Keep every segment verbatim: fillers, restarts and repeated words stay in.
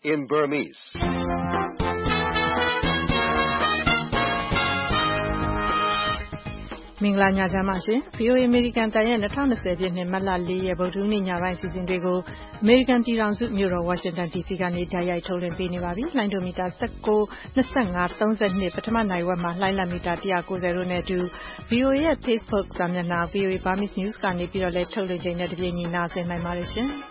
in Burmese. မင်္ဂလာညချမ်းပါရှင် ဗွီအိုအေ အမေရိကန်တန်ရဲ့၂၀၂၀ပြည့်နှစ်မတ်လ၄ရက်ဗုဒ္ဓဟူးနေ့ညပိုင်းအစီအစဉ်တွေကိုအမေရိကန်ပြည်ထောင်စုမြို့တော်ဝါရှင်တန် ဒီစီကနေတိုက်ရိုက်ထုတ်လွှင့်ပေးနေပါပြီ။လိုင်းဒိုမီတာ၁၉ ၂၅ ၃၂ပထမနိုင်ဝက်မှာလှိုင်းလံမီတာ၁၉၀တို့နဲ့အတူ ဗွီအိုအေရဲ့ Facebook စာမျက်နှာ ဗွီအိုအေ Burmese News ကနေပြီးတော့လည်းထုတ်လွှင့်ချိန်နဲ့တပြေးညီနာဆင်နိုင်ပါတယ်ရှင်။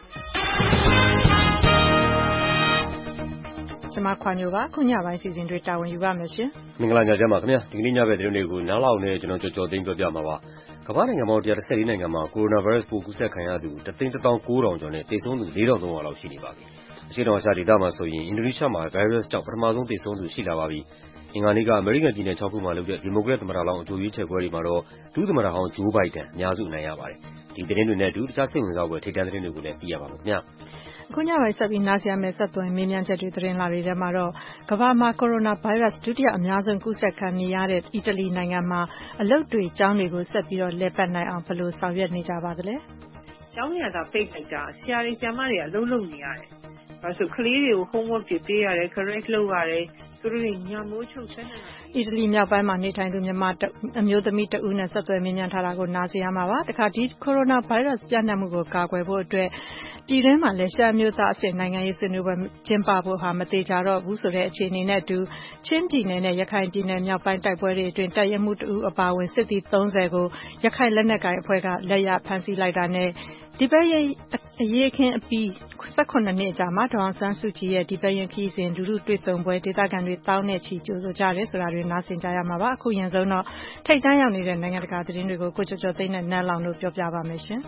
ကျွန်မခွာညိုပါခုညပိုင်းစီစဉ်တွေတာဝန်ယူပါမယ်ရှင်မင်္ဂလာညချမ်းပါခင်ဗျာဒီကနေ့ညဘက်သတင်းတွေကိုနားလောက်နဲ့ကျွန်တော်ကြော်ကြော်သိမ်းပြောပြမှာပါကမ္ဘာနိုင်ငံပေါင်းone hundred forty-fourနိုင်ငံမှာကိုရိုနာဗိုင်းရပ်စ်ပိုးကူးစက်ခံရသူone hundred nineteen thousandကျော်နဲ့သေဆုံးသူfour thousand three hundredလောက်ရှိနေပါပြီအရှေ့တောင်အာရှဒေသမှာဆိုရင်အင်ဒိုနီးရှားမှာဗိုင်းရပ်စ်ကြောင့်ပထမဆုံးသေဆုံးသူရှိလာပါပြီအင်္ဂါနေ့ကအမေရိကန်ပြည်နယ်sixခုမှာလုပ်တဲ့ဒီမိုကရက်သမ္မတလောင်းအကြိုရွေးချယ်ပွဲတွေမှာတော့ဒုသမ္မတဟောင်းဂျိုးဘိုင်ဒန်အများစုအနိုင်ရပါတယ်ဒီသတင်းတွေနဲ့အတူတခြားစိတ်ဝင်စားဖွယ်ထိပ်တန်းသတင်းတွေကိုလည်းသိရပါမယ်ခင်ဗျာအခုညပိုင်းဆက်ပြီးနားဆင်ရမယ့်ဆက်သွယ်မေးမြန်းချက်တွေသတင်းလာတွေထဲမှာတော့ကမ္ဘာမှာကိုရိုနာဗိုင်းရပ်စ်ဒုတိယအများဆုံးကူးစက်ခံနေရတဲ့အီတလီနိုင်ငံမှာအလုပ်တွေကျောင်းတွေကိုဆက်ပြီးတော့လည်ပတ်နိုင်အောင်ဘယ်လိုဆောင်ရွက်နေကြပါသလဲကျောင်းတွေကပိတ်လိုက်တာဆရာတွေဆရာမတွေကအလုပ်လုပ်နေရတယ်အဲဆိုကလေးတွေကို homework တွေပေးရတယ် correct လုပ်ရတယ်သူတို့တွေညမိုးချုပ်ဆက်နေတာအီတလီမြောက်ပိုင်းမှာနေထိုင်သူမြန်မာအမျိုးသမီးတဦးနဲ့ဆက်သွယ်မေးမြန်းထားတာကိုနားဆင်ရမှာပါတခါဒီကိုရိုနာဗိုင်းရပ်စ်ပြန့်နှံ့မှုကိုကာကွယ်ဖို့အတွက်ပြည်တွင်းမှာလည်းရှမ်းမျိုးသားအဆင့်နိုင်ငံရေးဆွေးနွေးပွဲကျင်းပဖို့ဟာမတေချာတော့ဘူးဆိုတဲ့အခြေအနေနဲ့အတူချင်းပြည်နယ်နဲ့ရခိုင်ပြည်နယ်မြောက်ပိုင်းတိုက်ပွဲတွေအတွင်းတပ်ရမှုတဦးအပါအဝင်စစ်သည်thirtyကိုရခိုင်လက်နက်ကိုင်အဖွဲ့ကလက်ရဖမ်းဆီးလိုက်တာနဲ့ဒီဘက်ရဲ့အရေးအခင်းအပြီးeighteenနှစ်အကြာမှာဒေါ်အောင်ဆန်းစုကြည်ရဲ့ဒီဘက်ရင်ခီးစဉ်လူထုတွေ့ဆုံပွဲဒေသခံတွေတောင်းနဲ့ချီကြိုဆိုကြတယ်ဆိုတာတွေနားဆင်ကြရမှာပါအခုရင်ဆုံးတော့ထိတ်တန့်ရောက်နေတဲ့နိုင်ငံတကာသတင်းတွေကိုကိုကျော်ကျော်သိန်းနဲ့နန်းလောင်တို့ပြောပြပါမယ်ရှင်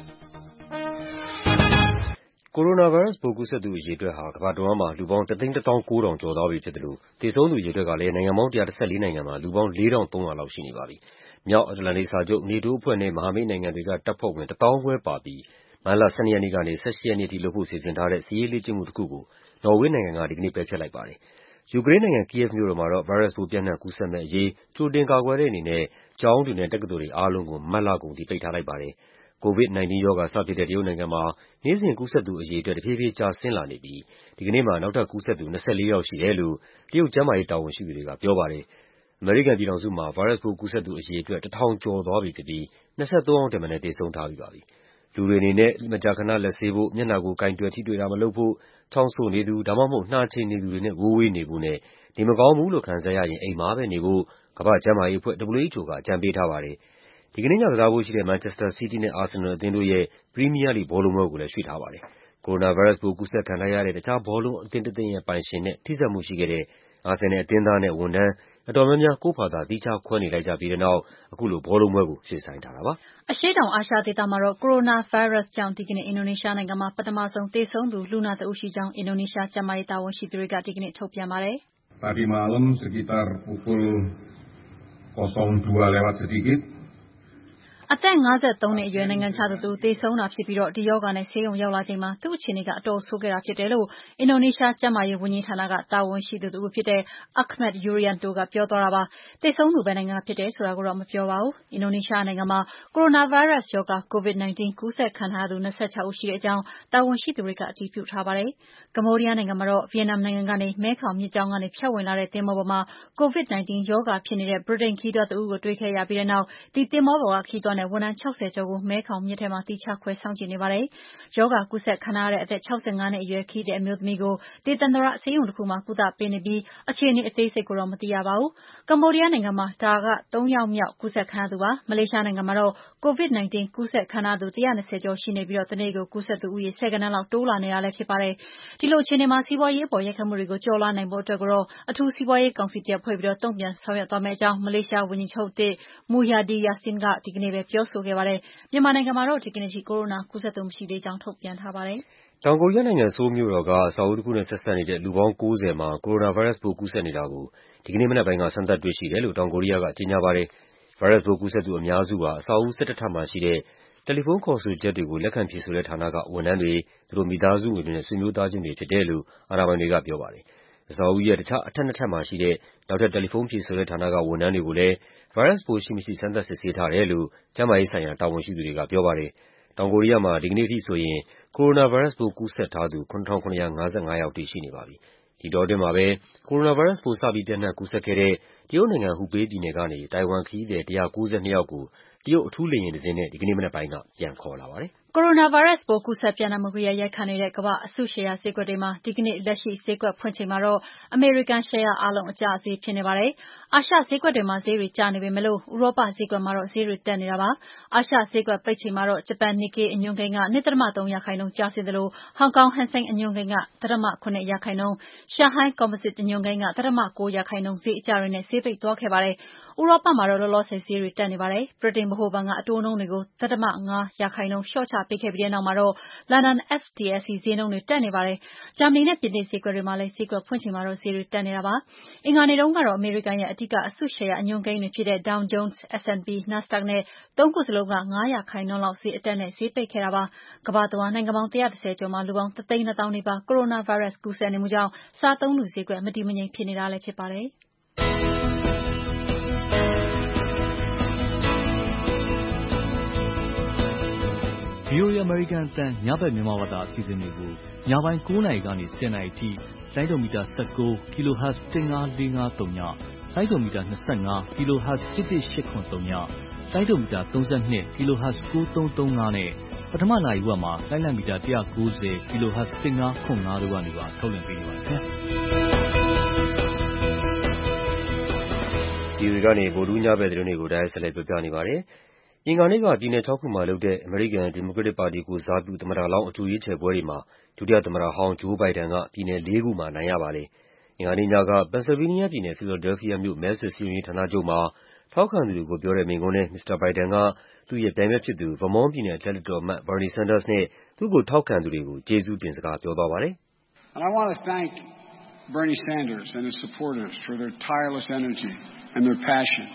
ကိုရိုနာဗိုင်းရပ်စ်ပိုးကူးစက်သူအရေအတွက်ဟာကမ္ဘာတဝန်းမှာလူပေါင်းone hundred nineteen thousandကျော်သွားပြီဖြစ်သလိုသေဆုံးသူအရေအတွက်ကလည်းနိုင်ငံပေါင်းone hundred forty-fourနိုင်ငံမှာလူပေါင်းfour thousand three hundredလောက်ရှိနေပါပြီ။မြောက်အတ္တလန္တိတ်စာချုပ် NATO အဖွဲ့နဲ့မဟာမိတ်နိုင်ငံတွေကတပ်ဖွဲ့ဝင်one thousand five hundredပါပြီးမတ်လtwelveရက်နေ့ကနေeighteenရက်နေ့ထိလုပ်ဖို့စီစဉ်ထားတဲ့စစ်ရေးလေ့ကျင့်မှုတစ်ခုကိုနော်ဝေးနိုင်ငံကဒီကနေ့ပယ်ဖျက်လိုက်ပါတယ်။ယူကရိန်းနိုင်ငံကီယက်ဗ်မြို့တော်မှာတော့ဗိုင်းရပ်စ်ပိုးပြန့်နှံ့ကူးစက်မယ့်အရေးကြိုတင်ကာကွယ်တဲ့အနေနဲ့ကျောင်းတွေနဲ့တက္ကသိုလ်တွေအားလုံးကိုမတ်လကုန်ထိပိတ်ထားလိုက်ပါတယ်။ကိုဗစ်nineteenရောဂါစဖြစ်တဲ့တရုတ်နိုင်ငံမှာနေ့စဉ်ကူးစက်သူအရေအတွက်တဖြည်းဖြည်းကျဆင်းလာနေပြီးဒီကနေ့မှာနောက်ထပ်ကူးစက်သူtwenty-fourယောက်ရှိတယ်လို့တရုတ်ကျန်းမာရေးတာဝန်ရှိသူတွေကပြောပါတယ်။အမေရိကန်ပြည်ထောင်စုမှာဗိုင်းရပ်စ်ပိုးကူးစက်သူအရေအတွက်one thousandကျော်သွားပြီဖြစ်ပြီးtwenty-threeယောက်ထက်မနည်းသေဆုံးထားပြီးပါပြီ။လူတွေအနေနဲ့မကြာခဏလက်ဆေးဖို့၊မျက်နှာကိုကိုင်တွယ်ထိတွေ့တာမလုပ်ဖို့၊ချောင်းဆိုးနေသူဒါမှမဟုတ်နှာချေနေသူတွေနဲ့ဝေးဝေးနေဖို့နဲ့နေမကောင်းဘူးလို့ခံစားရရင်အိမ်မှာပဲနေဖို့ကမ္ဘာ့ကျန်းမာရေးအဖွဲ့ W H O ကအကြံပေးထားပါတယ်။ဒီကနေ့ညကစားဖို့ရှိတဲ့ Manchester City နဲ့ Arsenal အသင်းတို့ရဲ့ Premier League ဘောလုံးပွဲကိုလည်းရွှေ့ထားပါတယ်။ကိုရိုနာဗိုင်းရပ်စ်ပိုးကူးစက်ခံထားရတဲ့တခြားဘောလုံးအသင်းတစ်သင်းရဲ့ပိုင်ရှင်နဲ့ထိစပ်မှုရှိခဲ့တဲ့အာဆင်နယ်အသင်းသားနဲ့ဝန်ထမ်းအတော်များများကိုယ့်ဖာသာသီးခြားခွဲနေလိုက်ကြပြီးတဲ့နောက်အခုလိုဘောလုံးပွဲကိုရွှေ့ဆိုင်းထားတာပါ။အရှေ့တောင်အာရှဒေသမှာတော့ကိုရိုနာဗိုင်းရပ်စ်ကြောင့်ဒီကနေ့အင်ဒိုနီးရှားနိုင်ငံမှာပထမဆုံးသေဆုံးသူလူနာတဦးရှိကြောင်းအင်ဒိုနီးရှားကျန်းမာရေးတာဝန်ရှိသူတွေကဒီကနေ့ထုတ်ပြန်ပါတယ်။ Tadi malam sekitar pukul nol two lewat sedikit အသက်၅၃နှစ်အရွယ်နိုင်ငံခြားသူသေဆုံးတာဖြစ်ပြီးတော့ဒီရောဂါနဲ့ဆေးရုံရောက်လာချိန်မှာသူ့အခြေအနေကအတော်ဆိုးခဲ့တာဖြစ်တယ်လို့အင်ဒိုနီးရှားကျန်းမာရေးဝန်ကြီးဌာနကတာဝန်ရှိသူတဦးဖြစ်တဲ့ Ahmad Yuryanto ကပြောသွားတာပါ။သေဆုံးသူဘယ်နိုင်ငံကဖြစ်တယ်ဆိုတာကိုတော့မပြောပါဘူး။အင်ဒိုနီးရှားနိုင်ငံမှာကိုရိုနာဗိုင်းရပ်စ်ရောဂါ COVID nineteen ကူးစက်ခံထားရသူtwenty-sixဦးရှိတဲ့အကြောင်းတာဝန်ရှိသူတွေကအတည်ပြုထားပါတယ်။ကမ္ဘောဒီးယားနိုင်ငံမှာတော့ဗီယက်နမ်နိုင်ငံကနေမဲခေါင်မြစ်ကြောင်းကနေဖြတ်ဝင်လာတဲ့သင်္ဘောပေါ်မှာ COVID nineteen ရောဂါဖြစ်နေတဲ့ဗြိတိန်ခရီးသွားတဦးကိုတွေ့ခဲ့ရပြီးတဲ့နောက်ဒီသင်္ဘောပေါ်ကခရီးသွားနဲ့ဝန်ထမ်းsixtyကျော်ကိုမဲခေါင်မြစ်ထဲမှာသီးခြားခွဲစောင့်ကြည့်နေပါတယ်။ရောဂါကူးစက်ခံထားရတဲ့အသက်sixty-fiveနှစ်အရွယ်ခရီးသည်အမျိုးသမီးကိုဒေသန္တရဆေးရုံတစ်ခုမှာကုသပေးနေပြီးအခြေအနေအသေးစိတ်ကိုတော့မသိရပါဘူး။ကမ္ဘောဒီးယားနိုင်ငံမှာဒါကthreeယောက်မြောက်ကူးစက်ခံရသူပါ။မလေးရှားနိုင်ငံမှာတော့ COVID nineteen ကူးစက်ခံထားသူone hundred twentyကျော်ရှိနေပြီးတနေ့ကိုကူးစက်သူဦးရေဆယ်ဂဏန်းလောက်တိုးလာနေတာလည်းဖြစ်ပါတယ်။ဒီလိုအခြေအနေမှာစီးပွားရေးအပေါ်ရိုက်ခတ်မှုတွေကိုကျော်လွှားနိုင်ဖို့အတွက်ကိုတော့အထူးစီးပွားရေးကောင်စီတစ်ရပ်ဖွဲ့ပြီးတုံ့ပြန်ဆောင်ရွက်သွားမယ့်အကြောင်းမလေးရှားဝန်ကြီးချုပ်သစ် Muhyiddin Yassin ကဒီကနေ့ပဲပြောဆိုခဲ့ပါတယ်။မြန်မာနိုင်ငံမှာတော့ဒီကနေ့ထိကိုရိုနာကူးစက်သူမရှိသေးကြောင်းထုတ်ပြန်ထားပါတယ်။တောင်ကိုရီးယားနိုင်ငံဆိုးလ်မြို့တော်ကအဆောက်အဦးတစ်ခုနဲ့ဆက်စပ်နေတဲ့လူပေါင်းninetyမှာကိုရိုနာဗိုင်းရပ်စ်ပိုးကူးစက်နေတာကိုဒီကနေ့မနက်ပိုင်းကစမ်းသပ်တွေ့ရှိတယ်လို့တောင်ကိုရီးယားကကြေညာပါတယ်။ဗိုင်းရပ်စ်ပိုးကူးစက်သူအများစုဟာအဆောက်အဦးone oneထပ်မှာရှိတဲ့တယ်လီဖုန်းခေါ်ဆိုချက်တွေကိုလက်ခံဖြေဆိုတဲ့ဌာနကဝန်ထမ်းတွေ၊သူတို့မိသားစုဝင်တွေနဲ့ဆွေမျိုးသားချင်းတွေဖြစ်တယ်လို့အာဏာပိုင်တွေကပြောပါတယ်။အဆောက်အဦးရဲ့တခြားအထပ်နှစ်ထပ်မှာရှိတဲ့နောက်ထပ်တယ်လီဖုန်းဖြေဆိုတဲ့ဌာနကဝန်ထမ်းတွေကိုလည်းဗိုင်းရပ်စ်ပိုးရှိမရှိစမ်းသပ်စစ်ဆေးထားတယ်လို့ကျန်းမာရေးဆိုင်ရာတာဝန်ရှိသူတွေကပြောပါတယ်။။တောင်ကိုရီးယားမှာဒီကနေ့အထိဆိုရင် ကိုရိုနာဗိုင်းရပ်စ်ပိုးကူးစက်ထားသူ ၇,၇၅၅ ယောက်ထိရှိနေပါပြီ။ ဒီအတောအတွင်းမှာပဲ ကိုရိုနာဗိုင်းရပ်စ်ပိုး စပြီးပျံ့နှံ့ကူးစက်ခဲ့တဲ့ တရုတ်နိုင်ငံ၊ ဟူပေးပြည်နယ်ကနေ တိုင်ဝမ်ခရီးသည် ၁၉၂ ယောက်ကို တရုတ်အထူးလေယာဉ်တစင်းနဲ့ ဒီကနေ့မနက်ပိုင်းက ပြန်ခေါ်လာပါတယ်။ကိုရိုနာဗိုင်းရပ်စ်ပိုး ကူးစက်ပျံ့နှံ့မှုဂယက်ရိုက်ခတ်နေတဲ့ ကမ္ဘာ့အစုရှယ်ယာဈေးကွက်တွေမှာ ဒီကနေ့လက်ရှိဈေးကွက်ဖွင့်ချိန်မှာတော့ အမေရိကန်ရှယ်ယာအားလုံး အကျဈေးဖြစ်နေပါတယ်။ အာရှဈေးကွက်တွေမှာ ဈေးတွေကျနေပေမဲ့လို့ ဥရောပဈေးကွက်မှာတော့ ဈေးတွေတက်နေတာပါ။ အာရှဈေးကွက်ပိတ်ချိန်မှာတော့ ဂျပန် Nikkei အညွှန်းကိန်းက ၂.၃ ရာခိုင်နှုန်းကျဆင်းသလို ဟောင်ကောင် Hang Seng အညွှန်းကိန်းက ဝ.၇ ရာခိုင်နှုန်း၊ ရှန်ဟိုင်း Composite အညွှန်းကိန်းက ဝ.၉ ရာခိုင်နှုန်း ဈေးအကျတွေနဲ့ ဈေးပိတ်သွားခဲ့ပါတယ်။ ဥရောပမှာတော့ လောလောဆယ်ဈေးတွေတက်နေပါတယ်။ ဗြိတိန်ဗဟိုဘဏ်က အတိုးနှုန်းတွေကို ဝ.၅ ရာခိုင်နှုန်း လျှော့ချပေးခဲ့ပြီးတဲ့နောက်မှာတော့ လန်ဒန် F T S E ဈေးနှုန်းတွေတက်နေပါတယ်။ ဂျာမနီနဲ့ ပြင်သစ်ဈေးကွက်တွေမှာလည်း ဈေးကွက်ဖွင့်ချိန်မှာတော့ ဈေးတွေတက်နေတာပါ။ အင်္ဂါနေ့တုန်းကတော့ အမေရိကန်ရဲ့ အဓိကအစုရှယ်ယာအညွှန်းကိန်းတွေဖြစ်တဲ့ Dow Jones, S and P, Nasdaq နဲ့ သုံးခုစလုံးက ၅ ရာခိုင်နှုန်းလောက် ဈေးအတက်နဲ့ ဈေးပိတ်ခဲ့တာပါ။ ကမ္ဘာတဝှမ်းနိုင်ငံပေါင်း ၁၁၀ ကျော်မှာ လူပေါင်း ၁၂၀,၀၀၀ နီးပါး ကိုရိုနာဗိုင်းရပ်စ်ကူးစက်နေမှုကြောင့် စားသုံးသူဈေးကွက် မတည်မငြိမ်ဖြစ်နေတာလည်းဖြစ်ပါတယ်။ဗွီအိုအေ အမေရိကန်အသံ ညဘက်မြန်မာဘာသာအစီအစဉ်တွေကို ညပိုင်း ၉ နာရီကနေ ၁၀ နာရီအထိ လိုင်းဒိုမီတာ ၁၉ kHz ၁၅၄၅၃ည၊ လိုင်းဒိုမီတာ ၂၅ kHz ၁၁၈၇၃ည၊ လိုင်းဒိုမီတာ ၃၂ kHz ၉၃၃၅နဲ့ ပထမနာရီဝက်မှာ လိုင်းလံမီတာ ၁၉၀ kHz ၁၅၇၅တို့ကနေပါ ထုတ်လွှင့်ပေးနေပါတယ်ခင်ဗျာ။ဗွီအိုအေကနေ ဗုဒ္ဓဟူးညဘက်သတင်းတွေကို တိုက်ရိုက်ဆက်လက်ပြောပြနေပါတယ်။ အင်္ဂါနေ့က ပြည်နယ် ခြောက်ခုမှာလုပ်တဲ့ အမေရိကန် ဒီမိုကရက်တစ်ပါတီကိုယ်စားပြု သမ္မတလောင်း အကြိုရွေးချယ်ပွဲတွေမှာ ဒုတိယသမ္မတဟောင်း Joe Biden က ပြည်နယ်လေးခုမှာ အနိုင်ရပါတယ်။ အင်္ဂါနေ့ညက ပန်ဆယ်လ်ဗေးနီးယားပြည်နယ်၊ ဖီလာဒဲလ်ဖီးယားမြို့ မဲဆွယ်စည်းရုံးရေးဌာနချုပ်မှာ ထောက်ခံသူတွေကိုပြောတဲ့မိန့်ခွန်းထဲ မစ္စတာ Biden က သူ့ရဲ့ပြိုင်ဘက်ဖြစ်သူ Vermont ပြည်နယ် အထက်လွှတ်တော်အမတ် Bernie Sanders နဲ့ သူ့ကိုထောက်ခံသူတွေကို ကျေးဇူးတင်စကားပြောသွားပါတယ်။ Bernie Sanders and his supporters for their tireless energy and their passion.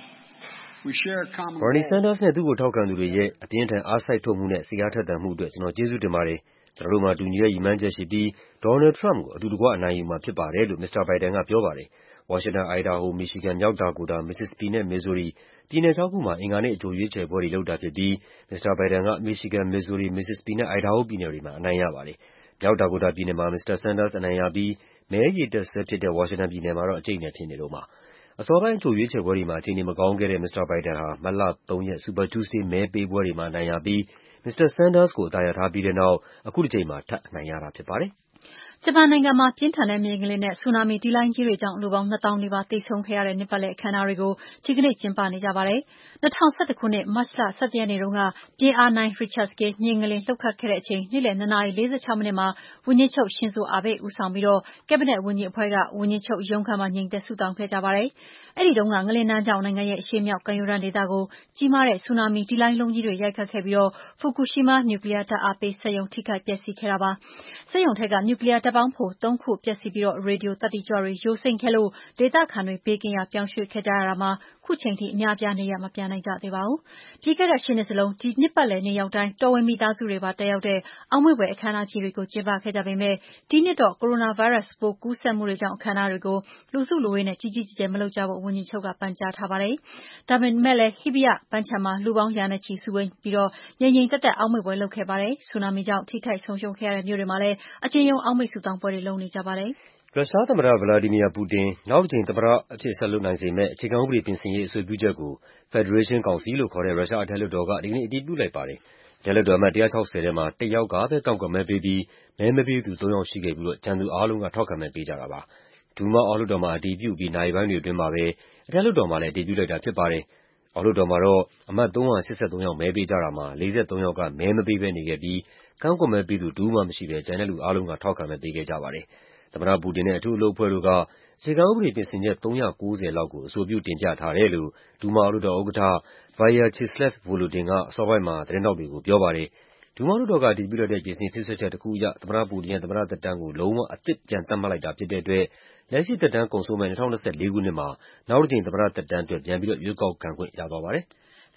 We share a common goal. Bernie Sanders နဲ့ သူ့ကိုထောက်ခံသူတွေရဲ့ အပြင်းအထန်အားစိုက်ထုတ်မှုနဲ့ စိတ်အားထက်သန်မှုအတွက် ကျနော်ကျေးဇူးတင်ပါတယ်။ ကျနော်တို့မှာ တူညီတဲ့ရည်မှန်းချက်ရှိပြီး ဒေါ်နယ်လ်ဒ် ထရမ့်ပ်ကို အတူတကွ အနိုင်ယူမှာဖြစ်ပါတယ်လို့ မစ္စတာ Biden ကပြောပါတယ်။ ဝါရှင်တန်၊ အိုင်ဒါဟို၊ မီရှီဂန်၊ မြောက်ဒါကိုတာ၊ မစ္စစ္စပီနဲ့ မစ်ဇိုရီ ပြည်နယ်ခြောက်ခုမှာ အင်္ဂါနေ့ အကြိုရွေးချယ်ပွဲတွေလုပ်တာဖြစ်ပြီး မစ္စတာ Biden က မီရှီဂန်၊ မစ်ဇိုရီ၊ မစ္စစ္စပီနဲ့ အိုင်ဒါဟိုပြည်နယ်တွေမှာ အနိုင်ရပါတယ်။ မြောက်ဒါကိုတာပြည်နယ်မှာ မစ္စတာ Sanders အနိုင်ရပြီး မဲရေတွက်ဆဲဖြစ်တဲ့ ဝါရှင်တန်ပြည်နယ်မှာတော့ အကျိတ်အနယ်ဖြစ်နေတုန်းပါ။ အစောပိုင်း အကြိုရွေးချယ်ပွဲတွေမှာ အခြေအနေမကောင်းခဲ့တဲ့ မစ္စတာ Biden ဟာ မတ်လ သုံးရက် Super Tuesday မဲပေးပွဲတွေမှာ အနိုင်ရပြီး မစ္စတာ Sanders ကို အသာရထားပြီးတဲ့နောက် အခုတကြိမ်မှာ ထပ်အနိုင်ရတာဖြစ်ပါတယ်။ဂျပန်နိုင်ငံမှာ ပြင်းထန်တဲ့မြေငလျင်နဲ့ ဆူနာမီလှိုင်းကြီးတွေကြောင့် လူပေါင်း နှစ်သောင်းနီးပါးသေဆုံးခဲ့ရတဲ့ နှစ်ပတ်လည်အခမ်းအနားတွေကို ဒီကနေ့ကျင်းပနေကြပါတယ်။ ၂၀၁၁ ခုနှစ်၊ မတ်လ ၁၁ ရက်နေ့တုန်းက ပြင်းအား နိုင် Richter scale မြေငလျင်လှုပ်ခတ်ခဲ့တဲ့အချိန် နေ့လည် နှစ်နာရီ လေးဆယ့်ခြောက်မိနစ်မှာ ဝန်ကြီးချုပ် Shinzo Abe ဦးဆောင်ပြီး ကက်ဘိနက်ဝန်ကြီးအဖွဲ့က ဝန်ကြီးချုပ်ရုံးခန်းမှာ ငြိမ်သက်ဆုတောင်းခဲ့ကြပါတယ်။ အဲဒီတုန်းက ငလျင်ဒဏ်ကြောင့် နိုင်ငံရဲ့ အရှေ့မြောက်ကမ်းရိုးတန်းဒေသကို ကြီးမားတဲ့ ဆူနာမီလှိုင်းလုံးကြီးတွေ ရိုက်ခတ်ခဲ့ပြီး Fukushima နျူကလီးယားဓာတ်အားပေးစက်ရုံ ထိခိုက်ပျက်စီးခဲ့တာပါ။ စက်ရုံထဲက နျူကလီးယားဓာတ်ပေါင်းဖို သုံးခုပျက်စီးပြီး ရေဒီယိုသတ္တိကြွတွေ ယိုစိမ့်ခဲ့လို့ ဒေသခံတွေ ဘေးကင်းရာ ပြောင်းရွှေ့ခဲ့ကြရတာမှာ ခုချိန်ထိ အများအပြား နေရပ်မပြန်နိုင်ကြသေးပါဘူး။ ပြီးခဲ့တဲ့ ၈ နှစ်စလုံး ဒီနှစ်ပတ်လည်နေ့ရောက်တိုင်း တော်ဝင်မိသားစုတွေပါ တက်ရောက်တဲ့ အောက်မေ့ဖွယ်အခမ်းအနားကြီးတွေကို ကျင်းပခဲ့ကြပေမယ့် ဒီနှစ်တော့ ကိုရိုနာဗိုင်းရပ်စ်ပိုးကူးစက်မှုတွေကြောင့် အခမ်းအနားတွေကို လူစုလူဝေးနဲ့ ကြီးကြီးကျယ်ကျယ်မလုပ်ကြဖို့ ဝန်ကြီးချုပ်က ပန်ကြားထားပါတယ်။ ဒါပေမယ့်လည်း ဟိဗီယျပန်းခြံမှာ လူပေါင်းရာနဲ့ချီစုဝေးပြီး ငြိမ်ငြိမ်သက်သက် အောက်မေ့ပွဲလုပ်ခဲ့ပါတယ်။ ဆူနာမီကြောင့် ထိခိုက်ဆုံးရှုံးခဲ့ရတဲ့ မြို့တွေမှာလည်း အကျဉ်းရုံး အောက်မေ့ဆုတောင်းပွဲတွေ လုပ်နေကြပါတယ်။ရုရှားသမ္မတ ဗလာဒီမီယာပူတင် နောက်တကြိမ် သမ္မတအဖြစ် ဆက်လုပ်နိုင်စေမယ့် အခြေခံဥပဒေပြင်ဆင်ရေး အဆိုပြုချက်ကို ဖက်ဒရေးရှင်းကောင်စီလို့ခေါ်တဲ့ ရုရှားအထက်လွှတ်တော်က ဒီကနေ့ အတည်ပြုလိုက်ပါတယ်။ အထက်လွှတ်တော်အမတ် ၁၆၀ ထဲမှာ တယောက်ကပဲ ကန့်ကွက်မဲပေးပြီး မဲမပေးသူ သုံးယောက်ရှိခဲ့ပြီး ကျန်သူအားလုံးက ထောက်ခံမဲပေးကြတာပါ။ ဒူးမားအောက်လွှတ်တော်မှာ အတည်ပြုအပြီး နာရီပိုင်းတွေအတွင်းမှာပဲ အထက်လွှတ်တော်မှာလည်း အတည်ပြုလိုက်တာဖြစ်ပါတယ်။ အောက်လွှတ်တော်မှာတော့ အမတ် ၃၈၃ ယောက် မဲပေးကြတာမှာ ၄၃ ယောက်က မဲမပေးဘဲနေခဲ့ပြီး ကန့်ကွက်မဲပေးသူတဦးမှမရှိဘဲ ကျန်တဲ့လူအားလုံးက ထောက်ခံမဲပေးခဲ့ကြပါတယ်။ သမ္မတပူတင်နဲ့ အထူးအလုပ်အဖွဲ့တို့က အခြေခံဥပဒေပြင်ဆင်ချက် ၃၉၀ လောက်ကို အဆိုပြုတင်ပြထားတယ်လို့ ဒူးမားအောက်လွှတ်တော်ဥက္ကဋ္ဌ Vyacheslav Volodin က အစောပိုင်းမှာ သတင်းထောက်တွေကိုပြောပါတယ်။ ဒူးမားလွှတ်တော်က အတည်ပြုလိုက်တဲ့ ပြင်ဆင်ဖြည့်စွက်ချက်တခုအရ သမ္မတပူတင်ရဲ့ သမ္မတသက်တမ်းကို လုံးဝ အသစ်ပြန်သတ်မှတ်လိုက်တာဖြစ်တဲ့အတွက် လက်ရှိသက်တမ်းကုန်ဆုံးမယ့် ၂၀၂၄ ခုနှစ်မှာ နောက်တကြိမ် သမ္မတသက်တမ်းအတွက် ပြန်ပြီးတော့ ရွေးကောက်ခံခွင့်ရသွားပါတယ်။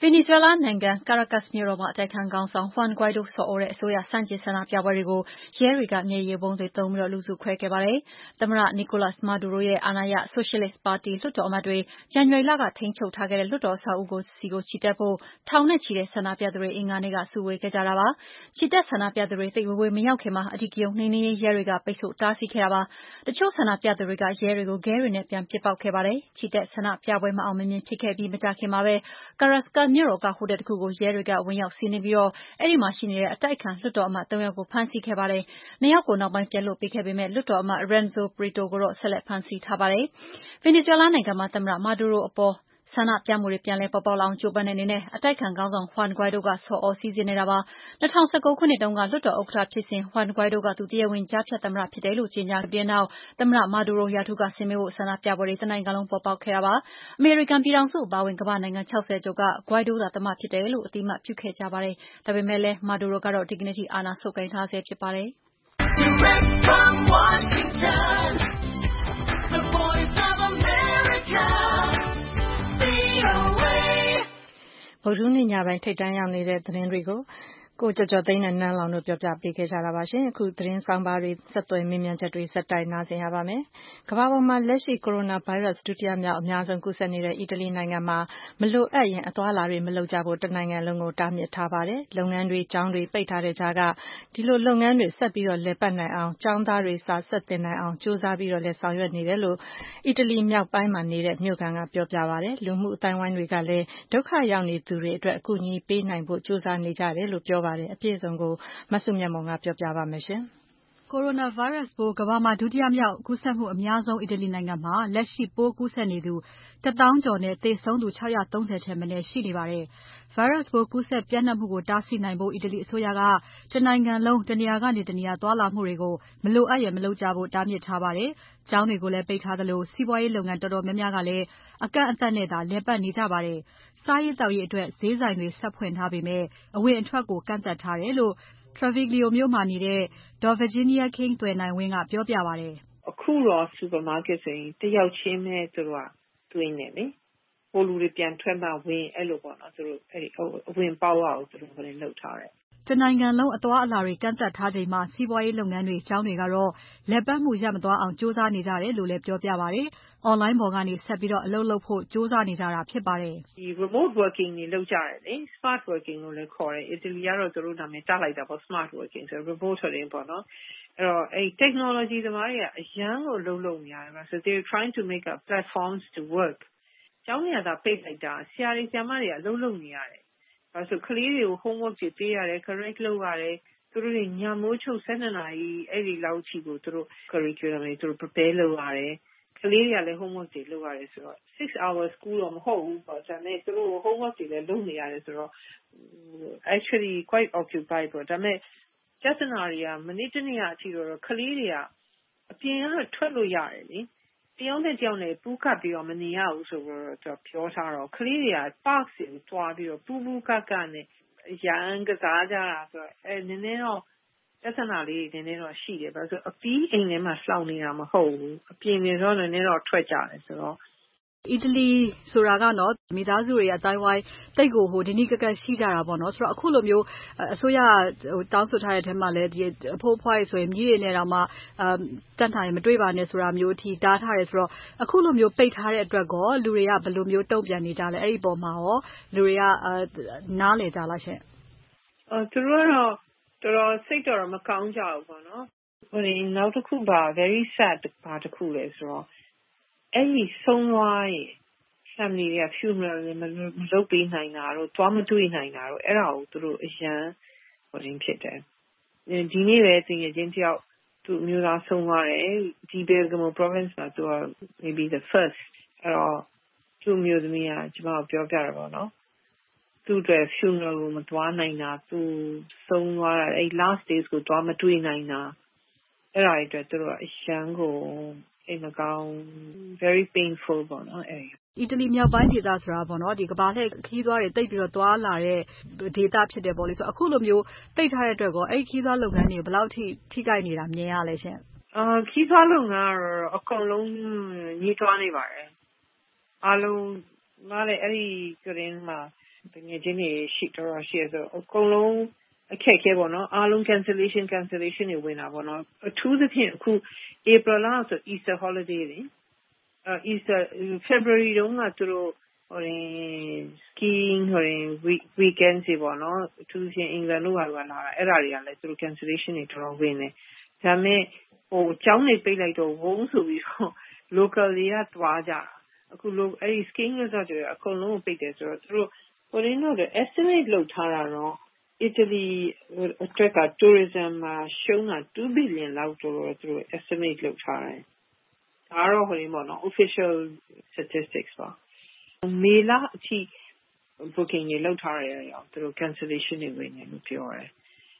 ဗင်နီဇွဲလားနိုင်ငံ Caracas မြို့တော်မှာအတိုက်အခံခေါင်းဆောင် Juan Guaido ဆော်သြတဲ့အစိုးရဆန့်ကျင်ဆန္ဒပြပွဲတွေကိုရဲတွေကမျက်ရည်ယိုဗုံးတွေသုံးပြီးလူစုခွဲခဲ့ပါတယ်။သမ္မတ Nicolas Maduro ရဲ့အာဏာရ Socialist ပါတီလွှတ်တော်အမတ်တွေဇန်နဝါရီလကထိန်းချုပ်ထားခဲ့တဲ့လွှတ်တော်အဆောက်အဦဆီကိုချီတက်ဖို့ထောင်နဲ့ချီတဲ့ဆန္ဒပြသူတွေအင်္ဂါနေ့ကစုဝေးခဲ့ကြတာပါ။ချီတက်ဆန္ဒပြသူတွေသိပ်ဝေဝေးမရောက်ခင်မှာအဓိကရုဏ်းနှိမ်နင်းရေးရဲတွေကပိတ်ဆို့တားဆီးခဲ့တာပါ။တချို့ဆန္ဒပြသူတွေကရဲတွေကိုခဲတွေနဲ့ပြန်ပစ်ပေါက်ခဲ့ပါတယ်။ချီတက်ဆန္ဒပြပွဲမအောင်မမြင်ဖြစ်ခဲ့ပြီးမကြာခင်မှာပဲ Caracas မြို့တော်ကဟိုတယ်တခုကိုရဲတွေကဝင်ရောက်စီးနင်းပြီးအဲဒီမှာရှိနေတဲ့အတိုက်အခံလွှတ်တော်အမတ်သုံးယောက်ကိုဖမ်းဆီးခဲ့ပါတယ်။နှစ်ယောက်ကိုနောက်ပိုင်းပြန်လွှတ်ပေးခဲ့ပေမဲ့လွှတ်တော်အမတ် Renzo Prieto ကိုတော့ဆက်လက်ဖမ်းဆီးထားပါတယ်။ဗင်နီဇွဲလားနိုင်ငံမှာသမ္မတ Maduro အပေါ်ဆန္ဒပြမှုတွေပြန်လည်ပေါ်ပေါက်လာအောင်ကြိုးပမ်းတဲ့အနေနဲ့အတိုက်အခံခေါင်းဆောင် Juan Guaido ကဆော်သြစီစဉ်နေတာပါ။၂၀၁၉ခုနှစ်တုန်းကလွှတ်တော်ဥက္ကဋ္ဌဖြစ်စဉ် Juan Guaido ကသူတရားဝင်ကြားဖြတ်သမ္မတဖြစ်တယ်လို့ကြေညာခဲ့ပြီးတဲ့နောက်သမ္မတ Maduro ရာထူးကဆင်းပေးဖို့ဆန္ဒပြပွဲတွေတနိုင်ငံလုံးပေါ်ပေါက်ခဲ့တာပါ။အမေရိကန်ပြည်ထောင်စုအပါအဝင်ကမ္ဘာ့နိုင်ငံခြောက်ဆယ်ကျော်က Guaido သာသမ္မတဖြစ်တယ်လို့အသိအမှတ်ပြုခဲ့ကြပါတယ်။ဒါပေမဲ့လည်း Maduro ကတော့ဒီကနေ့ထိအာဏာဆုပ်ကိုင်ထားဆဲဖြစ်ပါတယ်။ Direct from Washington, the voice of America, V O A ဗုဒ္ဓဟူးနေ့ညပိုင်းထိပ်တန်းရောက်နေတဲ့သတင်းတွေကိုကိုကျော်ကျော်သိန်းနဲ့နန်းလောင်တို့ပြောပြပေးခဲ့ကြတာပါရှင်။အခုသတင်းဆောင်ပါတွေဆက်သွယ်မြင်မြန်ချက်တွေစက်တိုက်နားဆင်ရပါမယ်။ကမ္ဘာပေါ်မှာလက်ရှိကိုရိုနာဗိုင်းရပ်စ်ဒုတိယမြောက်အများဆုံးကူးစက်နေတဲ့အီတလီနိုင်ငံမှာမလိုအပ်ရင်အသွားအလာတွေမလုပ်ကြဖို့တနိုင်ငံလုံးကိုတားမြစ်ထားပါတယ်။လုပ်ငန်းတွေကျောင်းတွေပိတ်ထားတဲ့ကြားကဒီလိုလုပ်ငန်းတွေဆက်ပြီးတော့လည်ပတ်နိုင်အောင်ကျောင်းသားတွေစာဆက်သင်နိုင်အောင်ကြိုးစားပြီးတော့လည်းဆောင်ရွက်နေတယ်လို့အီတလီမြောက်ပိုင်းမှာနေတဲ့မြို့ခံကပြောပြပါတယ်။လူမှုအတိုင်းဝိုင်းတွေကလည်းဒုက္ခရောက်နေသူတွေအတွက်အကူအညီပေးနိုင်ဖို့ကြိုးစားနေကြတယ်လို့ပြောပါတယ်။အပြည့်အစုံကိုမစုမြတ်မွန်ကပြောပြပါမယ်ရှင်။ကိုရိုနာဗိုင်းရပ်စ်ပိုးကမ္ဘာမှာဒုတိယမြောက်ကူးစက်မှုအများဆုံးအီတလီနိုင်ငံမှာလက်ရှိပိုးကူးစက်နေသူတသောင်းကျော်နဲ့သေဆုံးသူခြောက်ရာသုံးဆယ်ထက်မနည်းရှိနေပါတယ်။ Virus ပိုးကူးစက်ပျံ့နှံ့မှုကိုတားဆီးနိုင်ဖို့အီတလီအစိုးရကတနိုင်ငံလုံးတနေရာကနေတနေရာသွားလာမှုတွေကိုမလိုအပ်ရင်မလုပ်ကြဖို့တားမြစ်ထားပါတယ်။ကျောင်းတွေကိုလည်းပိတ်ထားသလိုစီးပွားရေးလုပ်ငန်းတော်တော်များများကလည်းအကန့်အသတ်နဲ့သာလည်ပတ်နေကြပါတယ်။စားရေးသောက်ရေးအတွက်ဈေးဆိုင်တွေဆက်ဖွင့်ထားပေမဲ့အဝင်အထွက်ကိုကန့်သတ်ထားတယ်လို့Treviglio မြို့မှာနေတဲ့ဒေါ် Virginia King သွယ်နိုင်ဝင်းကပြောပြပါတယ်။အခုတော့ supermarket ဆိုရင်တယောက်ချင်းပဲသူတို့ကတွင်းနေလေ။ဟိုလူတွေပြန်ထွက်မှဝင်အဲ့လိုပေါ့နော်သူတို့အဲ့ဒီအဝင်ပေါက်ရအောင်သူတို့လည်းလုပ်ထားတယ်။တနိုင်ငံလုံးအသွားအလာတွေကန့်သတ်ထားချိန်မှာစီးပွားရေးလုပ်ငန်းတွေကျောင်းတွေကတော့လည်ပတ်မှုရပ်မသွားအောင်ကြိုးစားနေကြတယ်လို့လည်းပြောပြပါတယ်။ Online ပေါ်ကနေဆက်ပြီးအလုပ်လုပ်ဖို့ကြိုးစားနေကြတာဖြစ်ပါတယ်။ဒီ remote working တွေလုပ်ကြတယ်လေ smart working လို့လည်းခေါ်တယ်။အီတလီကတော့သူတို့နာမည်တက်လိုက်တာပေါ့ smart working ဆို remote ဆိုရင်ပေါ့နော်။အဲ့တော့အဲ့ technology သမားတွေကအရန်ကိုလှုပ်လှုပ်နေရတယ်ဆို they trying to make a platforms to work ကျောင်းတွေကသာပိတ်လိုက်တာဆရာတွေဆရာမတွေကလှုပ်လှုပ်နေရတယ်။အဲဆိုကလေးတွေကို homework တွေပေးရတယ် correct လုပ်ရတယ်သူတို့တွေညမိုးချုပ်၁၂နာရီအဲ့ဒီလောက်ချီကိုသူတို့ curriculum တွေသူတို့ prepare လုပ်ရတယ်ကလေးတွေကလည်း homework တွေလုပ်ရတယ်ဆိုတော့six hour school တော့မဟုတ်ဘူးပေါ့ဒါပေမဲ့သူတို့ homework တွေလည်းလုပ်နေရတယ်ဆိုတော့ actually quite occupied ပေါ့ဒါပေမဲ့ပြဿနာတွေကမနေ့တနေ့အထိတော့ကလေးတွေကအပြင်ကတော့ထွက်လို့ရတယ်လေတယောက်နဲ့တယောက်နဲ့ပူးကပ်ပြီးတော့မနေရဘူးဆိုတော့ပြောထားတော့ကလေးတွေက park ကိုတွားပြီးတော့ပူးပူးကပ်ကပ်နဲ့ရန်ကစားကြတာဆိုတော့အဲနည်းနည်းတော့ပြဿနာလေးနည်းနည်းတော့ရှိတယ်ဘာလို့ဆိုအပီးအိမ်ထဲမှာစောင့်နေတာမဟုတ်ဘူးအပြင်တွေတော့နည်းနည်းတော့ထွက်ကြတယ်ဆိုတော့အီတလီဆိုတာကနော်မိသားစုတွေအတိုင်းဝိုင်းတိတ်ကိုဟိုဒီနီးကကက်ရှိကြတာပေါ့နော်ဆိုတော့အခုလိုမျိုးအစိုးရဟိုတောင်းဆိုထားတဲ့အထက်မှာလည်းဒီအဖိုးဖွားတွေဆိုရင်ကြီးတွေနဲ့တော့မှအမ်တန်ထိုင်မတွေ့ပါနဲ့ဆိုတာမျိုးအထိတားထားတယ်ဆိုတော့အခုလိုမျိုးပိတ်ထားတဲ့အတွက်ကောလူတွေကဘယ်လိုမျိုးတုံ့ပြန်နေကြလဲအဲ့ဒီပုံမှာရောလူတွေကနားလေကြလားရှင်အော်သူတို့ကတော့တော်တော်စိတ်တော်မကောင်းကြဘူးပေါ့နော်ဟိုဒီနောက်တစ်ခုပါ very sad ပါတစ်ခုလေဆိုတော့အဲ့ဒီဆုံးသွားရင် family တွေက funeral တွေမလုပ်ပေးနိုင်တာတို့သွားမတွေ့နိုင်တာတို့အဲ့ဒါကိုသူတို့အရန်ဟိုရင်းဖြစ်တယ်ဒီနေ့ပဲတင်ရချင်းတယောက်သူမျိုးသားဆုံးသွားတယ်ဒီ Bergamo province မှာသူက maybe the first အဲ့တော့သူမျိုးသမီးကကျွန်မပြောပြရပါတော့သူ့အတွက် funeral ကိုမသွားနိုင်တာသူဆုံးသွားတာအဲ့ last days ကိုသွားမတွေ့နိုင်တာအဲ့ဒါတွေအတွက်သူတို့အရန်ကိုအိမ်မကောင်း very painful ပေါ့နော်အဲ့အီတလီမြောက်ပိုင်းဒေသဆိုတာပေါ့နော်ဒီကမ္ဘာလှည့်ခီးသွားတွေတိတ်ပြီးတော့သွားလာတဲ့ဒေသဖြစ်တယ်ပေါ့လေဆိုအခုလိုမျိုးတိတ်ထားတဲ့အတွက်ကောအဲ့ခီးသွားလုပ်ငန်းတွေဘယ်လောက်ထိထိခိုက်နေတာမြင်ရလဲရှင်အာခီးသွားလုပ်ငန်းကတော့အကုန်လုံးညှိတွားနေပါတယ်အားလုံးငါလည်းအဲ့ဒီကရင်မှာတကယ်ချင်းနေရှိတော့ရှိဆိုအကုန်လုံးအခက်ခဲပေါ့နော်အားလုံး cancellation cancellation တွေဝင်တာပေါ့နော်အထူးသဖြင့်အခု April လဆို Easter holiday တွေအဲ Easter February တုန်းကသူတို့ဟိုရင် skiing ဟိုရင် weekend တွေပေါ့နော်အထူးသဖြင့် England တို့ကလာတာအဲ့ဒါတွေကလည်းသူတို့ cancellation တွေတော်တော်ဝင်နေဒါပေမဲ့ဟိုကျောင်းတွေပိတ်လိုက်တော့ဝုန်းဆိုပြီးတော့ local တွေကသွားကြအခုလို့အဲ့ဒီ skiing resortတွေအကုန်လုံးပိတ်တယ်ဆိုတော့သူတို့ဟိုရင်းတော့ estimate လုပ်ထားတာတော့ Italy အတွက်က tourism မှာရှုံးတာtwo billion လောက်တော့သူတို့ estimate လုပ်ထားတယ်ဒါတော့ဟိုရင်းပေါ့နော် official statistics ပါမေလအထိ booking တွေလုပ်ထားရအောင်သူတို့ cancellation တွေဝင်နေလို့ပြောတယ်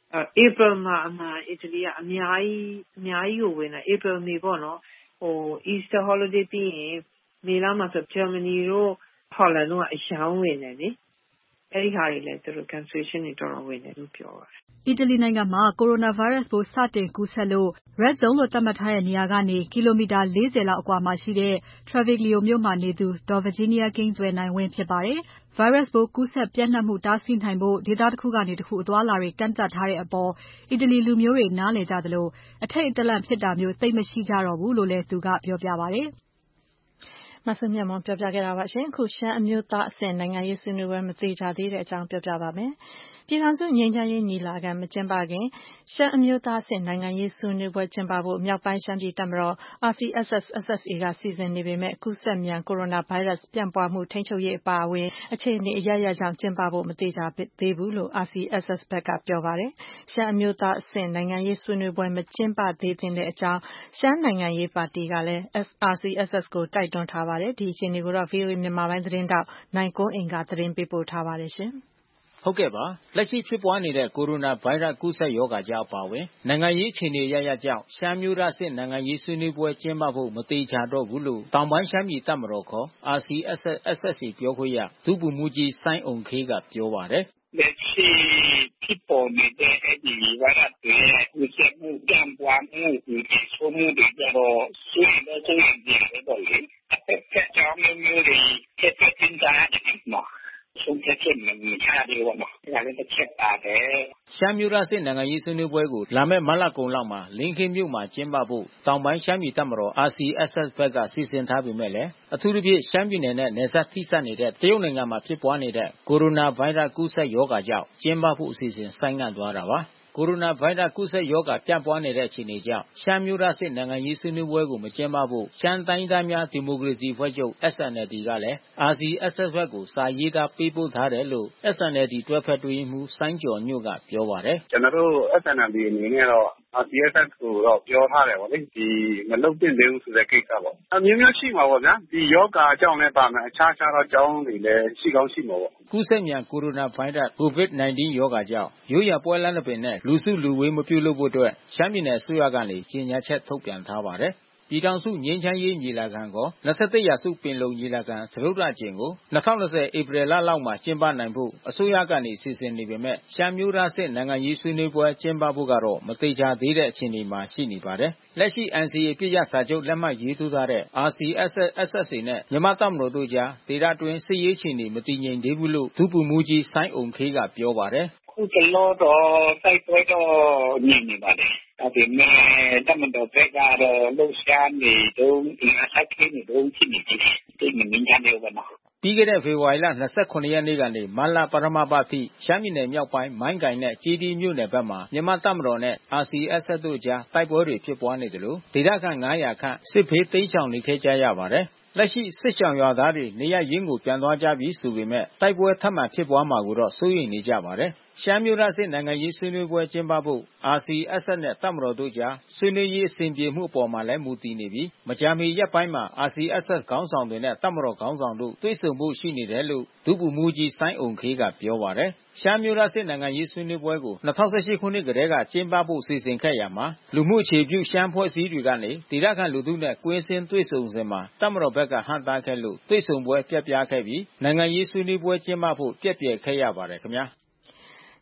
April မှာအမှန် Italy ကအများကြီးအများကြီးကိုဝင်တယ် April နေပေါ့နော်ဟို Easter holiday ပြီးရင်မေလမှာဆို Germany တို့ Holland တို့ကအရောင်းဝင်တယ်လေအဲ့ဒီဟာတွေလည်းသူတို့ cancellation တွေတော်တော်ဝင်တယ်လို့ပြောပါတယ်အီတလီနိုင်ငံမှာ Coronavirus ပိုးစတင်ကူးစက်လို့ Red Zone လို့သတ်မှတ်ထားတဲ့နေရာကနေကီလိုမီတာ၄၀လောက်အကွာမှာရှိတဲ့ Treviglio မြို့မှာနေသူဒေါ် Virginia ကိန်းဇွယ်နိုင်ဝင်းဖြစ်ပါတယ်။ Virus ပိုးကူးစက်ပျံ့နှံ့မှုတားဆီးနိုင်ဖို့ဒေသတခုကနေတခုအသွားအလာတွေကန့်သတ်ထားတဲ့အပေါ်အီတလီလူမျိုးတွေနားလည်ကြသလိုအထိတ်အတလန့်ဖြစ်တာမျိုးသိပ်မရှိကြတော့ဘူးလို့လည်းသူကပြောပြပါတယ်မဆုမြတ်မောင်ပြောပြခဲ့တာပါရှင်အခုရှမ်းအမျိုးသားအဆင့်နိုင်ငံရေးဆွေးနွေးပွဲမသေးကြသေးတဲ့အကြောင်းပြောပြပါမယ်ပြည်ထောင်စုငြိမ်းချမ်းရေးညီလာခံမကျင်းပခင်ရှမ်းအမျိုးသားအဆင့်နိုင်ငံရေးဆွေးနွေးပွဲကျင်းပဖို့မြောက်ပိုင်းရှမ်းပြည်တပ်မတော် R C S S S S A ကစီစဉ်နေပေမဲ့ကူးစက်မြန် Coronavirus ပြန့်ပွားမှုထိန်းချုပ်ရေးအပါအဝင်အခြေအနေအရပ်ရပ်ကြောင့်ကျင်းပဖို့မသေချာသေးဘူးလို့ R C S S ဘက်ကပြောပါတယ်ရှမ်းအမျိုးသားအဆင့်နိုင်ငံရေးဆွေးနွေးပွဲမကျင်းပသေးတဲ့အကြောင်းရှမ်းနိုင်ငံရေးပါတီကလည်း R C S S ကိုတိုက်တွန်းထားပါတယ်ဒီအခြေအနေကိုတော့ V O A မြန်မာပိုင်းသတင်းတောက်နိုင်ကွန်းအိမ်ကသတင်းပေးပို့ထားပါတယ်ရှင်ဟုတ်ကဲ့ပါလက်ရှိဖြစ်ပွားနေတဲ့ကိုရိုနာဗိုင်းရပ်စ်ကူးစက်ရောဂါကြောင့်ပါဝင်နိုင်ငံရေးအခြေအနေရရကြောင့်ရှမ်းမျိုးသားစစ်နိုင်ငံရေးဆွေးနွေးပွဲကျင်းပဖို့မတေချာတော့ဘူးလို့တောင်ပိုင်းရှမ်းပြည်တပ်မတော်ခေါ် R C S S S S A ပြောခွင့်ရဒုဗိုလ်မှူးကြီးစိုင်းအုံခေးကပြောပါတယ်လက်ရှိဖြစ်ပေါ်နေတဲ့အဲဒီဗိုင်းရပ်စ်တွေကူးစက်မှုကြံ့ပွားမှုဒီဆိုမှုတွေတော့ဆွေးနွေးကြတယ်ပေါ့လေအဲ့ဒါကြောင့်မျိုးတွေဖြစ်ဖြစ်တင်တာနော်ဆုံးဖြတ်ချက်မချသေးဘူးပေါ့။ဒါလည်းတစ်ချက်ပါတယ်။ရှမ်းမျိုးသားစစ်နိုင်ငံရေးဆွေးနွေးပွဲကိုလာမယ့်မတ်လကုန်လောက်မှာလင်းခင်းမြို့မှာကျင်းပဖို့တောင်ပိုင်းရှမ်းပြည်တပ်မတော် R C S S ဘက်ကစီစဉ်ထားပေမဲ့လည်းအထူးသဖြင့်ရှမ်းပြည်နယ်နဲ့နယ်စပ်ထိစပ်နေတဲ့တရုတ်နိုင်ငံမှာဖြစ်ပွားနေတဲ့ကိုရိုနာဗိုင်းရပ်စ်ကူးစက်ရောဂါကြောင့်ကျင်းပဖို့အစီအစဉ်ဆိုင်းငံ့သွားတာပါ။ကိုရိုနာဗိုင်းရပ်စ်ကူးစက်ရောဂါပြန့်ပွားနေတဲ့အခြေအနေကြောင့်ရှမ်းမျိုးသားစစ်နိုင်ငံရေးဆွေးနွေးပွဲကိုမကျင်းပဖို့ရှမ်းတိုင်းသားများဒီမိုကရေစီအဖွဲ့ချုပ် S N L D ကလည်း R C S S ဘက်ကိုစာရေးသားပေးပို့ထားတယ်လို့ S N L D တွဲဖက်တွဲရေးမှူးစိုင်းကျော်ညွန့်ကပြောပါတယ်။ကျွန်တော်တို့ S N L D အနေနဲ့တော့R C S S ကိုတော့ပြောထားတယ်ဗောလေဒီမလုပ်သင့်သေးဘူးဆိုတဲ့ကိစ္စပေါ့အမျိုးမျိုးရှိမှာပေါ့ဗျာဒီယောဂါအကြောင်းလည်းပါမယ်အခြားခြားသောအကြောင်းတွေလည်းရှိကောင်းရှိမှာပေါ့ကူးစက်မြန်ကိုရိုနာဗိုင်းရပ်စ် COVID 19 ရောဂါကြောင့်ရိုးရာပွဲလမ်းတစ်ပင်နဲ့လူစုလူဝေးမပြုလုပ်ဖို့အတွက်ရှမ်းပြည်နယ်အစိုးရကနေကြေညာချက်ထုတ်ပြန်ထားပါတယ်ပြည်ထောင်စုငြိမ်းချမ်းရေးညီလာခံကို၂၁ရာစုပင်လုံညီလာခံစတုတ္ထအကြိမ်ကို၂၀၂၀ဧပြီလလောက်မှာကျင်းပနိုင်ဖို့အစိုးရကနေစီစဉ်နေပေမဲ့ရှမ်းမျိုးသားစစ်နိုင်ငံရေးဆွေးနွေးပွဲကျင်းပဖို့ကတော့မသေချာသေးတဲ့အခြေအနေမှာရှိနေပါတယ်လက်ရှိ N C A ပြည့်ရစာချုပ်လက်မှတ်ရေးထိုးထားတဲ့ R C S S S S A နဲ့မြန်မာတပ်မတော်တို့ကြားဒေသတွင်းစစ်ရေးအခြေအနေမတည်ငြိမ်သေးဘူးလို့ဒုဗိုလ်မှူးကြီးစိုင်းအုံခေးကပြောပါတယ်ခုတလောတော့တိုက်ပွဲတော့ညင်နေပါတယ်ဒါပေမဲ့တမန်တော်ဘက်ကတော့လှုပ်ရှားနေတော့ဒီအဆက်ကြီးနေတော့ဖြစ်နေတယ်ဒီမင်းချမ်းနေပါတော့ပြီးခဲ့တဲ့ဖေဖော်ဝါရီလ၂၇ရက်နေ့ကနေမတ်လပထမပတ်အထိရှမ်းပြည်နယ်မြောက်ပိုင်းမိုင်းကိုင်နဲ့ကြေးတီးမြို့နယ်ဘက်မှာမြန်မာတပ်မတော်နဲ့ R C S S တို့ကြားတိုက်ပွဲတွေဖြစ်ပွားနေတယ်လို့ဒေသခံ၅၀၀ခန့်စစ်ဖေးတိမ်းရှောင်နေခဲ့ကြရပါတယ်လက်ရှိစစ်ရှောင်ရွာသားတွေနေရပ်ရင်းကိုပြန်သွားကြပြီဆိုပေမဲ့တိုက်ပွဲထပ်မံဖြစ်ပွားမှာကိုတော့စိုးရိမ်နေကြပါတယ်ရှမ်းမျိုးသားစစ်နိုင်ငံရေးဆွေးနွေးပွဲကျင်းပဖို့ R C S S နဲ့တပ်မတော်တို့ကြားဆွေးနွေးရေးအစဉ်ပြေမှုအပေါ်မှာလည်းမူတည်နေပြီးမကြာမီရက်ပိုင်းမှာ R C S S ခေါင်းဆောင်တွေနဲ့တပ်မတော်ခေါင်းဆောင်တို့တွေ့ဆုံဖို့ရှိနေတယ်လို့ဒုဗိုလ်မှူးကြီးစိုင်းအုံခေးကပြောပါတယ်ရှမ်းမျိုးသားစစ်နိုင်ငံရေးဆွေးနွေးပွဲကို၂၀၁၈ခုနှစ်ကတည်းကကျင်းပဖို့စီစဉ်ခဲ့ရမှာလူမှုအခြေပြုရှမ်းဖွဲ့စည်းတွေကနေဒေသခံလူထုနဲ့ကွင်းဆင်းတွေ့ဆုံစဉ်မှာတပ်မတော်ဘက်ကဟန့်တားခဲ့လို့တွေ့ဆုံပွဲပြတ်ပြားခဲ့ပြီးနိုင်ငံရေးဆွေးနွေးပွဲကျင်းပဖို့ပြက်ပြယ်ခဲ့ရပါတယ်ခင်ဗျာ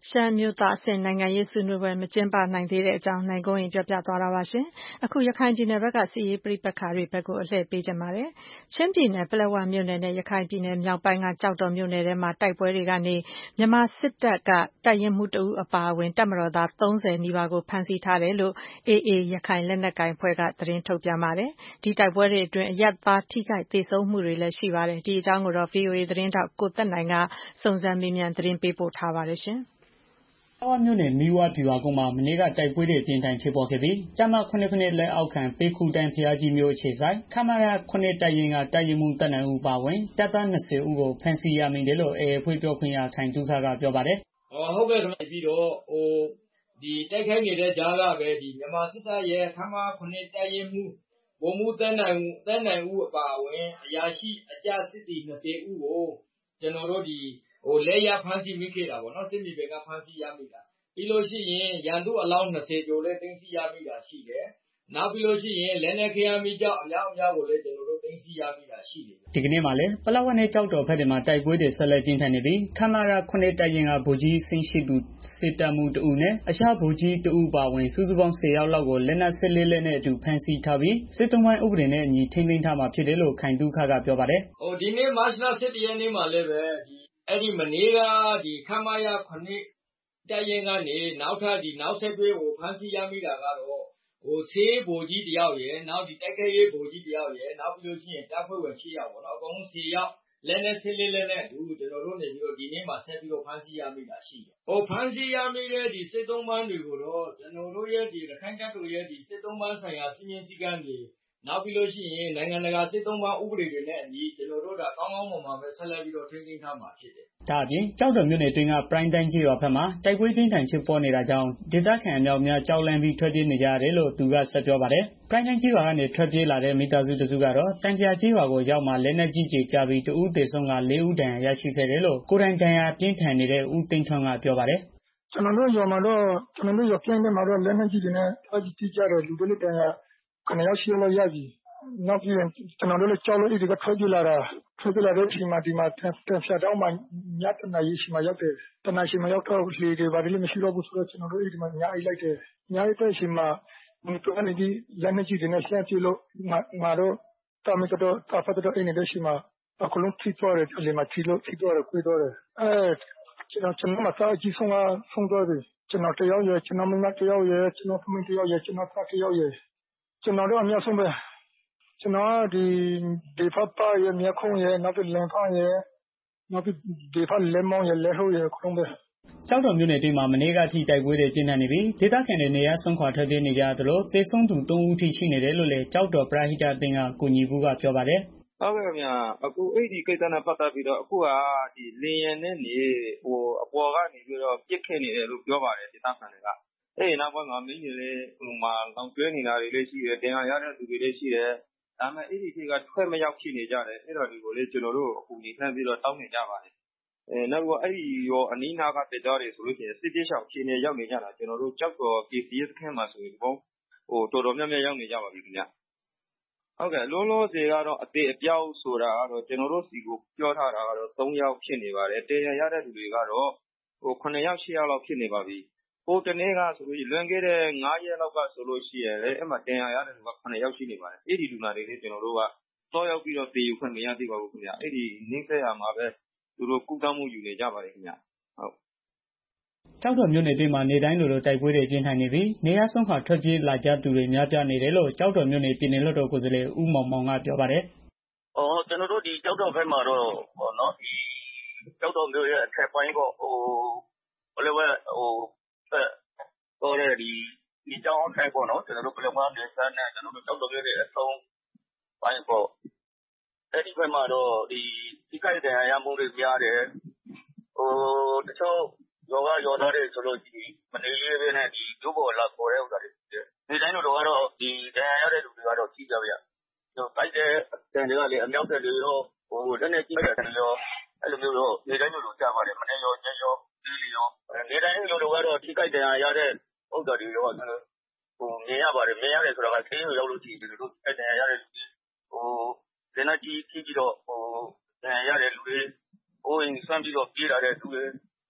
ရှမ်းမျိုးသားအဆင့်နိုင်ငံရေးဆွေးနွေးပွဲမကျင်းပနိုင်သေးတဲ့အကြောင်းနိုင်ကုန်းရင်ပြောပြသွားတာပါရှင်။အခုရခိုင်ပြည်နယ်ဘက်ကစစ်ရေးပဋိပက္ခတွေဘက်ကိုအလှည့်ပေးကြပါတယ်။ချင်းပြည်နယ်ပလက်ဝမြို့နယ်နဲ့ရခိုင်ပြည်နယ်မြောက်ပိုင်းကကြောက်တော်မြို့နယ်ထဲမှာတိုက်ပွဲတွေကနေမြန်မာစစ်တပ်ကတပ်ရင်းမှုတအုပ်အပါအဝင်တပ်မတော်သားသုံးဆယ်နီးပါးကိုဖမ်းဆီးထားတယ်လို့ အေအေ ရခိုင်လက်နက်ကိုင်အဖွဲ့ကသတင်းထုတ်ပြန်ပါတယ်။ဒီတိုက်ပွဲတွေအတွင်းအရပ်သားထိခိုက်သေဆုံးမှုတွေလည်းရှိပါတယ်။ဒီအကြောင်းကိုတော့ ဗွီအိုအေသတင်းထောက်ကိုသက်နိုင်ကစုံစမ်းမေးမြန်းသတင်းပေးပို့ထားပါတယ်ရှင်။ပလက်ဝမြို့နယ်မီးဝဗျူဟာကုန်းမှာမနေ့ကတိုက်ပွဲတွေအပြင်းထန်ဖြစ်ပေါ်ခဲ့ပြီးတပ်မ ခုနှစ် လက်အောက်ခံပေခုတန်းဘုရားကြီးမြို့အခြေစိုက်ခမရ ခုနှစ် တပ်ရင်းကတပ်ရင်းမှူးသက်နိုင်ဦးအပါအဝင်တပ်သား နှစ်ဆယ်ဦးကိုဖမ်းဆီးရမိတယ်လို့ အေအေ အဖွဲ့ပြောခွင့်ရခိုင်သုခကပြောပါတယ်။ "ဟုတ်ကဲ့ခင်ဗျာပြီးတော့ဟိုဒီတိုက်ခိုက်နေတဲ့ကြားကပဲဒီမြန်မာစစ်တပ်ရဲ့ခမရ ခုနှစ် တပ်ရင်းမှူးဗိုလ်မှူးသက်နိုင်ဦးသက်နိုင်ဦးအပါအဝင်အရာရှိအကြစစ်သည် နှစ်ဆယ်ဦးကိုကျွန်တော်တို့ဒီဟိုလက်ရဖမ်းဆီးမိခဲ့တာပေါ့နော်စစ်မြေပြင်ကဖမ်းဆီးရမိတာပြီးလို့ရှိရင်ရန်သူအလောင်းနှစ်ဆယ်ကျော်လည်းသိမ်းဆည်းရမိတာရှိတယ်နောက်ပြီးလို့ရှိရင်လက်နက်ခဲယမ်းမိကြောက်အများအများကိုလည်းကျွန်တော်တို့သိမ်းဆည်းရမိတာရှိတယ်ဒီကနေ့မှာလည်းပလက်ဝနဲ့ကြောက်တော်ဘက်တွေမှာတိုက်ပွဲတွေဆက်လက်ပြင်းထန်နေပြီးခမရ ခုနှစ် တပ်ရင်းကဗိုလ်ကြီးအဆင့်ရှိသူစစ်တပ်မှုတဦးနဲ့အခြားဗိုလ်ကြီးတဦးပါဝင်စုစုပေါင်း ဆယ်ယောက်လောက်ကိုလက်နက် ၁၄ လက်နဲ့အတူဖမ်းဆီးထားပြီးစစ်သုံးပိုင်းဥပဒေနဲ့အညီထိန်းသိမ်းထားမှာဖြစ်တယ်လို့ခိုင်သုခကပြောပါတယ်ဟိုဒီနေ့မတ်လ ၁၁ ရက်နေ့မှာလည်းပဲဒီအဲ့ဒီမနေ့ကဒီခမရ ခုနှစ် တပ်ရင်းကနေနောက်ထပ်ဒီနောက်ဆက်တွဲကိုဖမ်းဆီးရမိတာကတော့ဟိုဆေးဗိုလ်ကြီးတယောက်ရယ်နောက်ဒီတိုက်ခိုက်ရေးဗိုလ်ကြီးတယောက်ရယ်နောက်ပြီးလို့ရှိရင်တပ်ဖွဲ့ဝင် ရှစ်ယောက်ပေါ့နော်အကုန်လုံးဆယ်ယောက်လက်နက် ၁၄ လက်နဲ့အတူကျွန်တော်တို့နေပြီးတော့ဒီနေ့မှာဆက်ပြီးတော့ဖမ်းဆီးရမိတာရှိတယ်။ဟိုဖမ်းဆီးရမိတဲ့ဒီစစ်သုံးပန်းတွေကိုတော့ကျွန်တော်တို့ရဲ့ဒီရခိုင်တပ်တော်ရဲ့ဒီစစ်သုံးပန်းဆိုင်ရာစီမင်းစည်းကမ်းတွေနောက်ပြီးလို့ရှိရင်နိုင်ငံတကာစစ်သုံးပန်းဥပဒေတွေနဲ့အညီကျွန်တော်တို့ကကောင်းကောင်းမွန်မွန်ပဲဆက်လက်ပြီးတော့ထိန်းသိမ်းထားမှာဖြစ်တယ်။ဒါအပြင်ကြောက်တော်မြို့နယ်တွင်းကပရိုင်းတိုင်းကြီးရွာဘက်မှာတိုက်ပွဲပြင်းထန်ဖြစ်ပေါ်နေတာကြောင့်ဒေသခံအများအပြားကြောက်လန့်ပြီးထွက်ပြေးနေကြရတယ်လို့သူကဆက်ပြောပါတယ်။ပရိုင်းတိုင်းကြီးရွာကနေထွက်ပြေးလာတဲ့မိသားစုတစုကတော့တန်ကြာကြီးရွာကိုရောက်မှလက်နက်ကြီးကျည်ကျပြီးတဦးသေဆုံးကလေးဦးဒဏ်ရာရရှိခဲ့တယ်လို့ကိုယ်တိုင်ဒဏ်ရာပြင်းထန်နေတဲ့ဦးသိန်းထွန်းကပြောပါတယ်။ကျွန်တော်တို့ရွာမှာတော့ကျွန်တော်တို့ရွာပြန်တဲ့မှာတော့လက်နက်ကြီးတွေနဲ့အကြီးကြီးကြတယ်လူတွေလည်းတန်ရာခဏရောက်ရှိလို့ရပြီ။နောက်ပြီးကျွန်တော်တို့လည်းကြောက်လို့ဒီကထွက်ပြေးလာတာထွက်ပြေးလာတဲ့အချိန်မှာဒီမှာတန်ဖြတ်တော့မှညတနာရီရှိမှရောက်တယ်တနာရှိမှရောက်တော့လေတွေဘာလို့မရှိတော့ဘူးဆိုတော့ကျွန်တော်တို့ဒီမှာညအိလိုက်တယ်ညအိတဲ့အချိန်မှာဒီကနေဒီလက်နက်ကြီးတွေနဲ့ဆက်ပြေးလို့ငါတို့တာမကတော့တာဖတ်တော့အင်းတဲ့အချိန်မှာအခုလုံးထိသွားတယ်လေမှာထိလို့ထိသွားတယ်ခွေးသွားတယ်အဲကျွန်တော်ကျွန်တော်မသားကြီးဆုံးကဆုံးသွားတယ်ကျွန်တော်တယောက်ရယ်ကျွန်တော်မမတယောက်ရယ်ကျွန်တော်သမီးတယောက်ရယ်ကျွန်တော်သားတယောက်ရယ်ကျွန်တော်တို့အများဆုံးပဲကျွန်တော်ဒီဒီဖတ်ပါရမြေခုံးရနောက်ပြီးလန်ဖားရနောက်ပြီးဒီဖတ်လက်မောင်းရလက်ဟုတ်ရခုံးပဲကြောက်တော်မြို့နယ်တွင်းမှာမနေ့ကအထိတိုက်ပွဲတွေပြင်းထန်နေပြီးဒေသခံတွေနေရာဆုံးခွာထွက်ပြေးနေကြသလိုသေဆုံးသူသုံးဦးထိရှိနေတယ်လို့လည်းကြောက်တော်ပရဟိတအသင်းကကိုညီဘူးကပြောပါတယ်ဟုတ်ကဲ့ခင်ဗျာအခုအဲ့ဒီကိစ္စနဲ့ပတ်သက်ပြီးတော့အခုကဒီလင်းရန်နဲ့နေဟိုအပေါ်ကနေပြီးတော့ပြစ်ခတ်နေတယ်လို့ပြောပါတယ်ဒေသခံတွေကအဲ့ဒီနောက်ပိုင်းမှာမင်းကြီးလေးဟိုမှာလောင်ကျွေးနေတာတွေလည်းရှိတယ်တင်ရရတဲ့သူတွေလည်းရှိတယ်ဒါပေမဲ့အဲ့ဒီခေတ်ကထွက်မရောက်ဖြစ်နေကြတယ်အဲ့တော့ဒီကိုလေကျွန်တော်တို့အခုနေလှမ်းပြီးတော့တောင်းနေကြပါတယ်အဲနောက်တော့အဲ့ဒီရောအနီးနားကတက်ကြတယ်ဆိုလို့ရှိရင်စစ်ပြေးရှောင်ရှင်နေရောက်နေကြတာကျွန်တော်တို့ကြောက်တော် ကေ ပီ အက်စ် ခန်းမှာဆိုရင်ဘုံဟိုတော်တော်များများရောက်နေကြပါပြီခင်ဗျဟုတ်ကဲ့လုံးလုံးစေကတော့အသေးအပြောက်ဆိုတာကတော့ကျွန်တော်တို့စီကိုပြောထားတာကတော့သုံးယောက်ဖြစ်နေပါတယ်တင်ရရတဲ့လူတွေကတော့ဟိုခုနှစ်ယောက်ရှစ်ယောက်လောက်ဖြစ်နေပါပြီဟိုတနေ့ကဆိုလို့လွန်ခဲ့တဲ့ငါးရက်လောက်ကဆိုလို့ရှိရင်လည်းအဲ့မှာတင်ရရတဲ့လူကခုနှစ်ယောက်ရှိနေပါတယ်အဲ့ဒီလူနာတွေလည်းကျွန်တော်တို့ကတော့ရောက်ပြီးတော့တည်ယူခွင့်မရသေးပါဘူးခင်ဗျအဲ့ဒီနှင်းဆက်ရမှာပဲသူတို့ကုသမှုယူနေကြပါတယ်ခင်ဗျဟုတ်ကြောက်တော်မြို့နယ်တွင်းမှာနေတိုင်းလိုလိုတိုက်ပွဲတွေပြင်းထန်နေပြီးနေရာဆုံးခါထွက်ပြေးလာကြသူတွေများပြားနေတယ်လို့ကြောက်တော်မြို့နယ်ပြည်နယ်လွှတ်တော်ကိုယ်စားလှယ်ဦးမောင်မောင်ကပြောပါတယ်။အော်ကျွန်တော်တို့ဒီကြောက်တော်ဘက်မှာတော့ဟောနော်ဒီကြောက်တော်မြို့ရဲ့အထက်ပိုင်းကဟိုဘယ်လိုလဲဟိုဟိုလေဒီဒီကြောင်းထိုင်ပေါ့နော်ကျွန်တော်တို့ဘယ်လိုမှနေစမ်းနဲ့ကျွန်တော်တို့ကြောက်တော်မြို့ရဲ့အဆုံးပိုင်းပေါ့အဲ့ဒီဘက်မှာတော့ဒီဒီခိုက်တဲ့ရမှုတွေများတယ်ဟိုတချို့ယောဂယောသားတွေဆိုလို့ဒီမနေရေးပဲနဲ့ဒီဒုဘောလာခေါ်တဲ့ဥစ္စာတွေဒီတိုင်းတော့ကတော့ဒီတရားရတဲ့လူတွေကတော့ကြီးကြပါရဟိုတိုက်တဲ့တန်တွေကလေအမြောက်တဲ့တွေရောဟိုလက်နဲ့ကြီးတဲ့တွေရောအဲ့လိုမျိုးတော့ဒီတိုင်းလိုကြပါတယ်မနေရောညရောဒီရောဒီတိုင်းလိုတော့ကတော့ထိခိုက်တရားရတဲ့ဥစ္စာတွေရောကျွန်တော်ဟိုမြင်ရပါတယ်မြင်ရတယ်ဆိုတာကခင်းရောက်လို့ရှိတယ်လို့အဲ့တရားရတဲ့ဟိုဒီနေ့ကြီးကြီးတော့ဟိုတရားရတဲ့လူတွေဟိုရင်ဆွမ်းပြီးတော့ပြေးလာတဲ့လူတွေ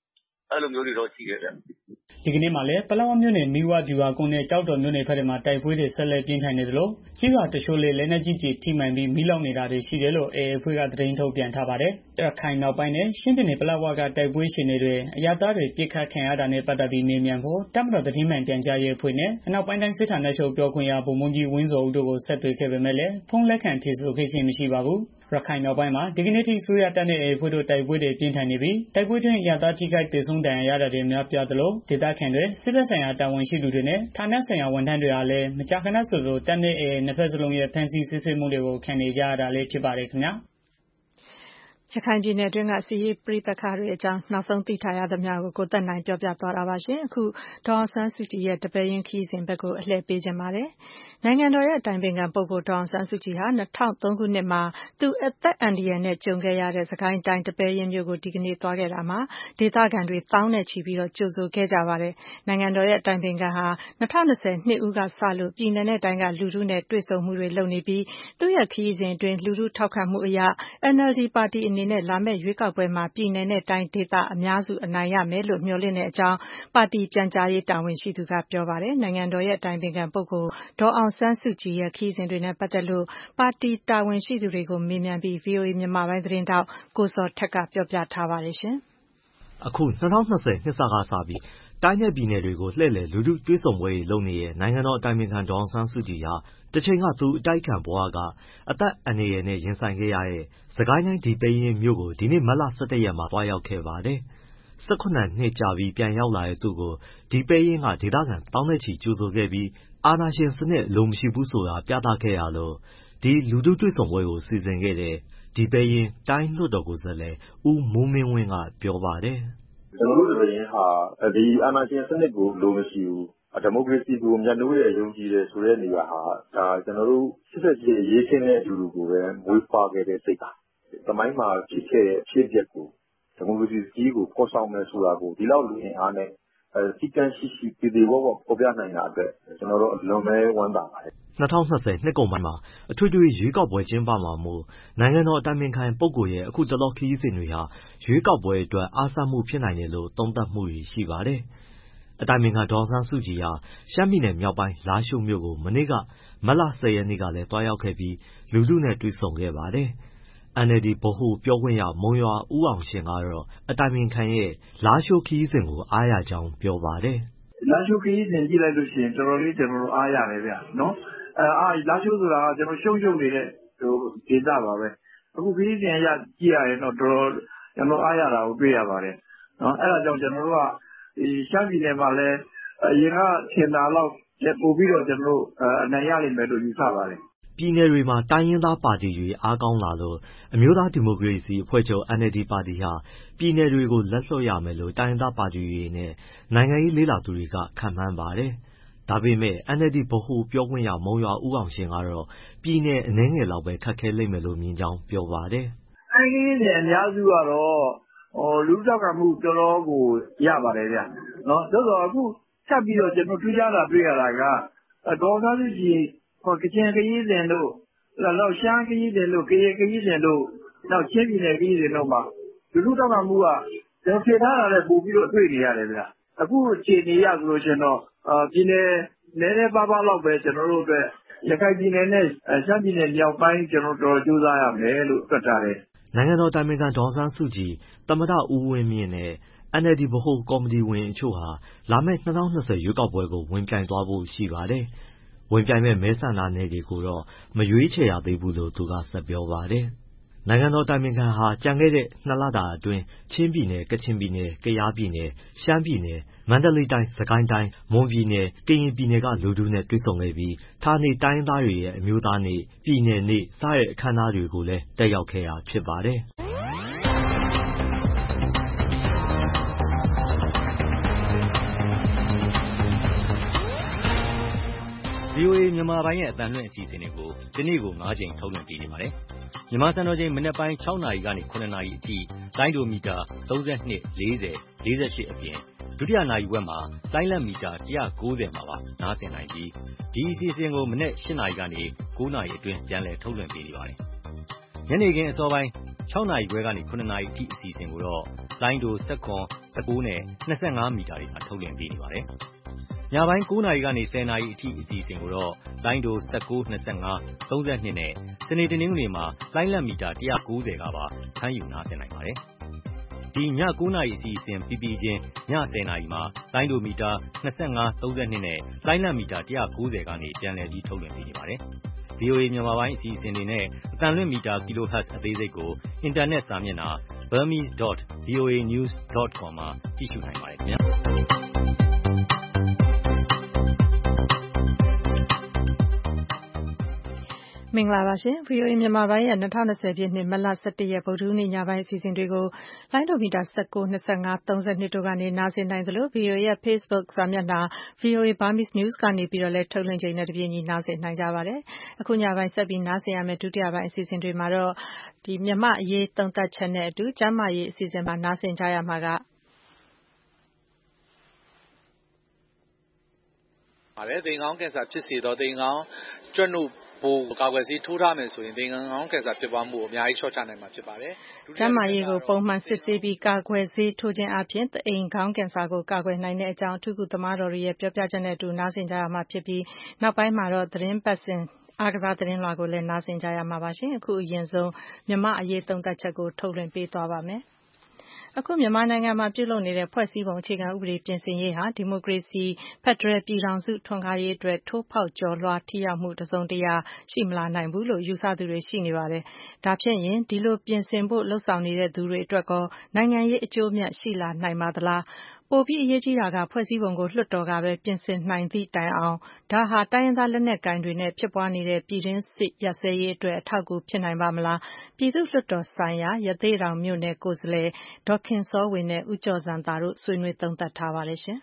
အဲ့လိုမျိုးတွေတော့ရှိခဲ့တယ်ဒီကနေ့မှလည်းပလောဝမြို့နယ်မီးဝဗျူဟာကုန်းနဲ့ကြောက်တော်မြို့နယ်ဘက်တွေမှာတိုက်ပွဲတွေဆက်လက်ပြင်းထန်နေသလိုကျေးရွာတချို့လည်းလက်နက်ကြီးကြီးထိမှန်ပြီးမီးလောင်နေတာတွေရှိတယ်လို့ အေအေ အဖွဲ့ကသတင်းထုတ်ပြန်ထားပါတယ်။ရခိုင်မြောက်ပိုင်းနဲ့ရှမ်းပြည်နယ်ပလောဝကတိုက်ပွဲရှင်တွေအရသားတွေပြစ်ခတ်ခံရတာနဲ့ပတ်သက်ပြီးမေးမြန်းဖို့တပ်မတော်သတင်းမှန်ပြန်ကြားရေးအဖွဲ့နဲ့အနောက်ပိုင်းတိုင်းစစ်ဌာနချုပ်ပြောခွင့်ရဗိုလ်မှူးကြီးဝင်းဇော်ဦးတို့ကိုဆက်သွယ်ခဲ့ပေမဲ့လည်းဖုန်းလက်ခံဖြေဆိုခဲ့ခြင်းမရှိပါဘူး။ရခိုင်မြောက်ပိုင်းမှာဒီကနေ့ထိဆိုရတပ်နဲ့ အေအေ အဖွဲ့တို့တိုက်ပွဲတွေပြင်းထန်နေပြီးတိုက်ပွဲတွင်အရသားထိခိုက်ဒေဆုံးဒဏ်ရာရတာတွေများပြားသလိုဒေသခံတွေစစ်ဘက်ဆိုင်ရာတာဝန်ရှိသူတွေနဲ့ဌာနဆိုင်ရာဝန်ထမ်းတွေအားလည်းမကြာခဏဆိုလိုတပ်နဲ့ အေအေ နှစ်ဖက်စလုံးရဲ့ဖမ်းဆီးစစ်ဆေးမှုတွေကိုခံနေကြရတာလည်းဖြစ်ပါတယ်ခင်ဗျာရခိုင်ပြည်နယ်တွင်းကစစ်ရေးပဋိပက္ခတွေအကြောင်းနောက်ဆုံးသိထားရသမျှကိုကိုသက်နိုင်ပြောပြသွားတာပါရှင်။အခုဒေါ်အောင်ဆန်းစုကြည်ရဲ့တပည့်ရင်ခီးစဉ်ဘက်ကိုအလှည့်ပေးခြင်းပါတယ်။နိုင်ငံတော်ရဲ့အတိုင်ပင်ခံပုဂ္ဂိုလ်ဒေါ်အောင်ဆန်းစုကြည်ဟာ၂၀၀၃ခုနှစ်မှာသူအသက်အန္တရာယ်နဲ့ကြုံခဲ့ရတဲ့စကိုင်းတိုင်းတပည့်ရင်မြို့ကိုဒီကနေ့သွားခဲ့တာမှာဒေသခံတွေသောင်းနဲ့ချီပြီးတော့ကြိုဆိုခဲ့ကြပါတယ်။နိုင်ငံတော်ရဲ့အတိုင်ပင်ခံဟာ၂၀၂၀နှစ်ဦးကစလို့ပြည်နယ်နဲ့တိုင်းကလူထုနဲ့တွေ့ဆုံမှုတွေလုပ်နေပြီးသူ့ရဲ့ခီးစဉ်အတွင်းလူထုထောက်ခံမှုအရ အန်အယ်လ်ဒီ ပါတီအနေနဲ့လာမယ့်ရွေးကောက်ပွဲမှာပြည်နယ်နဲ့တိုင်းဒေသအများစုအနိုင်ရမယ်လို့မျှော်လင့်တဲ့အကြောင်းပါတီပြန်ကြားရေးတာဝန်ရှိသူကပြောပါတယ်။နိုင်ငံတော်ရဲ့အတိုင်ပင်ခံပုဂ္ဂိုလ်ဒေါ်အောင်ဆန်းစုကြည်ရဲ့ခီးစဉ်တွေနဲ့ပတ်သက်လို့ပါတီတာဝန်ရှိသူတွေကိုမေးမြန်းပြီး ဗွီအိုအေမြန်မာပိုင်းသတင်းထောက်ကိုဇော်ထက်ကပြောပြထားပါတယ်ရှင်။အခု၂၀၂၀နှစ်စကစပြီးတိုင်းနဲ့ပြည်နယ်တွေကိုလှည့်လည်လူထုတွေ့ဆုံပွဲတွေလုပ်နေတဲ့နိုင်ငံတော်အတိုင်ပင်ခံဒေါ်အောင်ဆန်းစုကြည်ဟာတချိန်ကသူအတိုက်ခံဘဝကအသက်အန္တရာယ်နဲ့ရင်ဆိုင်ခဲ့ရတဲ့စစ်ကိုင်းတိုင်းဒီပဲယင်းမြို့ကိုဒီနေ့မတ်လ၁၁ရက်မှာသွားရောက်ခဲ့ပါတယ်။၁၇နှစ်ကြာပြီးပြန်ရောက်လာတဲ့သူ့ကိုဒီပဲယင်းကဒေသခံသောင်းနဲ့ချီကြိုဆိုခဲ့ပြီးအာဏာရှင်စနစ်အလိုမရှိဘူးဆိုတာပြသခဲ့ရလို့ဒီလူထုတွေ့ဆုံပွဲကိုစီစဉ်ခဲ့တဲ့ဒီပဲယင်းတိုင်းလွှတ်တော်ကိုယ်စားလှယ်ဦးမိုးမင်းဝင်းကပြောပါတယ်။ကျွန်တော်တို့ဒီပဲယင်းဟာဒီအာဏာရှင်စနစ်ကိုလိုမရှိဘူးဒီမိုကရေစီကိုမြတ်နိုးရဲ့ယုံကြည်တယ်ဆိုတဲ့နေရာဟာဒါကျွန်တော်တို့စစ်စစ်ကြီးရေးခင်းတဲ့အတူတူကိုပဲမွေးဖွားခဲ့တဲ့စိတ်ပါ။သမိုင်းမှာဖြစ်ခဲ့တဲ့အဖြစ်အပျက်ကိုဒီမိုကရေစီကြီးကိုဖော်ဆောင်မယ်ဆိုတာကိုဒီလောက်လူအင်အားနဲ့အဲစီကံရှိရှိတည်တည်ဝဝပေါ်ပြနိုင်တာအတွက်ကျွန်တော်တို့အလွန်ပဲဝမ်းသာပါတယ်၂၀၂၀နှစ်ကုန်ပိုင်းမှာအထွေထွေရွေးကောက်ပွဲကျင်းပမှာမို့နိုင်ငံတော်အတိုင်ပင်ခံပုဂ္ဂိုလ်ရဲ့အခုတလောခရီးစဉ်တွေဟာရွေးကောက်ပွဲအတွက်အားစပ်မှုဖြစ်နိုင်တယ်လို့သုံးသပ်မှုတွေရှိပါတယ်။အတိုင်ပင်ခံဒေါ်အောင်ဆန်းစုကြည်ဟာရှမ်းပြည်နယ်မြောက်ပိုင်းလားရှိုးမြို့ကိုမနေ့ကမတ်လ၁၀ရက်နေ့ကလည်းသွားရောက်ခဲ့ပြီးလူထုနဲ့တွေ့ဆုံခဲ့ပါတယ်။ အန်အယ်လ်ဒီ ဗဟိုပြောခွင့်ရမုံရွာဦးအောင်ရှင်ကတော့အတိုင်ပင်ခံရဲ့လားရှိုးခရီးစဉ်ကိုအားရကြောင်းပြောပါတယ်။လားရှိုးခရီးစဉ်ကြည့်လိုက်လို့ရှိရင်တော်တော်လေးကျွန်တော်တို့အားရတယ်ဗျနော်။အဲအားလားရှိုးဆိုတာကကျွန်တော်ရှုံရှုံနေတဲ့ဟိုဒေသပါပဲ။အခုခရီးစဉ်ရကြည့်ရရင်တော့တော်တော်ကျွန်တော်အားရတာကိုတွေ့ရပါတယ်။နော်အဲဒါကြောင့်ကျွန်တော်တို့ကဒီရှမ်းပြည်နယ်မှာလည်းအရင်ကထင်တာလောက်ပို့ပြီးတော့ကျွန်တော်တို့အနိုင်ရနိုင်မယ်လို့ယူဆပါတယ်ပြည်နယ်တွေမှာတိုင်းရင်းသားပါတီတွေအားကောင်းလာလို့အမျိုးသားဒီမိုကရေစီအဖွဲ့ချုပ် အန်အယ်လ်ဒီ ပါတီဟာပြည်နယ်တွေကိုလက်လွှတ်ရမယ်လို့တိုင်းရင်းသားပါတီတွေနဲ့နိုင်ငံရေးလေ့လာသူတွေကခန့်မှန်းပါတယ်။ဒါပေမဲ့ အန်အယ်လ်ဒီ ဗဟိုပြောခွင့်ရမုံရွာဦးအောင်ရှင်ကတော့ပြည်နယ်အနည်းငယ်လောက်ပဲခက်ခဲလိမ့်မယ်လို့မြင်ကြောင်းပြောပါတယ်။တိုင်းရင်းနယ်အများစုကတော့ဟိုလူထောက်ခံမှုတော်တော်ကိုရပါတယ်ဗျ။နော်ဆိုတော့အခုဆက်ပြီးတော့ကျွန်တော်ထူးခြားတာတွေ့ရတာကဒေါ်သားစုကြည်ဟိုကချင်ခရီးစဉ်တို့နောက်ရှမ်းခရီးစဉ်တို့ကရင်ခရီးစဉ်တို့နောက်ချင်းပြည်နယ်ခရီးစဉ်တို့မှာလူလူတောက်မှမှုကကျွန်တော်ဖြေထားတာလည်းပို့ပြီးတော့တွေ့နေရတယ်ဗျာအခုအခြေအနေရဆိုလို့ရှင်တော့အာပြည်နယ်နည်းနည်းပါးပါးလောက်ပဲကျွန်တော်တို့အတွက်ရခိုင်ပြည်နယ်နဲ့ရှမ်းပြည်နယ်မြောက်ပိုင်းကျွန်တော်တို့ကြိုးစားရမယ်လို့တွက်ထားတယ်နိုင်ငံတော်တိုင်ပင်ခံဒေါ်ဆန်းစုကြည်သမ္မတဦးဝင်းမြင့်နဲ့ အန်အယ်လ်ဒီ ဗဟိုကော်မတီဝင်အချို့ဟာလာမယ့်၂၀၂၀ရွေးကောက်ပွဲကိုဝင်ပြိုင်သွားဖို့ရှိပါတယ်။ဝင်ပြိုင်မဲ့မဲဆန္ဒနယ်တွေကိုတော့မရွေးချယ်ရသေးဘူးလို့သူကဆက်ပြောပါတယ်။နိုင်ငံတော်တိုင်ပင်ခံဟာကျန်ခဲ့တဲ့နှစ်လတာအတွင်းချင်းပြည်နယ်၊ကချင်ပြည်နယ်၊ကယားပြည်နယ်၊ရှမ်းပြည်နယ်၊မန္တလေးတိုင်း၊စစ်ကိုင်းတိုင်း၊မွန်ပြည်နယ်၊ကရင်ပြည်နယ်ကလူထုနဲ့တွေ့ဆုံခဲ့ပြီးဌာနေတိုင်းရင်းသားတွေရဲ့အမျိုးသားနေ့၊ပြည်နယ်နေ့စတဲ့အခမ်းအနားတွေကိုလည်းတက်ရောက်ခဲ့တာဖြစ်ပါတယ်။ဗွီအိုအေမြန်မာပိုင်းရဲ့အသံလွှင့်အစီအစဉ်တွေကိုဒီနေ့ကို၅ချိန်ထုတ်လွှင့်ပေးနေပါတယ်။မြန်မာစံတော်ချိန်မနက်ပိုင်း၆နာရီကနေ၇နာရီအထိလိုင်းဒိုမီတာ၃၂၊၄၀၊၄၈အပြင်ဒုတိယနာရီဝက်မှာလိုင်းလတ်မီတာ၁၉၀မှာပါနားဆင်နိုင်ပြီးဒီအစီအစဉ်ကိုမနက်၈နာရီကနေ၉နာရီအတွင်းပြန်လည်ထုတ်လွှင့်ပေးနေပါတယ်။ညနေခင်းအစောပိုင်း၆နာရီခွဲကနေ ခုနှစ်နာရီအထိအစီအစဉ်ကိုတော့လိုင်းဒို၁၇ ၁၉နဲ့၂၅မီတာတွေမှာထုတ်လွှင့်ပေးနေပါတယ်။ညပိုင်း၉နာရီကနေ၁၀နာရီအထိအစီအစဉ်ကိုတော့လိုင်းဒို၁၉ ၂၅ ၃၂နဲ့စနေတနင်္ဂနွေမှာလိုင်းလတ်မီတာ၁၉၀ကပါဖမ်းယူနားဆင်နိုင်ပါတယ်။ဒီည၉နာရီအစီအစဉ်ပြီးပြီးချင်းည၁၀နာရီမှာလိုင်းဒိုမီတာ၂၅ ၃၂နဲ့လိုင်းလတ်မီတာ၁၉၀ကနေပြန်လည်ပြီးထုတ်လွှင့်ပေးနေပါတယ်။ဗွီအိုအေ မြန်မာပိုင်းအစီအစဉ်တွေနဲ့အသံလွှင့်မီတာ kilohertz အသေးစိတ်ကိုအင်တာနက်စာမျက်နှာ burmese dot voa news dot com မှာကြည့်ရှုနိုင်ပါတယ်ခင်ဗျာမင်္ဂလာပါရှင် ဗွီအိုအေ မြန်မာပိုင်းရဲ့၂၀၂၀ပြည့်နှစ်မတ်လ၁၁ရက်ဗုဒ္ဓဟူးနေ့ညပိုင်းအစီအစဉ်တွေကိုလိုင်းဒိုမီတာ၁၉ ၂၅ ၃၂တို့ကနေနားဆင်နိုင်သလို ဗွီအိုအေရဲ့ Facebook စာမျက်နှာ ဗွီအိုအေ Burmese News ကနေပြီးတော့လည်းထုတ်လွှင့်ချိန်နဲ့တပြေးညီနားဆင်နိုင်ကြပါတယ်။အခုညပိုင်းဆက်ပြီးနားဆင်ရမယ့်ဒုတိယပိုင်းအစီအစဉ်တွေမှာတော့ဒီမြန်မာအရေးသုံးသပ်ချက်နဲ့အတူကျန်းမာရေးအစီအစဉ်မှာနားဆင်ကြရမှာကပါတယ်သင်္ကောင်းကင်ဆာဖြစ်စေသောသင်္ကောင်းကျွတ်နုပိုးကာကွယ်ဆေးထိုးထားမယ်ဆိုရင်သင်္ကောင်းကင်ဆာဖြစ်ပွားမှုကိုအများကြီးလျှော့ချနိုင်မှာဖြစ်ပါတယ်။ကျန်းမာရေးကိုပုံမှန်စစ်ဆေးပြီးကာကွယ်ဆေးထိုးခြင်းအပြင်သင်္ကောင်းကင်ဆာကိုကာကွယ်နိုင်တဲ့အကြောင်းအထူးကုသမားတော်တွေရဲ့ပြောပြချက်နဲ့အတူနားဆင်ကြရမှာဖြစ်ပြီးနောက်ပိုင်းမှာတော့သတင်းပတ်စဉ်အားကစားသတင်းလွှာကိုလည်းနားဆင်ကြရမှာပါရှင်။အခုအရင်ဆုံးမြန်မာအရေးသုံးသပ်ချက်ကိုထုတ်လွှင့်ပေးသွားပါမယ်။အခုမြန်မာနိုင်ငံမှာပြုလုပ်နေတဲ့ဖွဲ့စည်းပုံအခြေခံဥပဒေပြင်ဆင်ရေးဟာဒီမိုကရေစီဖက်ဒရယ်ပြည်ထောင်စုထွန်းကားရေးအတွက်ထိုးဖောက်ကျော်လွှာထိရောက်မှုတစုံတရာရှိမလာနိုင်ဘူးလို့ယူဆသူတွေရှိနေပါတယ်။ဒါဖြစ်ရင်ဒီလိုပြင်ဆင်ဖို့လှုံ့ဆော်နေတဲ့သူတွေအတွက်ကောနိုင်ငံရေးအကျိုးအမြတ်ရှိလာနိုင်ပါသလား။ပိုပြီးအရေးကြီးတာကဖွဲ့စည်းပုံကိုလွှတ်တော်ကပဲပြင်ဆင်နိုင်သည့်တိုင်အောင်ဒါဟာတိုင်းရင်းသားလက်နက်ကိုင်တွေနဲ့ဖြစ်ပွားနေတဲ့ပြည်တွင်းစစ်ရပ်စဲရေးအတွက်အထောက်အကူဖြစ်နိုင်ပါမလားပြည်သူ့လွှတ်တော်ဆိုင်ရာရသေ့တောင်မြို့နယ်ကိုယ်စားလှယ်ဒေါ်ခင်စောဝေနဲ့ဦးကျော်ဇံသာတို့ဆွေးနွေးသုံးသပ်ထားပါတယ်ရှင်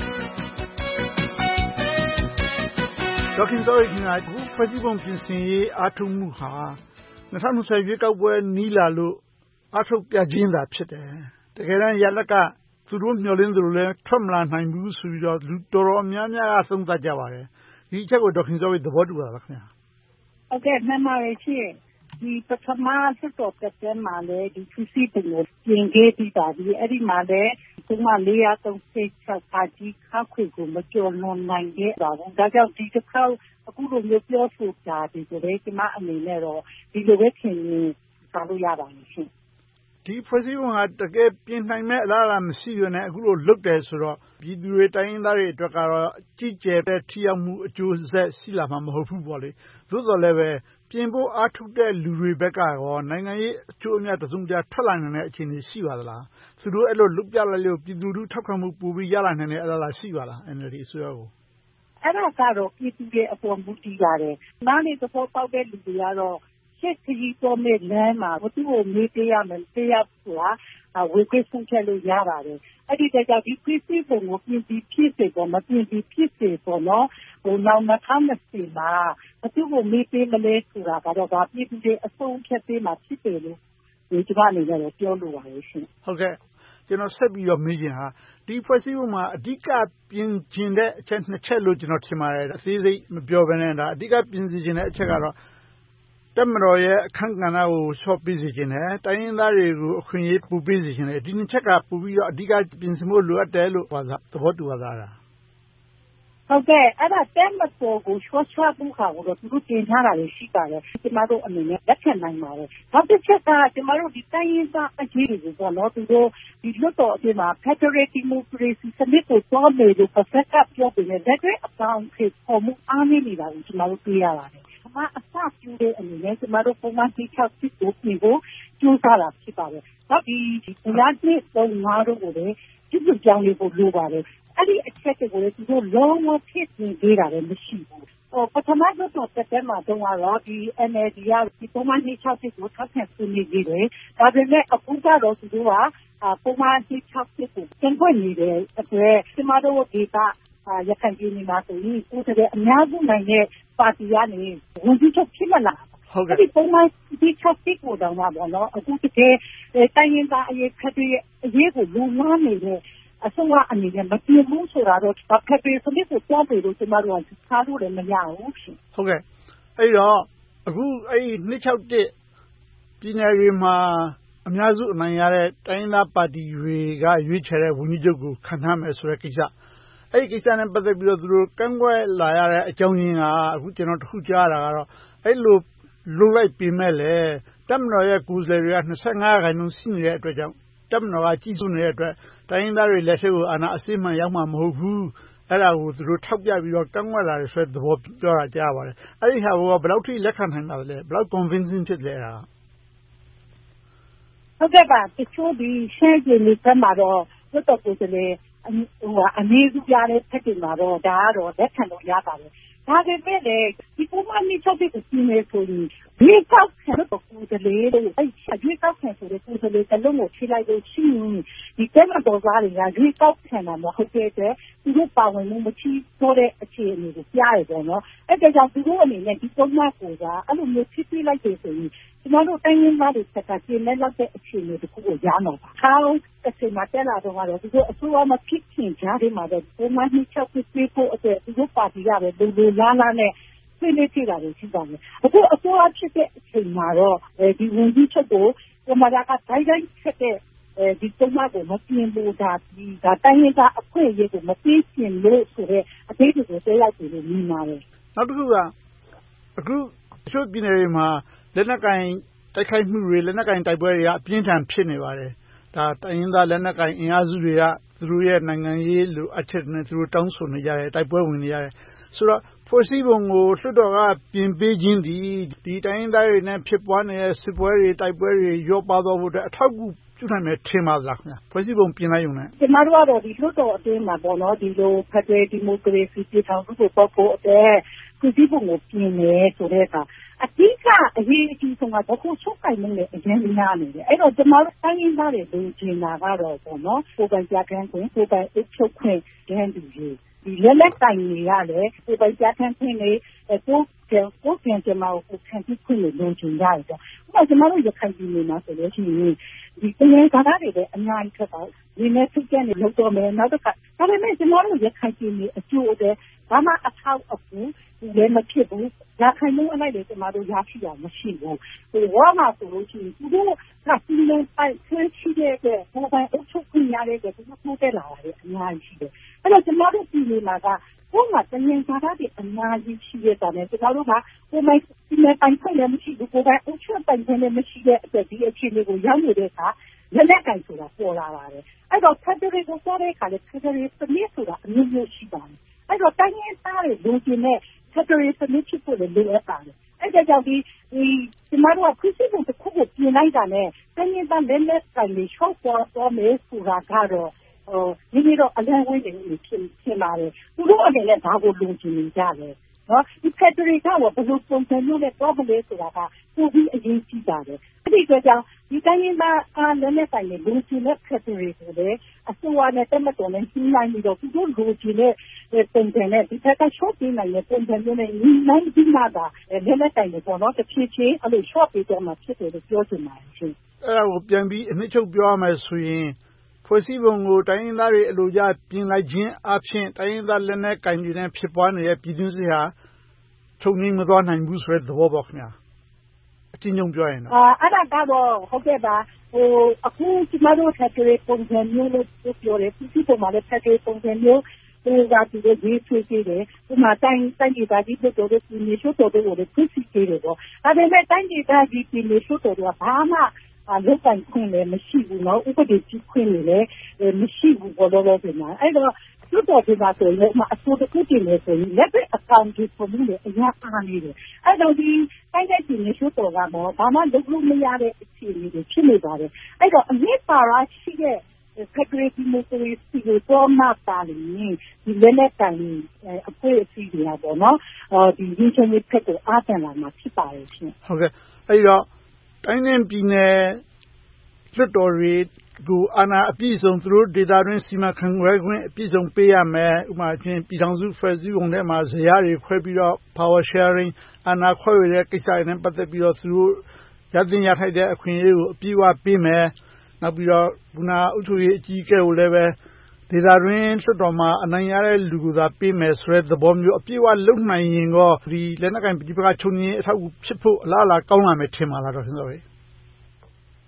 ဒေါက်ခင်စောဝေခင်ဗျာအခုဖွဲ့စည်းပုံပြင်ဆင်ရေးအားထုတ်မှုဟာ၂၀၂၀ရွေးကောက်ပွဲနီးလာလို့အားထုတ်ပြခြင်းသာဖြစ်တယ်တကယ်တမ်းရလက်ကသူတို့မျှော်လင့်သလိုလဲထွက်မလာနိုင်ဘူးဆိုပြီးတော့လူတော်တော်များများကသုံးသပ်ကြပါတယ်ဒီအချက်ကိုဒေါက်ခင်စောဝေသဘောတူပါလားခင်ဗျာဟုတ်ကဲ့မှန်ပါတယ်ရှင်ဒီပထမစစ်တော်တက်တဲ့မှာလဲဒီသူစီပုံကိုပြင်ခဲ့ပြီးပါပြီအဲ့ဒီမှာလဲဒီမှာ၄၃၆ပါတီခါခွေကိုမကျော်လွန်နိုင်ခဲ့ပါဘူးဒါကြောင့်ဒီတစ်ခါအခုလိုမျိုးပြောဆိုတာဒီဆိုလေဒီမှာအနေနဲ့တော့ဒီလိုပဲထင်ရင်သာလို့ရပါတယ်ရှင်ဒီဖွဲ့စည်းပုံဟာတကယ်ပြင်နိုင်မဲ့အလားအလာမရှိရနဲ့အခုလိုလုပ်တယ်ဆိုတော့ပြည်သူတွေတိုင်းရင်းသားတွေအတွက်ကတော့ကြီးကျယ်တဲ့ထိရောက်မှုအကျိုးဆက်ရှိလာမှာမဟုတ်ဘူးပေါ့လေသို့တော်လည်းပဲပြင်ဖို့အားထုတ်တဲ့လူတွေဘက်ကရောနိုင်ငံရေးအကျိုးအမြတ်တစုံတရာထွက်လာနိုင်တဲ့အခြေအနေရှိပါသလားသူတို့အဲ့လိုလုပ်ပြလိုက်လို့ပြည်သူလူထောက်ခံမှုပိုပြီးရလာနိုင်တဲ့အလားအလာရှိပါလား N L D အစိုးရကိုအဲ့ဒါကတော့ပြည်သူတွေအပေါ်မူတည်ပါတယ်နားလေသဘောပေါက်တဲ့လူတွေကတော့ရှစ်ခရီးပေါ်မဲ့လမ်းမှာသူ့ကိုမေးပေးရမယ်ပေးရဆိုတာဝေခွင့်ဆုံးဖြတ်လို့ရပါတယ်အဲ့ဒီတကြဒီပြည်စည်းပုံကိုပြင်ပြီးဖြစ်စေပေါ်မပြင်ပြီးဖြစ်စေပေါ်နော်ဟိုနောက်၂၀၂၀မှာသူ့ကိုမေးပေးမလဲဆိုတာကတော့ဒါပြည်သူတွေအဆုံးဖြတ်ပေးမှာဖြစ်တယ်လို့ဒီကနေ့လည်းပြောလို့ပါရဲ့ရှင်ဟုတ်ကဲ့ကျွန်တော်ဆက်ပြီးတော့မေးချင်ဟာဒီဖွဲ့စည်းပုံမှာအဓိကပြင်ကျင်တဲ့အချက်နှစ်ချက်လို့ကျွန်တော်ထင်ပါတယ်အသေးစိတ်မပြောဘဲနဲ့ဒါအဓိကပြင်စီခြင်းတဲ့အချက်ကတော့တက်မတော်ရဲ့အခန့်ကဏ္ဍကိုလျှော့ပေးစေခြင်းနဲ့တိုင်းရင်းသားတွေကိုအခွင့်အရေးပိုပေးစေခြင်းနဲ့ဒီနှစ်ချက်ကပိုပြီးတော့အဓိကပြင်ဆင်ဖို့လိုအပ်တယ်လို့ပါသဘောတူပါသလားဟုတ်ကဲ့အဲ့ဒါတက်မတော်ကိုလျှော့ချဖို့ခါကိုတော့သူတို့တင်ထားတာလည်းရှိပါတယ်ကျမတို့အနေနဲ့လက်ခံနိုင်ပါတယ်နောက်တစ်ချက်ကကျမတို့ဒီတိုင်းရင်းသားအရေးတွေကိုပေါ့နော်သူတို့ဒီလွတ်တော်အပြင်မှာ Federal Democracy စနစ်ကိုပေါ်နေလို့ပတ်သက်ကပြောပြီးတဲ့တဲ့အပေါင်းဖြစ်ပေါ်မှုအားနည်းနေတာကိုကျမတို့တွေ့ရပါတယ်အမအစပြုတဲ့အနေနဲ့ကျမတို့ပုံမှန်တိကျစစ်ကိုပြင်ဖို့ကြိုးစားတာဖြစ်ပါတယ်နောက်ဒီတရားစီရင်ပုံငါတို့ကိုလည်းပြုလုပ်ကြောင်းလေးကိုလိုပါတယ်အဲ့ဒီအချက်တွေကိုလည်းသူတို့လုံးဝဖြစ်နေသေးတာလည်းမရှိဘူးဟိုပထမဆုံးတက်တဲ့မှာတော့ဒီ N L D ကဒီပုံမှန်တိကျစစ်ကိုထောက်ခံဆွေးနွေးနေတယ်ဒါပေမဲ့အခုကတော့သူတို့ကပုံမှန်တိကျစစ်ကိုကျန်ခွင့်နေတယ်အတွက်ကျမတို့ဒေတာရခိုင်ပြည်နယ်မှာဆိုရင်ကိုယ်တည်းအများစုနိုင်တဲ့ပါတီကနေဝန်ကြီးချုပ်ဖြစ်လာဟုတ်ကဲ့ဒီပုံမှန်ဒီချက်စစ်ကိုတောင်းတာပေါ့နော်အခုတကယ်တိုင်းရင်းသားအရေးခက်တဲ့အရေးကိုလုံမနေတဲ့အစိုးရအနေနဲ့မပြင်းဘူးဆိုတာတော့ဖက်ဒရယ်စနစ်ကိုပြောင်းပြီးလို့ကျမတို့ကစားလို့လည်းမရဘူးဟုတ်ကဲ့အဲ့တော့အခုအဲ့နှစ်၆တစ်ပြည်နယ်တွေမှာအများစုအနိုင်ရတဲ့တိုင်းရင်းသားပါတီတွေကရွေးချယ်တဲ့ဝန်ကြီးချုပ်ကိုခန့်ထားမယ်ဆိုတဲ့ကိစ္စအဲ့ဒီကိစ္စနဲ့ပတ်သက်ပြီးတော့သူတို့ကန့်ကွက်လာရတဲ့အကြောင်းရင်းကအခုကျွန်တော်တခုကြားရတာကတော့အဲ့လိုလုံလိုက်ပြင်မဲ့လေတပ်မတော်ရဲ့ကိုယ်စားလှယ်တွေက၂၅ရာခိုင်နှုန်းရှိနေတဲ့အတွက်ကြောင့်တပ်မတော်ကကြီးစိုးနေတဲ့အတွက်တိုင်းရင်းသားတွေလက်ရှိကိုအာဏာအစစ်မှန်ရောက်မှာမဟုတ်ဘူးအဲ့ဒါကိုသူတို့ထောက်ပြပြီးတော့ကန့်ကွက်လာတယ်ဆိုတဲ့သဘောပြောတာကြားပါတယ်အဲ့ဒီဟာကဘယ်လောက်ထိလက်ခံနိုင်ပါလဲဘယ်လောက် convincing ဖြစ်လဲအဲ့ဒါဟုတ်ကဲ့ပါတချို့ဒီရှမ်းပြည်နယ်မှာတော့လွတ်တော်ကိုယ်စားလှယ်ဟိုအနည်းစုပြတဲ့ဖက်တင်မှာတော့ဒါကတော့လက်ခံလို့ရပါတယ်ဒါပေမဲ့လေဒီပုံမှန်နေချုပ်တဲ့စီမံဆိုရင်ဒီကောက်ခံတော့ကိုယ်စားလှယ်တွေအဲ့ဒီကောက်ခံဆိုတဲ့ကိုယ်စားလှယ်တလုံးကိုထိလိုက်လို့ရှိရင်ဒီကမ္ဘာတော်သားတွေကဒီကောက်ခံတာမဟုတ်တဲ့အတွက်သူတို့ပါဝင်မှုမရှိတော့တဲ့အခြေအနေကိုပြရတယ်ပေါ့နော်အဲ့ဒါကြောင့်သူတို့အနေနဲ့ဒီပုံမှန်ကိုကအဲ့လိုမျိုးဖြစ်ပြလိုက်တယ်ဆိုရင်ကျွန်တော်တို့တိုင်းရင်းသားတွေစကားပြနေလောက်တဲ့အခြေအနေတခုကိုရအောင်ပါအားလုံးအချိန်မှတက်လာတော့ကတော့သူတို့အစိုးရမဖြစ်ခင်ကြားထဲမှာတော့ပုံမှန်နှိချက်ပြဖို့အတွက်သူတို့ပါတီကပဲလူလူလားလားနဲ့ဆွေးနွေးကြတာကိုရှိပါတယ်အခုအစိုးရဖြစ်တဲ့အချိန်မှာတော့ဒီဝန်ကြီးချုပ်ကိုကမ္ဘာကတိုင်းတိုင်းဖြစ်တဲ့ဒီပုံမှန်ကိုမပြင်လို့ဒါဒီဒါတိုင်းရင်းသားအဖွဲ့အစည်းကိုမပြေးပြင်လို့ဆိုတဲ့အသေးစိတ်ကိုသိလိုက်ပြီလို့မြင်ပါတယ်နောက်တစ်ခုကအခုအချို့ပြည်နယ်တွေမှာလက်နက်ကင်တိုက်ခိုက်မှုတွေလက်နက်ကင်တိုက်ပွဲတွေကအပြင်းထန်ဖြစ်နေပါတယ်ဒါတိုင်းရင်းသားလက်နက်ကင်အင်အားစုတွေကသူတို့ရဲ့နိုင်ငံရေးလိုအပ်ချက်နဲ့သူတို့တောင်းဆိုနေကြတယ်တိုက်ပွဲဝင်နေကြတယ်ဆိုတော့ဖွဲ့စည်းပုံကိုလွှတ်တော်ကပြင်ပေးခြင်းဒီဒီတိုင်းရင်းသားတွေနဲ့ဖြစ်ပွားနေတဲ့စစ်ပွဲတွေတိုက်ပွဲတွေရောပါသွားဖို့အတွက်အထောက်အကူပြုနိုင်မယ်ထင်ပါလားခင်ဗျာဖွဲ့စည်းပုံပြင်လိုက်ရုံနဲ့ကျွန်တော်တို့ကတော့ဒီလွှတ်တော်အတွင်းမှာပေါ့နော်ဒီလိုဖက်ဒရယ်ဒီမိုကရေစီပြည်ထောင်စုကိုပေါ်ဖို့အတွက်ဖွဲ့စည်းပုံကိုပြင်မယ်ဆိုတဲ့အခါအဓိကအရေးအကြီးဆုံးကဘခုချုပ်ကိုင်မှုနဲ့အရင်များနေတယ်အဲ့တော့ကျွန်တော်တို့တိုင်းရင်းသားတွေလူကျင်တာကတော့ပေါ့နော်ကိုယ်ပိုင်ကြခံခွင့်ကိုယ်ပိုင်အုပ်ချုပ်ခွင့်တန်းတူရေးဒီလက်လက်တိုင်တွေရတယ်ကိုယ်ပိုင်ကြခံခွင့်တွေကိုယ်ကိုယ်ပြန်ကြမှာကိုခံပြီးခွင့်လို့လူကျင်ရတယ်ပေါ့ဥပမာကျွန်တော်တို့ရခိုင်ပြည်နယ်မှာဆိုလို့ရှိရင်ဒီတရားကားတွေလည်းအများကြီးထွက်တော့ဒီနေ့သူကျန်နေလို့တော့မယ်နောက်တစ်ခါဒါပေမဲ့ကျွန်တော်တို့ရခိုင်ပြည်နယ်အကျိုးအတွက်ဘာမှအထောက်အကူလည်းမဖြစ်ဘူးရခိုင်လူအလိုက်တွေကျွန်တော်တို့ရရှိတာမရှိဘူးဟိုဝါမှာဆိုလို့ရှိရင်သူတို့ကပြည်နယ်ပိုင်ဆွေးရှိတဲ့အတွက်ဟိုပိုင်အုပ်ချုပ်ခွင့်ရတဲ့အတွက်သူတို့ပို့တက်လာတယ်အများကြီးရှိတယ်အဲ့တော့ကျွန်တော်တို့ပြည်နယ်မှာကဘုံမှာတရားကားတွေအများကြီးရှိတဲ့တာနဲ့ကျွန်တော်တို့ကဟိုမိုင်းပြည်နယ်ပိုင်ခွင့်လည်းမရှိဘူးဟိုပိုင်အုပ်ချုပ်ပိုင်ခွင့်လည်းမရှိတဲ့အတွက်ဒီအခြေအနေကိုရောက်နေတဲ့အခါလက်လက်ကင်ဆိုတာပေါ်လာပါတယ်အဲ့တော့ဖက်ဒရယ်ကိုပေါ်တဲ့အခါလေဖက်ဒရယ်စနစ်ဆိုတာအမျိုးမျိုးရှိပါတယ်အဲ့တော့တိုင်းရင်းသားတွေလူကျင်တဲ့ဖက်ဒရယ်စနစ်ဖြစ်ဖို့လည်းလိုအပ်ပါတယ်အဲ့ဒါကြောင့်ဒီဒီကျွန်တော်တို့ကပြည်စည်းပုံတစ်ခုကိုပြင်လိုက်တာနဲ့တိုင်းရင်းသားလက်လက်ကင်တွေရှော့ပေါ်ပေါ်မယ်ဆိုတာကတော့ဟိုဒီလိုတော့အလံဝဲနေလို့ဖြစ်ဖြစ်လာတယ်သူတို့အနေနဲ့ဒါကိုလုံခြုံနေကြတယ်နော်ဒီဖက်ဒရယ်ကဘယ်လိုပုံစံမျိုးနဲ့တော့မလဲဆိုတာကပုံပြီးအရေးကြီးပါတယ်အဲ့ဒီကြောင့်ဒီတိုင်းရင်းသားအားလည်းနဲ့တိုင်နေလုံခြုံတဲ့ဖက်ဒရယ်ကိုလည်းအစိုးရနဲ့တက်မတော်နဲ့နှိုင်းနိုင်ပြီးတော့သူတို့လုံခြုံတဲ့ပုံစံနဲ့ဒီဖက်ကရှော့ပေးနိုင်တဲ့ပုံစံမျိုးနဲ့နှိုင်းပြီးမှသာလည်းနဲ့တိုင်နေပေါ့နော်တစ်ဖြည်းဖြည်းအဲ့လိုရှော့ပေးကြမှာဖြစ်တယ်လို့ပြောချင်ပါတယ်ရှင်အဲ့ဒါကိုပြန်ပြီးအနှစ်ချုပ်ပြောရမယ်ဆိုရင်ဖွဲ့စည်းပုံကိုတိုင်းရင်းသားတွေအလိုကျပြင်လိုက်ခြင်းအပြင်တိုင်းရင်းသားလက်နက်ကင်တွေနဲ့ဖြစ်ပွားနေတဲ့ပြည်တွင်းစစ်ဟာချုပ်ငြိမ်းမသွားနိုင်ဘူးဆိုတဲ့သဘောပေါ့ခင်ဗျာအချင်းချင်းပြောရင်တော့အာအဲ့ဒါကတော့ဟုတ်ကဲ့ပါဟိုအခုကျွန်တော်တို့ဖက်ဒရယ်ပုံစံမျိုးလို့ပြောတယ်ပြည်စည်းပုံမှာလည်းဖက်ဒရယ်ပုံစံမျိုးဟိုကဒီလိုရေးဆွေးကြည့်တယ်ဒီမှာတိုင်းတိုင်းဒေသကြီးတို့တို့ပြည်နယ်ချုပ်တို့တို့လည်းပြည်စည်းကြည့်တယ်ပေါ့ဒါပေမဲ့တိုင်းဒေသကြီးပြည်နယ်ချုပ်တို့ကဘာမှလောက်ပိုင်ခွင့်လည်းမရှိဘူးเนาะဥပဒေကြီးခွင့်လည်းမရှိဘူးဘောလုံးလုံးပြန်အဲ့တော့သူတို့ကဒါဆိုရင်အစိုးရကတည်းကဆိုရင်လက်အကောင့်ကြီးပုံလို့အများအားနေတယ်အဲ့တော့ဒီတိုင်းတိုင်းပြည်နယ်ချုပ်တော်ကတော့ဘာမှလုပ်လို့မရတဲ့အခြေအနေတွေဖြစ်နေပါတယ်အဲ့တော့အရေးပါရရှိတဲ့ဖက်ဒရယ်ဒီမိုကရေစီကိုတော့မှပါလိမ့်မယ်ဒီလက်လက်တိုင်အဖွဲ့အစည်းတွေပေါ့နော်ဒီရင်းချင်းဖက်ကိုအားတန်လာမှာဖြစ်ပါတယ်ရှင်ဟုတ်ကဲ့အဲ့တော့တိုင်းနဲ့ပြည်နယ်လွှတ်တော်တွေကိုအာဏာအပြည့်စုံသူတို့ဒေတာတွင်းစီမံခန့်ခွဲခွင့်အပြည့်စုံပေးရမယ်ဥပမာအဖြစ်ပြည်ထောင်စုဖွဲ့စည်းပုံထဲမှာဇယားတွေခွဲပြီးတော့ power sharing အာဏာခွဲဝေတဲ့ကိစ္စတွေနဲ့ပတ်သက်ပြီးတော့သူတို့ရသင့်ရထိုက်တဲ့အခွင့်အရေးကိုအပြည့်အဝပေးမယ်နောက်ပြီးတော့ခုနအုပ်ချုပ်ရေးအကြီးအကဲကိုလည်းပဲဒေတာတွင်းလွှတ်တော်မှာအနိုင်ရတဲ့လူကိုသာပေးမယ်ဆိုတဲ့သဘောမျိုးအပြည့်အဝလုပ်နိုင်ရင်တော့ဒီလက်နက်ကင်ပြည်ပကချုပ်ငင်းအထောက်အကူဖြစ်ဖို့အလားအလာကောင်းလာမယ်ထင်ပါလားတော့ခင်ဗျာ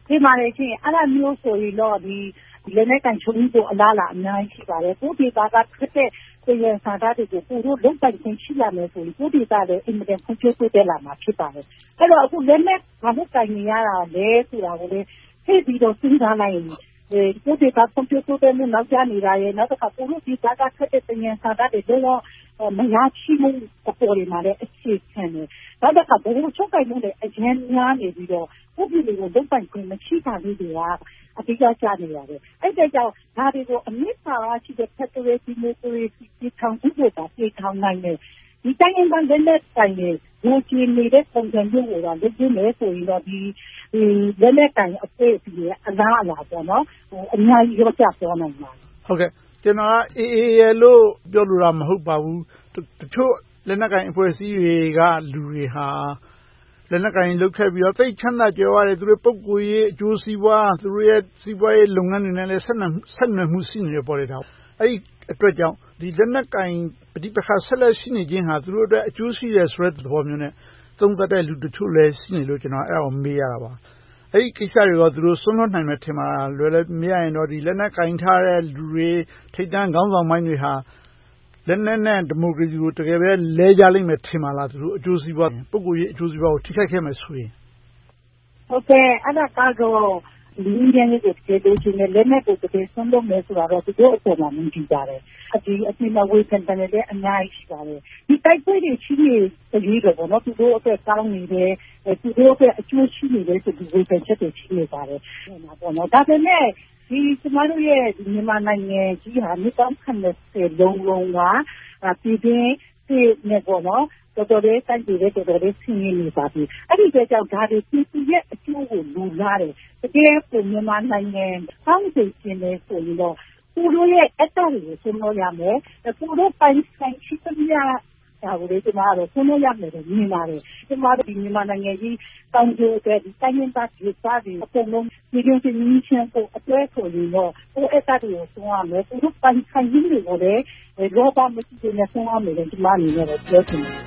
ဒီမှာလည်းချင်းအဲ့ဒါမျိုးဆိုရင်တော့ဒီလက်နက်ကန်ချုံကိုအလားလာအများကြီးရှိပါတယ်ကိုဒီပါကဖြစ်တဲ့ပြည်စာသားတွေကိုပို့လို့လုံပိုင်ခြင်းရှိလာမယ်ဆိုရင်ကိုဒီသားလည်းအင်မတန်ဖွံ့ဖြိုးတိုးတက်လာမှာဖြစ်ပါတယ်အဲ့တော့အခုလက်နက်ဘာလို့ကန်နေရတာလဲဆိုတာကိုလည်းသိပြီးတော့စဉ်းစားလိုက်ရင်ကိုဒီသားဖွံ့ဖြိုးတိုးတက်မှုနောက်ကျနေတာရဲ့နောက်တစ်ခါပို့လို့ဒီသားကဖြစ်တဲ့ပြည်စာသားတွေတော့မရရှိမှုအပေါ်တွေမှာလည်းအခြေခံတယ်နောက်တစ်ခါဘယ်လိုချုပ်ကိုင်မှုတွေအရင်များနေပြီးတော့ကိုပြည်တွေကိုလုံပိုင်ခြင်းမရှိတာလေးတွေကအတိအကျနေရတယ်အဲ့ဒါကြောင့်ဒါတွေကိုအမြင့်ပါရှိတဲ့ Federal Democracy ဒီထောင်စုတွေကပြေထောင်နိုင်တယ်ဒီတိုင်းရင်းသားလက်နက်ကိုင်တွေဘူချီနေတဲ့ပုံစံမျိုးကိုတော့လုပ်နေဆိုရင်တော့ဒီလက်နက်ကိုင်အဖွဲ့အစည်းရဲ့အလားအလာပေါ့နော်ဟိုအများကြီးရောကြပြောနိုင်ပါဟုတ်ကဲ့ကျွန်တော်က အေးအေးရလို့ပြောလို့တာမဟုတ်ပါဘူးတချို့လက်နက်ကိုင်အဖွဲ့အစည်းတွေကလူတွေဟာလက်နက်ကင်လုတ်ခဲ့ပြီးတော့သိချမ်းသာကြွယ်ဝတယ်သူတို့ပုဂ္ဂိုလ်ရေးအကျိုးစီးပွားသူတို့ရဲ့စီးပွားရေးလုပ်ငန်းတွေနဲ့လည်းဆက်နွယ်ဆက်နွယ်မှုရှိနေတယ်ပေါ်တယ်ဒါအဲ့ဒီအတွက်ကြောင့်ဒီလက်နက်ကင်ပဋိပက္ခဆက်လက်ရှိနေခြင်းဟာသူတို့အတွက်အကျိုးရှိတယ်ဆိုတဲ့သဘောမျိုးနဲ့သုံးသပ်တဲ့လူတချို့လည်းရှိနေလို့ကျွန်တော်အဲ့ဒါကိုမေးရတာပါအဲ့ဒီကိစ္စတွေကသူတို့ဆွလွတ်နိုင်မယ်ထင်ပါလားလွယ်လွယ်မရရင်တော့ဒီလက်နက်ကင်ထားတဲ့လူတွေထိတ်တန်းခေါင်းဆောင်ပိုင်းတွေဟာလက်နက်နဲ့ဒီမိုကရေစီကိုတကယ်ပဲလဲကြလိမ့်မယ်ထင်ပါလားသူတို့အကျိုးစီးပွားပုဂ္ဂိုလ်ရေးအကျိုးစီးပွားကိုထိခိုက်ခဲ့မယ်ဆိုရင်ဟုတ်ကဲ့အဲ့ဒါကတော့လူရင်းရဲ့ကျေတူချင်းနဲ့လက်နက်ကိုတကယ်ဆုံးလို့မယ်ဆိုတာတော့သူတို့အပေါ်မှာမြင်ကြည့်ကြတယ်အဒီအပြင်မှာဝေဖန်တယ်လည်းအများကြီးရှိပါတယ်ဒီတိုက်ပွဲတွေရှိနေပြီးတော့နော်သူတို့အတွက်ကောင်းနေတယ်သူတို့အတွက်အကျိုးရှိနေတယ်ဆိုပြီးဝေဖန်ချက်တွေရှိနေပါတယ်ပေါ့နော်ဒါပေမဲ့ဒီကျမတို့ရဲ့မြန်မာနိုင်ငံကြီးဟာမြေတောင်ခံတဲ့လုံးလုံးကပြည်တွင်းပြည်နယ်ပေါ်မှာတော်တော်လေးတိုက်ကြည့်တဲ့တော်တော်လေးဆင်းရဲနေပါပြီအဲ့ဒီကြောင့်ဒါတွေပြည်သူရဲ့အကျိုးကိုလူလာတယ်တကယ်ကိုမြန်မာနိုင်ငံကောင်းစေခြင်းနဲ့ဆိုရင်တော့သူတို့ရဲ့အတ္တကိုဆုံးလို့ရမယ်သူတို့ပိုင်ဆိုင်ရှိသမျှဒါကိုလေကျမတို့ဆုံးလို့ရမယ်လို့မြင်ပါတယ်ကျမတို့ဒီမြန်မာနိုင်ငံကြီးတောင်ကျိုးတဲ့ဒီတိုင်းရင်းသားဒေသတွေအကုန်လုံးဒီလိုချင်းကြီးချင်းကိုအတွေ့ဆိုရင်တော့ဟိုအတ္တတွေကိုဆုံးရမယ်သူတို့ပိုင်ဆိုင်ခြင်းတွေကိုလည်းလောဘမရှိတဲ့ဆုံးရမယ်လို့ကျမအနေနဲ့ပြောချင်တယ်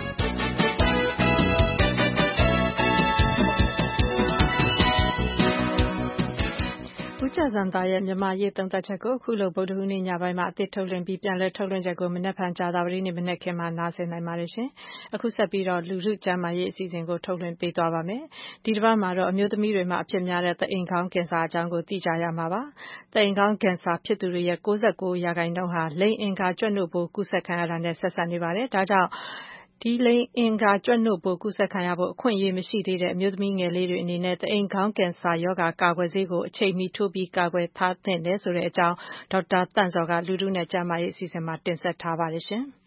ဦးကျော်ဇံသာရဲ့မြန်မာရေးသုံးသပ်ချက်ကိုအခုလိုဗုဒ္ဓဟူးနေ့ညပိုင်းမှာအသစ်ထုတ်လွှင့်ပြီးပြန်လည်ထုတ်လွှင့်ချက်ကိုမနက်ဖြန်ကြာသပတေးနေ့မနက်ခင်းမှာနားဆင်နိုင်ပါတယ်ရှင်။အခုဆက်ပြီးတော့လူထုကျန်းမာရေးအစီအစဉ်ကိုထုတ်လွှင့်ပေးသွားပါမယ်။ဒီတစ်ပတ်မှာတော့အမျိုးသမီးတွေမှာအဖြစ်များတဲ့သအိမ်ခေါင်းကင်ဆာအကြောင်းကိုသိကြရမှာပါ။သအိမ်ခေါင်းကင်ဆာဖြစ်သူတွေရဲ့၉၉ရာခိုင်နှုန်းဟာလိင်အင်္ဂါကြွက်နို့ပိုးကူးစက်ခံရတာနဲ့ဆက်စပ်နေပါတယ်။ဒါကြောင့်ဒီလိင်အင်္ဂါကြွက်နို့ပိုးကူးစက်ခံရဖို့အခွင့်အရေးမရှိသေးတဲ့အမျိုးသမီးငယ်လေးတွေအနေနဲ့သအိမ်ခေါင်းကင်ဆာရောဂါကာကွယ်ဆေးကိုအချိန်မီထိုးပြီးကာကွယ်ထားသင့်တယ်ဆိုတဲ့အကြောင်းဒေါက်တာတန့်စော်ကလူထုနဲ့ကျန်းမာရေးအစီအစဉ်မှာတင်ဆက်ထားပါတယ်ရှင်။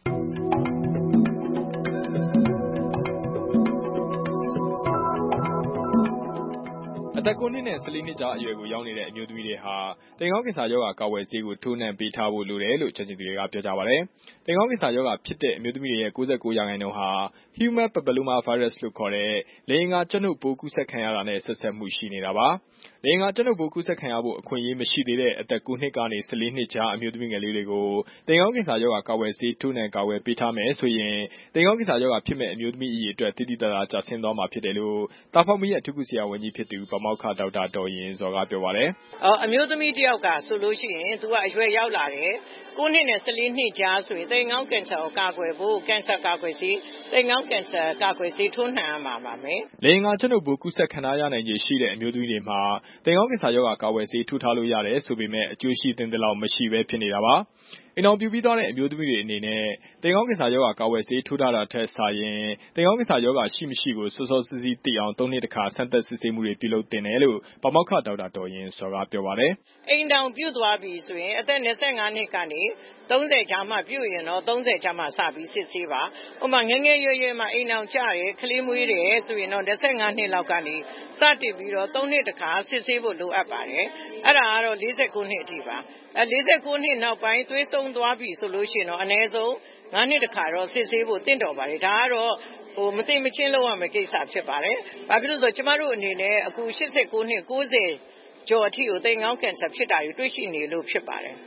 အသက်ကိုနှစ်နဲ့ဆယ်လေးနှစ်ကြားအရွယ်ကိုရောက်နေတဲ့အမျိုးသမီးတွေဟာတိမ်ခေါင်းကင်ဆာရောဂါကာကွယ်ဆေးကိုထိုးနှံပေးထားဖို့လိုတယ်လို့ကျွမ်းကျင်သူတွေကပြောကြပါတယ်။တိမ်ခေါင်းကင်ဆာရောဂါဖြစ်တဲ့အမျိုးသမီးတွေရဲ့၉၉ရာခိုင်နှုန်းဟာ Human Papilloma Virus လို့ခေါ်တဲ့လိင်အင်္ဂါကြွက်နို့ပိုးကူးစက်ခံရတာနဲ့ဆက်စပ်မှုရှိနေတာပါ။လိင်အင်္ဂါကြွက်နို့ပိုးကူးစက်ခံရဖို့အခွင့်အရေးမရှိသေးတဲ့အသက်ကိုနှစ်ကနေဆယ်လေးနှစ်ကြားအမျိုးသမီးငယ်လေးတွေကိုတိမ်ခေါင်းကင်ဆာရောဂါကာကွယ်ဆေးထိုးနှံကာကွယ်ပေးထားမယ်ဆိုရင်တိမ်ခေါင်းကင်ဆာရောဂါဖြစ်မဲ့အမျိုးသမီးအရေအတွက်တိတိကျကျကျဆင်းသွားမှာဖြစ်တယ်လို့တာဖောက်မီးရဲ့အထူးကုဆရာဝန်ကြီးဖြစ်သူဗမောက္ခဒေါက်တာဒေါ်ရင်စောကပြောပါတယ်။အော်အမျိုးသမီးတယောက်ကဆိုလို့ရှိရင်သူကအရွယ်ရောက်လာတယ်ကိုနှစ်နဲ့ဆယ်လေးနှစ်ကြားဆိုရင်တိမ်ခေါင်းကင်ဆာကိုကာကွယ်ဖို့ကင်ဆာကာကွယ်ဆေးတိမ်ခေါင်းကင်ဆာကာကွယ်ဆေးထိုးနှံရမှာပါမယ်။လိင်အင်္ဂါကြွက်နို့ပိုးကူးစက်ခံရနိုင်ခြေရှိတဲ့အမျိုးသမီးတွေမှာတိမ်ခေါင်းကင်ဆာရောဂါကာကွယ်ဆေးထိုးထားလို့ရတယ်ဆိုပေမဲ့အကျိုးရှိသင့်တဲ့လောက်မရှိဘဲဖြစ်နေတာပါ။အိမ်တော်ပြူပြီးသွားတဲ့အမျိုးသမီးတွေအနေနဲ့တိမ်ခေါင်းကင်ဆာရောဂါကာကွယ်ဆေးထိုးထားတာထက်စာရင်တိမ်ခေါင်းကင်ဆာရောဂါရှိမရှိကိုစောစောစီးစီးသိအောင်သုံးနှစ်တစ်ခါစမ်းသပ်စစ်ဆေးမှုတွေပြုလုပ်တင်တယ်လို့ဗမောက္ခဒေါက်တာဒေါ်ရင်စောကပြောပါတယ်။အိမ်တော်ပြုသွားပြီဆိုရင်အသက်၂၅နှစ်ကနေသုံးဆယ်ကြားမှပြုရင်တော့သုံးဆယ်ကြားမှစပြီးစစ်ဆေးပါ။ဥပမာငယ်ငယ်ရွယ်ရွယ်မှာအိမ်တော်ကြတယ်ကလေးမွေးတယ်ဆိုရင်တော့၂၅နှစ်လောက်ကနေစတင်ပြီးတော့သုံးနှစ်တစ်ခါစစ်ဆေးဖို့လိုအပ်ပါတယ်။အဲ့ဒါကတော့၄၉နှစ်အထိပါ။အဲ၄၉နှစ်နောက်ပိုင်းသွေးဆုံးသွားပြီဆိုလို့ရှိရင်တော့အနည်းဆုံး၅နှစ်တစ်ခါတော့စစ်ဆေးဖို့တင့်တော်ပါတယ်။ဒါကတော့ဟိုမသိမချင်းလုပ်ရမယ့်ကိစ္စဖြစ်ပါတယ်။ဘာဖြစ်လို့ဆိုတော့ကျမတို့အနေနဲ့အခု၈၉နှစ်၉၀ကျော်အထိကိုတိမ်ခေါင်းကင်ဆာဖြစ်တာတွေတွေ့ရှိနေလို့ဖြစ်ပါတယ်။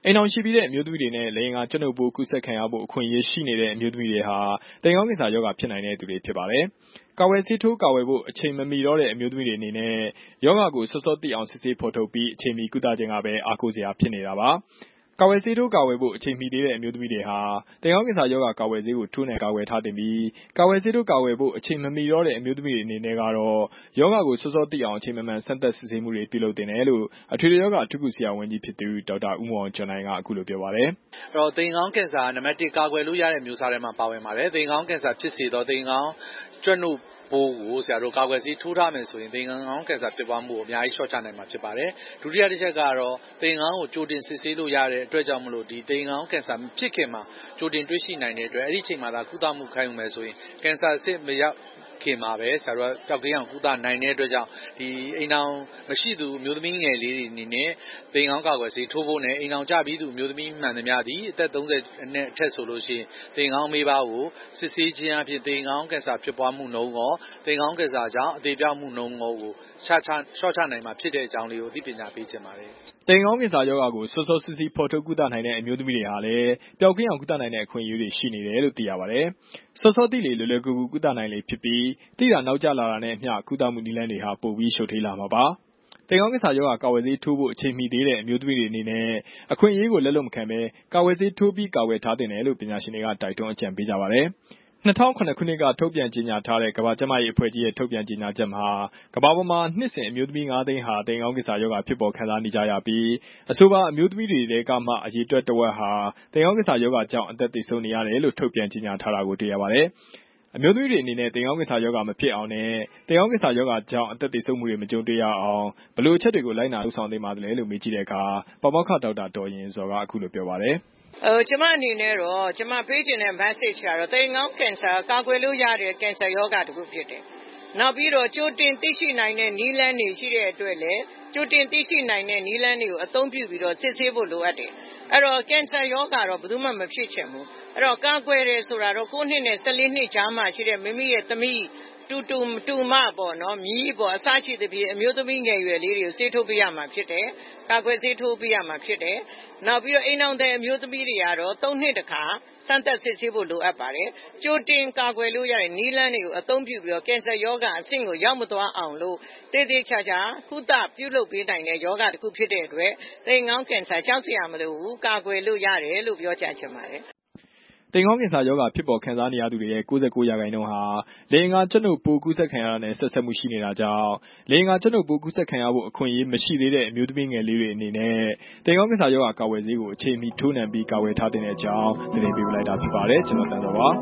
အိမ်အောင်ရှိပြီးတဲ့အမျိုးသမီးတွေနဲ့လိင်အင်္ဂါကျွတ်နုပ်ပိုးကူးစက်ခံရဖို့အခွင့်အရေးရှိနေတဲ့အမျိုးသမီးတွေဟာတိမ်ကောင်းကင်ဆာရောဂါဖြစ်နိုင်တဲ့သူတွေဖြစ်ပါတယ်။ကာဝယ်ဆေးထိုးကာဝယ်ဖို့အချိန်မမီတော့တဲ့အမျိုးသမီးတွေအနေနဲ့ရောဂါကိုစောစောသိအောင်စစ်ဆေးဖော်ထုတ်ပြီးအချိန်မီကုသခြင်းကပဲအားကိုးစရာဖြစ်နေတာပါ။ကာဝယ်ဆေးထိုးကာဝယ်ဖို့အချိန်မီသေးတဲ့အမျိုးသမီးတွေဟာတိမ်ကောင်းကင်ဆာရောဂါကာဝယ်ဆေးကိုထိုးနှံကာဝယ်ထားတင်ပြီးကာဝယ်ဆေးထိုးကာဝယ်ဖို့အချိန်မမီတော့တဲ့အမျိုးသမီးတွေအနေနဲ့ကတော့ရောဂါကိုစောစောသိအောင်အချိန်မှန်မှန်စမ်းသပ်စစ်ဆေးမှုတွေပြုလုပ်တင်တယ်လို့အထွေထွေရောဂါအထူးကုဆရာဝန်ကြီးဖြစ်သူဒေါက်တာဦးမောင်ကျော်နိုင်ကအခုလိုပြောပါတယ်။အဲ့တော့တိမ်ကောင်းကင်ဆာနံပါတ်oneကာကွယ်လို့ရတဲ့မျိုးစားတွေမှာပါဝင်ပါတယ်။တိမ်ကောင်းကင်ဆာဖြစ်စေတော့တိမ်ကောင်းကျွတ်နုပ်ပိုးကိုဆရာတို့ကာကွယ်ဆေးထိုးထားမယ်ဆိုရင်တိမ်ကောင်းကင်ဆာဖြစ်ပွားမှုကိုအများကြီးလျှော့ချနိုင်မှာဖြစ်ပါတယ်။ဒုတိယတစ်ချက်ကတော့တိမ်ကောင်းကိုကြိုတင်စစ်ဆေးလို့ရတဲ့အတွက်ကြောင့်မလို့ဒီတိမ်ကောင်းကင်ဆာဖြစ်ခင်မှာကြိုတင်တွေ့ရှိနိုင်တဲ့အတွက်အဲ့ဒီအချိန်မှာသာကုသမှုခံယူမယ်ဆိုရင်ကင်ဆာအဆင့်မရောက်ခင်မှာပဲဆရာတို့ပျောက်ကင်းအောင်ကုသနိုင်တဲ့အတွက်ကြောင့်ဒီအိမ်အောင်မရှိသူမျိုးသမီးငယ်လေးတွေအနေနဲ့တိမ်ကောင်းကာကွယ်ဆေးထိုးဖို့နဲ့အိမ်အောင်ကြပြီးသူမျိုးသမီးမှန်သမျှသည်အသက်thirtyနဲ့အထက်ဆိုလို့ရှိရင်တိမ်ကောင်းမေးပါကိုစစ်ဆေးခြင်းအပြင်တိမ်ကောင်းကင်ဆာဖြစ်ပွားမှုနှုန်းရောတိမ်ကောင်းကင်ဆာကြောင့်အသေးပြောက်မှုနှုန်းကိုရှာချရှော့ချနိုင်မှာဖြစ်တဲ့အကြောင်းလေးကိုသိပညာပေးချင်ပါတယ်။တိမ်ကောင်းကင်ဆာရောဂါကိုစောစောစစ်ဆေးဖော်ထုတ်ကုသနိုင်တဲ့အမျိုးသမီးတွေဟာလည်းပျောက်ကင်းအောင်ကုသနိုင်တဲ့အခွင့်အရေးတွေရှိနေတယ်လို့သိရပါတယ်။စောစောသိလေလွယ်လွယ်ကူကူကုသနိုင်လေဖြစ်ပြီးသိတာနောက်ကျလာတာနဲ့အမျှကုသမှုနည်းလမ်းတွေဟာပိုပြီးရှုပ်ထွေးလာမှာပါ။တိမ်ကောင်းကင်ဆာရောဂါကာဝယ်ဆေးထိုးဖို့အချိန်မီသေးတဲ့အမျိုးသမီးတွေအနေနဲ့အခွင့်အရေးကိုလက်လွတ်မခံဘဲကာဝယ်ဆေးထိုးပြီးကာဝယ်ထားတင်တယ်လို့ပညာရှင်တွေကတိုက်တွန်းအကြံပေးကြပါတယ်။two thousand sevenခုနှစ်ကထုတ်ပြန်ကြေညာထားတဲ့ကမ္ဘာ့ကျန်းမာရေးအဖွဲ့ကြီးရဲ့ထုတ်ပြန်ကြေညာချက်မှာကမ္ဘာပေါ်မှာနှစ်စဉ်အမျိုးသမီးfiveသိန်းဟာတိမ်ကောင်းကင်ဆာရောဂါဖြစ်ပေါ်ခံစားနေကြရပြီးအဆိုပါအမျိုးသမီးတွေထဲကမှအရေအတွက်တစ်ဝက်ဟာတိမ်ကောင်းကင်ဆာရောဂါကြောင့်အသက်သေဆုံးနေရတယ်လို့ထုတ်ပြန်ကြေညာထားတာကိုတွေ့ရပါတယ်။အမျိုးသမီးတွေအနေနဲ့တိမ်ကောင်းကင်ဆာရောဂါမဖြစ်အောင်နဲ့တိမ်ကောင်းကင်ဆာရောဂါကြောင့်အသက်သေဆုံးမှုတွေမကြုံတွေ့ရအောင်ဘယ်လိုအချက်တွေကိုလိုက်နာလုပ်ဆောင်သင့်ပါသလဲလို့မေးကြည့်တဲ့အခါပါမောက္ခဒေါက်တာဒေါ်ရင်ဇော်ကအခုလိုပြောပါတယ်။呃，ကျမအနေနဲ့တော့ကျမပေးချင်တဲ့ message ကတော့တိမ်ကောင်းကင်ဆာကာကွယ်လို့ရတဲ့ကင်ဆာရောဂါတစ်ခုဖြစ်တယ်။နောက်ပြီးတော့ကြိုတင်သိရှိနိုင်တဲ့နည်းလမ်းတွေရှိတဲ့အတွက်လည်းကြိုတင်သိရှိနိုင်တဲ့နည်းလမ်းတွေကိုအသုံးပြုပြီးတော့စစ်ဆေးဖို့လိုအပ်တယ်။အဲ့တော့ကင်ဆာရောဂါတော့ဘယ်သူမှမဖြစ်ချင်ဘူး။အဲ့တော့ကာကွယ်တယ်ဆိုတာတော့nineနှစ်နဲ့fourteenနှစ်ကြားမှာရှိတဲ့မိမိရဲ့သမီးတူတူတူမပေါ့နော်မြည်ပေါ့အစရှိသဖြင့်အမျိုးသမီးငယ်ရွယ်လေးတွေကိုဆေးထိုးပေးရမှာဖြစ်တယ်။ကာကွယ်ဆေးထိုးပေးရမှာဖြစ်တယ်။နောက်ပြီးတော့အိမ်အောင်တဲ့အမျိုးသမီးတွေကတော့threeနှစ်တစ်ခါစမ်းသပ်စစ်ဆေးဖို့လိုအပ်ပါတယ်။ကြိုတင်ကာကွယ်လို့ရတဲ့နည်းလမ်းတွေကိုအသုံးပြုပြီးတော့ကင်ဆာရောဂါအဆင့်ကိုရောက်မသွားအောင်လို့တည်တည်ချာချာကုသပြုလုပ်ပေးနိုင်တဲ့ရောဂါတစ်ခုဖြစ်တဲ့အတွက်တိမ်ကောင်းကင်ဆာကြောက်စရာမလိုဘူးကာကွယ်လို့ရတယ်လို့ပြောချင်ချင်ပါတယ်။တိမ်ကောင်းကင်ဆာရောဂါဖြစ်ပေါ်ခံစားနေရသူတွေရဲ့ninety-nineရာခိုင်နှုန်းဟာလိင်အင်္ဂါကျွတ်နုပ်ပိုးကူးစက်ခံရတာနဲ့ဆက်ဆက်မှုရှိနေတာကြောင့်လိင်အင်္ဂါကျွတ်နုပ်ပိုးကူးစက်ခံရဖို့အခွင့်အရေးမရှိသေးတဲ့အမျိုးသမီးငယ်လေးတွေအနေနဲ့တိမ်ကောင်းကင်ဆာရောဂါကာဝယ်ဆေးကိုအချိန်မီထိုးနှံပြီးကာဝယ်ထားတဲ့အကြောင်းတင်ပြပေးလိုက်တာဖြစ်ပါတယ်ကျွန်တော်တန်တော်ပါ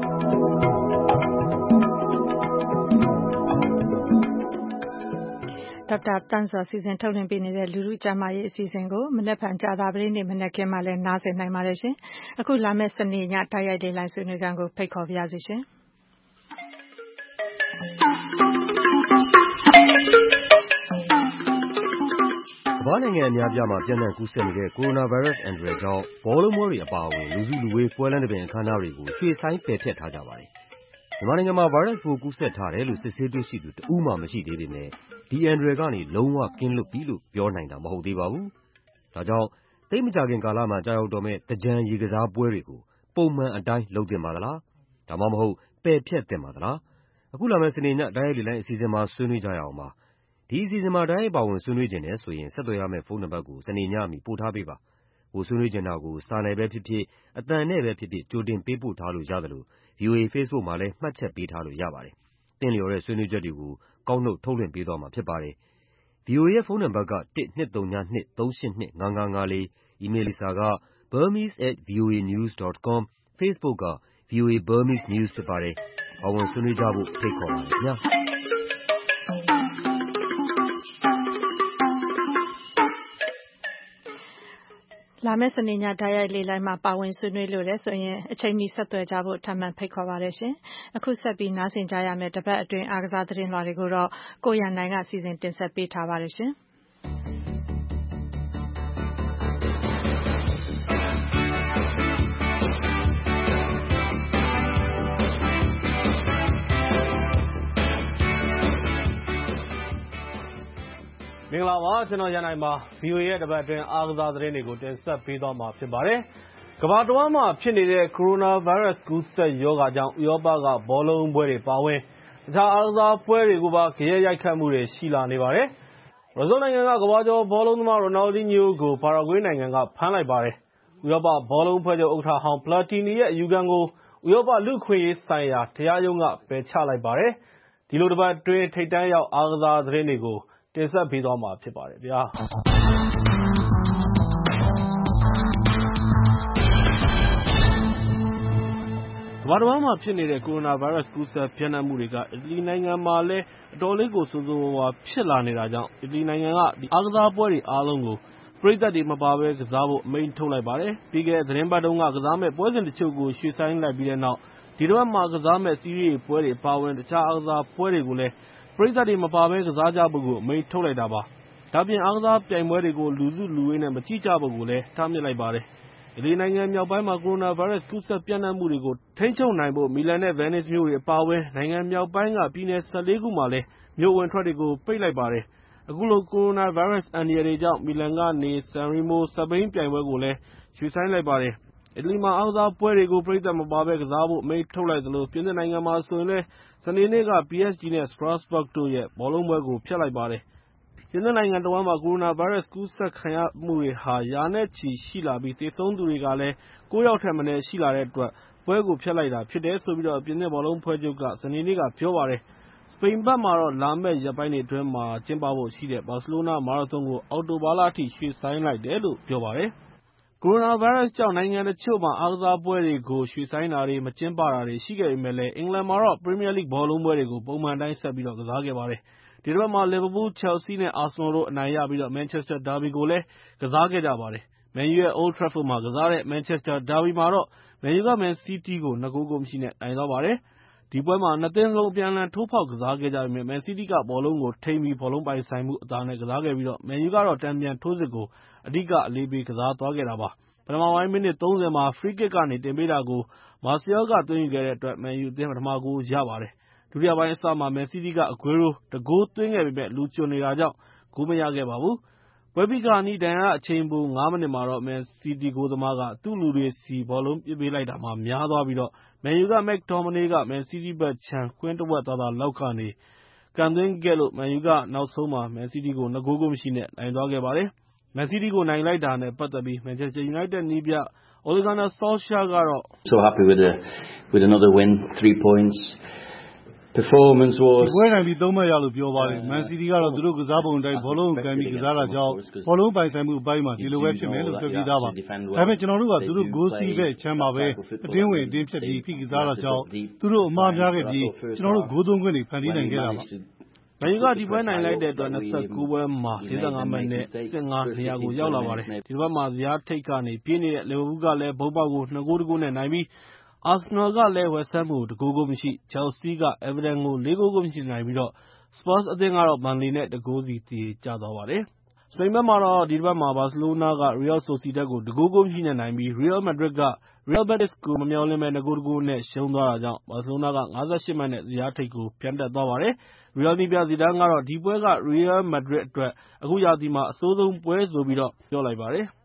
ဒေါက်တာတန်းစောစီစဉ်ထုတ်လွှင့်ပေးနေတဲ့လူလူကျန်းမာရေးအစီအစဉ်ကိုမနက်ဖြန်ကြာသပတေးနေ့မနက်ခင်းမှလည်းနားဆင်နိုင်ပါတယ်ရှင်။အခုလာမယ့်စနေညတိုက်ရိုက်လေးလိုင်းဆွေးနွေးခန်းကိုဖိတ်ခေါ်ပါရစေရှင်။ကမ္ဘာနိုင်ငံအများပြားမှာပြန့်နှံ့ကူးစက်နေတဲ့ကိုရိုနာဗိုင်းရပ်စ်အန္တရာယ်ကြောင့်ဘောလုံးပွဲတွေအပါအဝင်လူစုလူဝေးပွဲလမ်းသဘင်အခမ်းအနားတွေကိုရွှေ့ဆိုင်းပယ်ဖျက်ထားကြပါတယ်။မြန်မာနိုင်ငံမှာဗိုင်းရပ်စ်ပိုးကူးစက်ထားတယ်လို့စစ်ဆေးတွေ့ရှိသူတဦးမှမရှိသေးပေမဲ့ဒီအန္တရာယ်ကနေလုံးဝကင်းလွတ်ပြီလို့ပြောနိုင်တာမဟုတ်သေးပါဘူး။ဒါကြောင့်သိပ်မကြာခင်ကာလမှာကြာရောက်တော့မယ့်သင်္ကြန်ရေကစားပွဲတွေကိုပုံမှန်အတိုင်းလုပ်သင့်ပါသလား။ဒါမှမဟုတ်ပယ်ဖျက်သင့်ပါသလား။အခုလာမယ့်စနေညတိုက်ရိုက်လေလိုင်းအစီအစဉ်မှာဆွေးနွေးကြရအောင်ပါ။ဒီအစီအစဉ်မှာတိုက်ရိုက်ပါဝင်ဆွေးနွေးချင်တယ်ဆိုရင်ဆက်သွယ်ရမယ့်ဖုန်းနံပါတ်ကိုစနေညမီပို့ထားပေးပါ။ကိုဆွေးနွေးချင်တာကိုစာနဲ့ပဲဖြစ်ဖြစ်အသံနဲ့ပဲဖြစ်ဖြစ်ကြိုတင်ပေးပို့ထားလို့ရသလို ဗွီအိုအေ Facebook မှာလည်းမှတ်ချက်ပေးထားလို့ရပါတယ်။သင့်လျော်တဲ့ဆွေးနွေးချက်တွေကိုကောက်နှုတ်ထုတ်လွှင့်ပေးသွားမှာဖြစ်ပါတယ်။ ဗွီအိုအေရဲ့ဖုန်းနံပါတ်ကone two three two three eight two five five four အီးမေးလ်လိပ်စာက burmese at voanews dot com Facebook က ဗွီအိုအေ Burmese News ဖြစ်ပါတယ်။ပါဝင်ဆွေးနွေးကြဖို့ဖိတ်ခေါ်ပါတယ်ခင်ဗျာ။လာမယ့်စနေညတိုက်ရိုက်လေလိုင်းမှာပါဝင်ဆွေးနွေးလို့လည်းဆိုရင်အချိန်မီဆက်သွယ်ကြဖို့ထပ်မံဖိတ်ခေါ်ပါတယ်ရှင်။အခုဆက်ပြီးနားဆင်ကြရမယ့်တပတ်အတွင်းအားကစားသတင်းလွှာတွေကိုတော့ကိုရန်နိုင်ကစီစဉ်တင်ဆက်ပေးထားပါတယ်ရှင်။မင်္ဂလာပါကျွန်တော်ရန်နိုင်ပါ ဗီအိုအေ ရဲ့တပတ်အတွင်းအားကစားသတင်းတွေကိုတင်ဆက်ပေးသွားမှာဖြစ်ပါတယ်ကမ္ဘာတစ်ဝန်းမှာဖြစ်နေတဲ့ကိုရိုနာဗိုင်းရပ်စ်ကူးစက်ရောဂါကြောင့်ဥရောပကဘောလုံးပွဲတွေပါဝင်အခြားအားကစားပွဲတွေကိုပါကြရက်ရိုက်ခတ်မှုတွေရှိလာနေပါတယ်ဘရာဇီးနိုင်ငံကကမ္ဘာကျော်ဘောလုံးသမားရိုနယ်ဒိညိုကိုပါရာဂွေးနိုင်ငံကဖမ်းလိုက်ပါတယ်ဥရောပဘောလုံးဖွဲ့ချုပ်ဥက္ကဋ္ဌဟောင်းပလာတီနီရဲ့အယူခံကိုဥရောပလူ့အခွင့်အရေးဆိုင်ရာတရားရုံးကပယ်ချလိုက်ပါတယ်ဒီလိုတစ်ပတ်အတွင်းထိပ်တန်းရောက်အားကစားသတင်းတွေကိုတင်ဆက်ပေးသွားမှာဖြစ်ပါတယ်ဗျာကမ္ဘာတစ်ဝန်းမှာဖြစ်နေတဲ့ကိုရိုနာဗိုင်းရပ်စ်ကူးစက်ပြန့်နှံ့မှုတွေကအီတလီနိုင်ငံမှာလည်းအတော်လေးကိုဆိုးဆိုးဝါးဝါးဖြစ်လာနေတာကြောင့်အီတလီနိုင်ငံကအားကစားပွဲတွေအားလုံးကိုပရိသတ်တွေမပါဘဲကစားဖို့အမိန့်ထုတ်လိုက်ပါတယ်ပြီးခဲ့တဲ့သတင်းပတ်တုန်းကကစားမဲ့ပွဲစဉ်တချို့ကိုရွှေ့ဆိုင်းလိုက်ပြီးတဲ့နောက်ဒီတစ်ပတ်မှာကစားမဲ့စီးရီးပွဲတွေပါဝင်တခြားအားကစားပွဲတွေကိုလည်းပရိသတ်တွေမပါဘဲကစားကြဖို့ကိုအမိန့်ထုတ်လိုက်တာပါ။ဒါပြင်အားကစားပြိုင်ပွဲတွေကိုလူစုလူဝေးနဲ့မကြည့်ကြဖို့ကိုလည်းတားမြစ်လိုက်ပါတယ်။အီတလီနိုင်ငံမြောက်ပိုင်းမှာကိုရိုနာဗိုင်းရပ်စ်ကူးစက်ပြန့်နှံ့မှုတွေကိုထိန်းချုပ်နိုင်ဖို့မီလန်နဲ့ဗန်နစ်မြို့တွေအပါအဝင်နိုင်ငံမြောက်ပိုင်းကပြည်နယ်၁၄ခုမှာလည်းမြို့ဝင်ထွက်တွေကိုပိတ်လိုက်ပါတယ်။အခုလိုကိုရိုနာဗိုင်းရပ်စ်အန္တရာယ်တွေကြောင့်မီလန်ကနေဆန်ရီမိုစပိန်ပြိုင်ပွဲကိုလည်းရွှေ့ဆိုင်းလိုက်ပါတယ်။အီတလီမှာအားကစားပွဲတွေကိုပရိသတ်မပါဘဲကစားဖို့အမိန့်ထုတ်လိုက်သလိုပြင်သစ်နိုင်ငံမှာဆိုရင်လည်းစနေနေ့က ပီအက်စ်ဂျီ နဲ့ စထရာစဘာ့ဂ်တို့ရဲ့ဘောလုံးပွဲကိုဖျက်လိုက်ပါတယ်။ပြင်သစ်နိုင်ငံတဝန်းမှာကိုရိုနာဗိုင်းရပ်စ်ကူးစက်ခံရမှုတွေဟာရာနဲ့ချီရှိလာပြီးသေဆုံးသူတွေကလည်းကိုးယောက်ထက်မနည်းရှိလာတဲ့အတွက်ပွဲကိုဖျက်လိုက်တာဖြစ်တယ်ဆိုပြီးတော့ပြင်သစ်ဘောလုံးဖွဲ့ချုပ်ကစနေနေ့ကပြောပါတယ်။စပိန်ဘက်မှာတော့လာမယ့်ရက်ပိုင်းတွေအတွင်းမှာကျင်းပဖို့ရှိတဲ့ဘာစီလိုနာမာရသွန်ကိုအောက်တိုဘာလအထိရွှေ့ဆိုင်းလိုက်တယ်လို့ပြောပါတယ်။ကိုရိုနာဗိုင်းရပ်စ်ကြောင့်နိုင်ငံတချို့မှာအားကစားပွဲတွေကိုရွှေ့ဆိုင်းတာတွေမကျင်းပတာတွေရှိခဲ့ပေမဲ့လည်းအင်္ဂလန်မှာတော့ပရီးမီးယားလိဂ်ဘောလုံးပွဲတွေကိုပုံမှန်တိုင်းဆက်ပြီးတော့ကစားခဲ့ပါတယ်။ဒီတစ်ပတ်မှာလီဗာပူးလ်၊ချယ်လ်ဆီး နဲ့ အာဆင်နယ်တို့အနိုင်ရပြီးတော့မန်ချက်စတာဒါဘီကိုလည်းကစားခဲ့ကြပါတယ်။မန်ယူရဲ့ Old Trafford မှာကစားတဲ့မန်ချက်စတာဒါဘီမှာတော့မန်ယူကမန်စီးတီးကိုနှစ်ဂိုးဂိုးမရှိနဲ့နိုင်သွားပါတယ်။ဒီပွဲမှာနှစ်သင်းလုံးအပြန်အလှန်ထိုးဖောက်ကစားခဲ့ကြပေမဲ့မန်စီးတီးကဘောလုံးကိုထိန်းပြီးဘောလုံးပိုင်ဆိုင်မှုအသာနဲ့ကစားခဲ့ပြီးတော့မန်ယူကတော့တန်ပြန်ထိုးစစ်ကိုအဓိကအလေးပေးကစားသွားခဲ့တာပါ။ပထမပိုင်းမိနစ်သုံးဆယ်မှာ Free Kick ကနေတင်ပေးတာကိုမာဆီယယ်ကသွင်းယူခဲ့တဲ့အတွက်မန်ယူအသင်းပထမဂိုးရပါတယ်။ဒုတိယပိုင်းအစမှာမန်စီးတီးကအဂွေးရိုးတစ်ဂိုးသွင်းခဲ့ပေမဲ့လူကျွံနေတာကြောင့်ဂိုးမရခဲ့ပါဘူး။ပွဲပြီးခါနီးဒဏ်ရာအချိန်ပိုငါးမိနစ်မှာတော့မန်စီးတီးဂိုးသမားကသူ့လူတွေစီဘောလုံးပစ်ပေးလိုက်တာမှာများသွားပြီးတော့မန်ယူကမက်တိုမနီကမန်စီးတီးဘက်ခြမ်းကွင်းတစ်ဝက်သားသားလောက်ကနေကန်သွင်းခဲ့လို့မန်ယူကနောက်ဆုံးမှာမန်စီးတီးကိုနှစ်ဂိုးဂိုးမရှိနဲ့နိုင်သွားခဲ့ပါတယ်။မန်စီးတီးကိုနိုင်လိုက်တာနဲ့ပတ်သက်ပြီးမန်ချက်စတာယူနိုက်တက်နည်းပြOle Gunnar Solskjaerကတော့ So happy with the with another win, three points. Performance was ပွဲနိုင်ပြီးသုံးမှတ်ရလို့ပြောပါတယ်။မန်စီးတီးကတော့သူတို့ကစားပုံအတိုင်းဘောလုံးကိုကန်ပြီးကစားတာကြောင့်ဘောလုံးပိုင်ဆိုင်မှုအပိုင်းမှာဒီလိုပဲဖြစ်မယ်လို့ပြောပြီးသားပါ။ဒါပေမဲ့ကျွန်တော်တို့ကသူတို့ဂိုးစီးပဲချမ်းပါပဲအတင်းဝင်အတင်းဖြတ်ပြီးဖိကစားတာကြောင့်သူတို့အမှားများခဲ့ပြီးကျွန်တော်တို့ဂိုးသွင်းခွင့်တွေဖန်တီးနိုင်ခဲ့တာပါ။မန်ယူကဒီပွဲနိုင်လိုက်တဲ့အတွက်၂၉ပွဲမှာ၄၅မှတ်နဲ့၁၅နေရာကိုရောက်လာပါတယ်။ဒီဘက်မှာဇယားထိပ်ကနေပြေးနေတဲ့လီဗာပူးလ်ကလည်းဘုံပေါက်ကိုနှစ်ဂိုးတစ်ဂိုးနဲ့နိုင်ပြီးအာဆင်နယ်ကလည်းဝက်စ်ဟမ်းကိုတစ်ဂိုးဂိုးမရှိချယ်လ်ဆီးကအဲဗာတန်ကိုလေးဂိုးဂိုးမရှိနိုင်ပြီးတော့စပါးစ်အသင်းကတော့ဘန်လီနဲ့တစ်ဂိုးစီသရေကျသွားပါတယ်။စပိန်ဘက်မှာတော့ဒီတစ်ပတ်မှာဘာစီလိုနာကရီယယ်ဆိုစီဒတ်ကိုတစ်ဂိုးဂိုးမရှိနဲ့နိုင်ပြီးရီယယ်မက်ဒရစ်ကရီယယ်ဘက်တစ်ကိုမမျှော်လင့်ပဲနှစ်ဂိုးတစ်ဂိုးနဲ့ရှုံးသွားတာကြောင့်ဘာစီလိုနာက၅၈မှတ်နဲ့ဇယားထိပ်ကိုပြန်တက်သွားပါတယ်။ရီယယ်နည်းပြဇီဒန်းကတော့ဒီပွဲကရီယယ်မက်ဒရစ်အတွက်အခုရာသီမှာအဆိုးဆုံးပွဲဆိုပြီးတော့ပြောလိုက်ပါတယ်။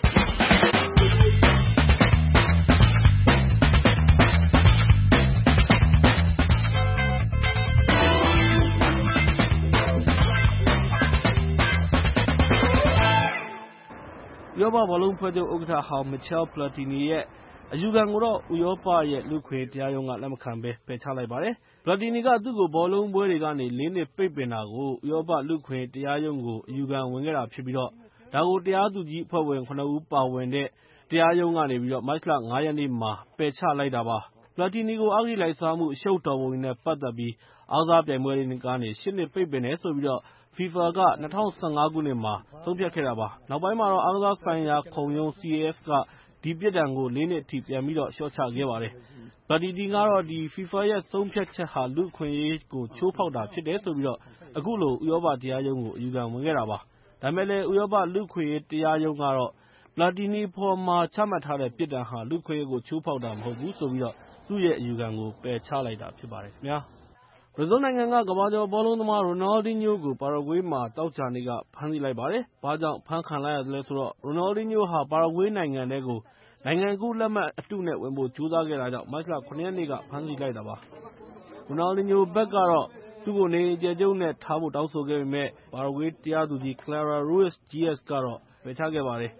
ဥရောပဘောလုံးဖွဲ့ချုပ်ဥက္ကဋ္ဌဟောင်းမစ်ချယ်လ်ပလာတီနီရဲ့အယူခံကိုတော့ဥရောပရဲ့လူ့အခွင့်အရေးတရားရုံးကလက်မခံဘဲပယ်ချလိုက်ပါတယ်။ပလာတီနီကသူ့ကိုဘောလုံးပွဲတွေကနေလေးနှစ်ပိတ်ပင်တာကိုဥရောပလူ့အခွင့်အရေးတရားရုံးကိုအယူခံဝင်ခဲ့တာဖြစ်ပြီးတော့ဒါကိုတရားသူကြီးအဖွဲ့ဝင်ခုနစ်ဦးပါဝင်တဲ့တရားရုံးကနေပြီးတော့မတ်လငါးရက်နေ့မှာပယ်ချလိုက်တာပါ။ပလာတီနီကိုအဂတိလိုက်စားမှုအရှုပ်တော်ပုံတွေနဲ့ပတ်သက်ပြီးအားကစားပြိုင်ပွဲတွေကနေရှစ်နှစ်ပိတ်ပင်တယ်ဆိုပြီးတော့FIFA က၂၀၁၅ခုနှစ်မှာဆုံးဖြတ်ခဲ့တာပါ။နောက်ပိုင်းမှာတော့အားကစားဆိုင်ရာခုံရုံး C A F ကဒီပြစ်ဒဏ်ကိုလေးနှစ်အထိပြန်ပြီးတော့လျှော့ချခဲ့ပါတယ်။ပလာတီနီကတော့ဒီ FIFA ရဲ့ဆုံးဖြတ်ချက်ဟာလူ့အခွင့်အရေးကိုချိုးဖောက်တာဖြစ်တယ်ဆိုပြီးတော့အခုလိုဥရောပတရားရုံးကိုအယူခံဝင်ခဲ့တာပါ။ဒါပေမဲ့လည်းဥရောပလူ့အခွင့်အရေးတရားရုံးကတော့ပလာတီနီအပေါ်မှာချမှတ်ထားတဲ့ပြစ်ဒဏ်ဟာလူ့အခွင့်အရေးကိုချိုးဖောက်တာမဟုတ်ဘူးဆိုပြီးတော့သူ့ရဲ့အယူခံကိုပယ်ချလိုက်တာဖြစ်ပါတယ်ခင်ဗျာ။ဘရာဇီးနိုင်ငံကကမ္ဘာကျော်ဘောလုံးသမား ရိုနယ်လ်ဒီညိုကို ပါရာဂွေးမှာသောကြာနေ့ကဖမ်းဆီးလိုက်ပါတယ်။ ဘာကြောင့်ဖမ်းခံလိုက်ရသလဲဆိုတော့ ရိုနယ်လ်ဒီညိုဟာ ပါရာဂွေးနိုင်ငံထဲကို နိုင်ငံကူးလက်မှတ်အတုနဲ့ဝင်ဖို့ကြိုးစားခဲ့တာကြောင့် မတ်လ ခုနစ် ရက်နေ့က ဖမ်းဆီးလိုက်တာပါ။ ရိုနယ်လ်ဒီညိုဘက်ကတော့ သူ့ကိုနေအိမ်အကျယ်ချုပ်နဲ့ထားဖို့တောင်းဆိုခဲ့ပေမယ့် ပါရာဂွေးတရားသူကြီး Clara Ruiz Diaz ကတော့ ပယ်ချခဲ့ပါတယ်။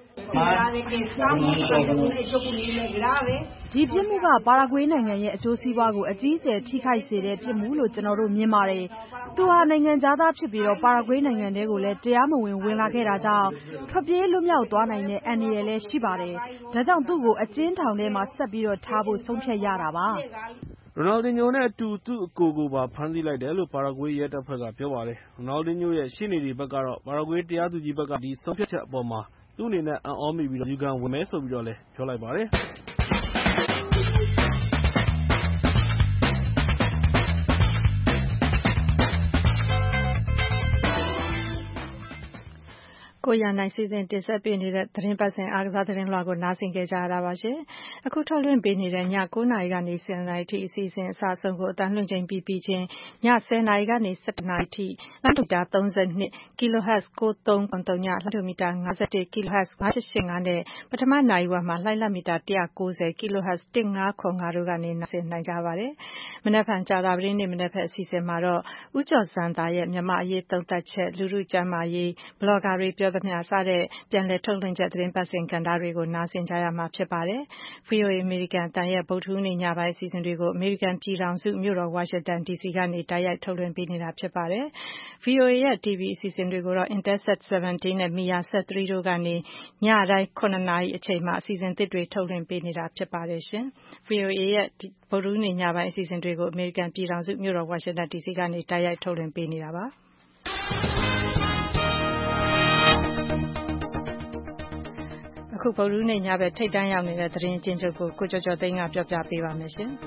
"ဒီပြစ်မှုက ပါရာဂွေးနိုင်ငံရဲ့အကျိုးစီးပွားကိုအကြီးအကျယ်ထိခိုက်စေတဲ့ပြစ်မှုလို့ ကျနော်တို့မြင်ပါတယ်။ သူဟာနိုင်ငံခြားသားဖြစ်ပြီး ပါရာဂွေးနိုင်ငံထဲကိုလည်း တရားမဝင်ဝင်လာခဲ့တာကြောင့် ထွက်ပြေးလွတ်မြောက်သွားနိုင်တဲ့အန္တရာယ်လည်းရှိပါတယ်။ ဒါကြောင့် သူ့ကိုအကျဉ်းထောင်ထဲမှာဆက်ပြီးထားဖို့ဆုံးဖြတ်ရတာပါ။" ရိုနယ်လ်ဒီညိုနဲ့အတူ သူ့အကိုကိုပါဖမ်းဆီးလိုက်တယ်လို့ ပါရာဂွေးရဲတပ်ဖွဲ့ကပြောပါတယ်။ ရိုနယ်လ်ဒီညိုရဲ့ရှေ့နေတွေဘက်ကတော့ ပါရာဂွေးတရားသူကြီးဘက်က ဒီဆုံးဖြတ်ချက်အပေါ်မှာ သူ့အနေနဲ့အံ့သြမိပြီး အယူခံဝင်မယ်လို့ပြောလိုက်ပါတယ်။ကိုရန်နိုင်စီစဉ်တင်ဆက်ပေးနေတဲ့သတင်းပတ်စဉ်အားကစားသတင်းလွှာကိုနားဆင်ကြရတာပါရှင်။အခုထုတ်လွှင့်ပေးနေတဲ့ညကိုးနာရီကနေဆယ်နာရီထိအစီအစဉ်အစအဆုံးကိုအတန်းလွှင့်ချိန်ပြီးပြီးချင်းညဆယ်နာရီကနေဆယ့်တစ်နာရီထိလိုင်းဒိုမီတာသုံး၂ kHz ကိုးသုံးခုနှစ် လိုင်းဒိုမီတာငါးဆယ့်တစ် kHz ငါးရှစ်ရှစ်ငါးနဲ့ပထမနာရီဝက်မှာလှိုင်းလတ်မီတာတစ်ရာကိုးဆယ် kHz တစ်ငါးခုနှစ်ငါးတို့ကနေနားဆင်နိုင်ကြပါတယ်။မနက်ဖြန်ကြာသပတေးနေ့မနက်ဖက်အစီအစဉ်မှာတော့ဦးကျော်ဇံသာရဲ့မြန်မာ့အရေးသုံးသပ်ချက်လူထုကျန်းမာရေးဘလော့ဂါတွေပြောသမျှစတဲ့ပြန်လည်ထုတ်လွှင့်ချက်သတင်းပတ်စဉ်ကဏ္ဍတွေကိုနားဆင်ကြရမှာဖြစ်ပါတယ်။ ဗွီအိုအေအမေရိကန်အသံရဲ့ဗုဒ္ဓဟူးနေ့ညပိုင်းအစီအစဉ်တွေကိုအမေရိကန်ပြည်ထောင်စုမြို့တော်ဝါရှင်တန်ဒီစီကနေတိုက်ရိုက်ထုတ်လွှင့်ပေးနေတာဖြစ်ပါတယ်။ ဗွီအိုအေရဲ့တီဗီအစီအစဉ်တွေကိုတော့ Intelsat ဆယ်ဗန်တီးနဲ့ Media ဆယ့်သရီးတို့ကနေညတိုင်းခုနစ်နာရီအချိန်မှာအစီအစဉ်သစ်တွေထုတ်လွှင့်ပေးနေတာဖြစ်ပါတယ်ရှင်။ ဗွီအိုအေရဲ့ဗုဒ္ဓဟူးနေ့ညပိုင်းအစီအစဉ်တွေကိုအမေရိကန်ပြည်ထောင်စုမြို့တော်ဝါရှင်တန်ဒီစီကနေတိုက်ရိုက်ထုတ်လွှင့်ပေးနေတာပါ။အခုဗုဒ္ဓဟူးနေ့ညဘက်ထိပ်တန်းရောက်နေတဲ့သတင်းအကျဉ်းချုပ်ကိုကိုကျော်ကျော်သိန်းကပြောပြပေးပါမယ်ရှင်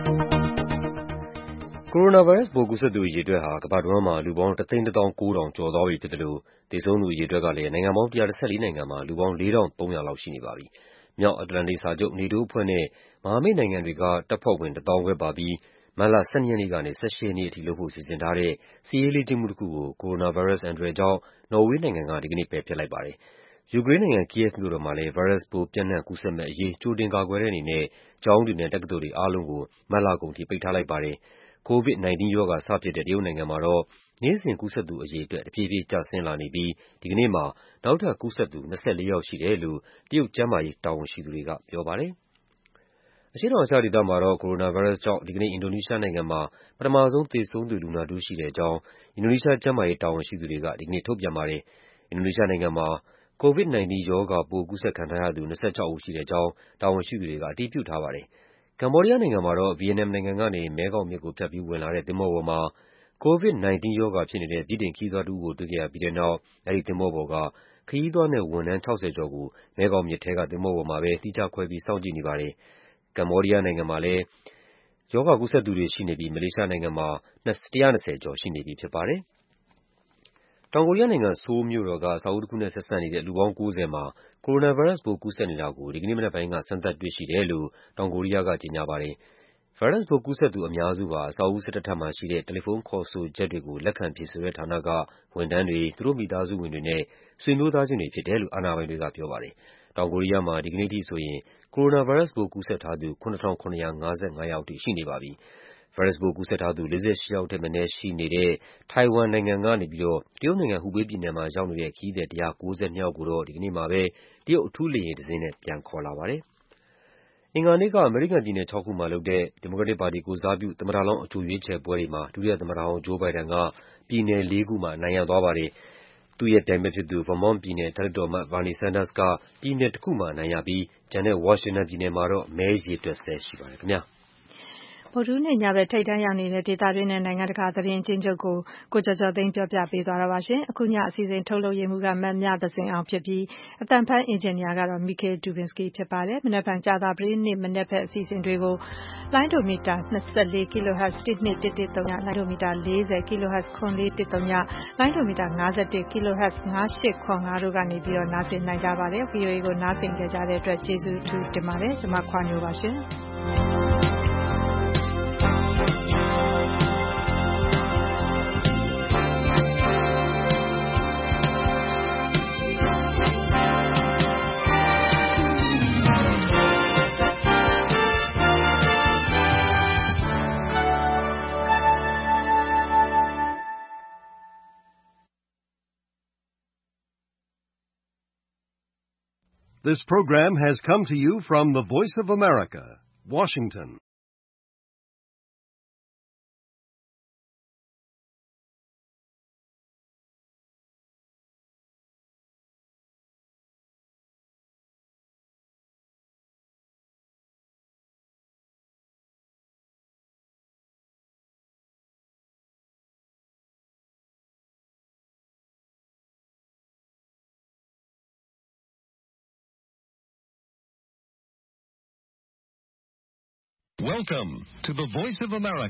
။ကိုရိုနာဗိုင်းရပ်စ်ပိုးကူးစက်သူအရေအတွက်ဟာကမ္ဘာတဝန်းမှာလူပေါင်းတစ်သိန်းတစ်သောင်းကိုးထောင်ကျော်သွားပြီဖြစ်သလိုသေဆုံးသူအရေအတွက်ကလည်းနိုင်ငံပေါင်းတစ်ရာတစ်ဆယ့်လေးနိုင်ငံမှာလူပေါင်းလေးထောင့်သုံးရာလောက်ရှိနေပါပြီ။မြောက်အတ္တလန္တိတ်စာချုပ် နေတိုးအဖွဲ့နဲ့မဟာမိတ်နိုင်ငံတွေကတပ်ဖွဲ့ဝင်တစ်သောင်းခွဲပါပြီးမတ်လ ၁၂ ရက်နေ့ကနေ ၁၈ ရက်နေ့အထိလုပ်ဖို့စီစဉ်ထားတဲ့စစ်ရေးလေ့ကျင့်မှုတစ်ခုကိုကိုရိုနာဗိုင်းရပ်စ်အန္တရာယ်ကြောင့်နော်ဝေးနိုင်ငံကဒီကနေ့ပယ်ဖျက်လိုက်ပါတယ်။ယူကရိန်းနိုင်ငံ၊ ကိယက်ဗ်မြို့တော်မှာလည်းဗိုင်းရပ်စ်ပိုးပျံ့နှံ့ကူးစက်မယ့်အရေးကြိုတင်ကာကွယ်တဲ့အနေနဲ့ကျောင်းတွေနဲ့တက္ကသိုလ်တွေအားလုံးကိုမတ်လကုန်ထိပိတ်ထားလိုက်ပါတယ်။ ကိုဗစ် ၁၉ ရောဂါစဖြစ်တဲ့တရုတ်နိုင်ငံမှာတော့နေ့စဉ်ကူးစက်သူအရေအတွက်တဖြည်းဖြည်းကျဆင်းလာနေပြီးဒီကနေ့မှာနောက်ထပ်ကူးစက်သူ၂၄ ယောက်ရှိတယ်လို့တရုတ်ကျန်းမာရေးတာဝန်ရှိသူတွေကပြောပါတယ်။အရှေ့တောင်အာရှဒေသမှာတော့ကိုရိုနာဗိုင်းရပ်စ်ကြောင့်ဒီကနေ့အင်ဒိုနီးရှားနိုင်ငံမှာပထမဆုံးသေဆုံးသူလူနာတဦးရှိတဲ့အကြောင်းအင်ဒိုနီးရှားကျန်းမာရေးတာဝန်ရှိသူတွေကဒီကနေ့ထုတ်ပြန်ပါတယ်။အင်ဒိုနီးရှားနိုင်ငံမှာကိုဗစ် ၁၉ ရောဂါပိုးကူးစက်ခံထားရသူ၂၆ ဦးရှိတဲ့အကြောင်းတာဝန်ရှိသူတွေကအတည်ပြုထားပါတယ်။ကမ္ဘောဒီးယားနိုင်ငံမှာတော့ဗီယက်နမ်နိုင်ငံကနေမဲခေါင်မြစ်ကိုဖြတ်ပြီးဝင်လာတဲ့သင်္ဘောပေါ်မှာကိုဗစ် ၁၉ ရောဂါဖြစ်နေတဲ့ဗြိတိန်ခရီးသွားတစ်ဦးကိုတွေ့ခဲ့ရပြီးတဲ့နောက်အဲဒီသင်္ဘောပေါ်ကခရီးသွားနဲ့ဝန်ထမ်း ခြောက်ဆယ်ကျော်ကိုမဲခေါင်မြစ်ထဲကသင်္ဘောပေါ်မှာပဲသီးခြားခွဲပြီးစောင့်ကြည့်နေပါတယ်။ကမ္ဘောဒီးယားနိုင်ငံမှာလည်းရောဂါကူးစက်သူတွေရှိနေပြီးမလေးရှားနိုင်ငံမှာတစ်ရာ၂၀ကျော်ရှိနေပြီဖြစ်ပါတယ်။တောင်ကိုရီးယားနိုင်ငံ၊ ဆိုးလ်မြို့တော်ကအဆောက်အဦးတစ်ခုနဲ့ဆက်စပ်နေတဲ့လူပေါင်းကိုးဆယ်မှာကိုရိုနာဗိုင်းရပ်စ်ပိုးကူးစက်နေတာကိုဒီကနေ့မနက်ပိုင်းကစမ်းသပ်တွေ့ရှိတယ်လို့တောင်ကိုရီးယားကကြေညာပါတယ်။ဗိုင်းရပ်စ်ပိုးကူးစက်သူအများစုဟာအဆောက်အဦး ၁၁ ထပ်မှာရှိတဲ့တယ်လီဖုန်းခေါ်ဆိုချက်တွေကိုလက်ခံဖြေဆိုတဲ့ဌာနကဝန်ထမ်းတွေ၊ သူတို့မိသားစုဝင်တွေနဲ့ဆွေမျိုးသားချင်းတွေဖြစ်တယ်လို့အာဏာပိုင်တွေကပြောပါတယ်။တောင်ကိုရီးယားမှာဒီကနေ့ထိဆိုရင်ကိုရိုနာဗိုင်းရပ်စ်ပိုးကူးစက်ထားသူ ခုနစ်ထောင်ခုနစ်ရာငါးဆယ့်ငါးယောက်ထိရှိနေပါပြီ။ဗိုင်းရပ်စ်ပိုးကူးစက်ထားသူ လေးဆယ့်ရှစ်ယောက်ထက်မနည်းရှိနေတဲ့ထိုင်ဝမ်နိုင်ငံကနေပြီးတော့တရုတ်နိုင်ငံ၊ ဟူဘေးပြည်နယ်မှာရောက်နေတဲ့ခရီးသည် တစ်ရာကိုးဆယ်နှစ်ယောက်ကိုတော့ဒီကနေ့မှာပဲတရုတ်အထူးလေယာဉ်တစ်စင်းနဲ့ပြန်ခေါ်လာပါတယ်။အင်္ဂါနေ့ကအမေရိကန်ပြည်နယ်ခြောက်ခုမှာလုပ်တဲ့ဒီမိုကရက်တစ်ပါတီကိုယ်စားပြုသမ္မတလောင်းအကြိုရွေးချယ်ပွဲတွေမှာဒုတိယသမ္မတဟောင်း ဂျိုးဘိုင်ဒန်ကပြည်နယ်လေးခုမှာအနိုင်ရသွားပါတယ်။သူ့ရဲ့ပြိုင်ဘက်ဖြစ်သူ ဗားမောင့်ပြည်နယ်အထက်လွှတ်တော်အမတ် ဘာနီ ဆန်ဒါးစ်ကပြည်နယ်တစ်ခုမှာအနိုင်ရပြီးကျန်တဲ့ဝါရှင်တန်ပြည်နယ်မှာတော့မဲရေတွက်ဆဲရှိပါတယ်ခင်ဗျာ။ဗုဒ္ဓဟူးနေ့ညဘက်ထိပ်တန်းရောက်နေတဲ့ဒေသတွင်းနဲ့နိုင်ငံတကာသတင်းအကျဉ်းချုပ်ကိုကိုကျော်ကျော်သိန်းပြောပြပေးသွားတာပါရှင်။အခုညအစီအစဉ်ထုတ်လုပ်ရေးမှူးကမမြသဇင်အောင်ဖြစ်ပြီးအသံဖတ်အင်ဂျင်နီယာကတော့ Mikhail Dubinsky ဖြစ်ပါတယ်။မနက်ဖြန်ကြာသပတေးနေ့မနက်ဖက်အစီအစဉ်တွေကိုလိုင်းဒိုမီတာ၂၄ kHz တစ်၂၁၁၃ လိုင်းဒိုမီတာလေးဆယ် kHz ခုနှစ်လေး၁၃ လိုင်းဒိုမီတာငါးဆယ့်တစ် kHz ငါးရှစ်ခုနှစ်ငါးတို့ကနေပြီးတော့နားဆင်နိုင်ကြပါတယ်။ ဗွီအိုအေကိုနားဆင်ကြတဲ့အတွက်ကျေးဇူးအထူးတင်ပါတယ်။ကျွန်မခွာညိုပါရှင်။ This program has come to you from the Voice of America, Washington. Welcome to the Voice of America.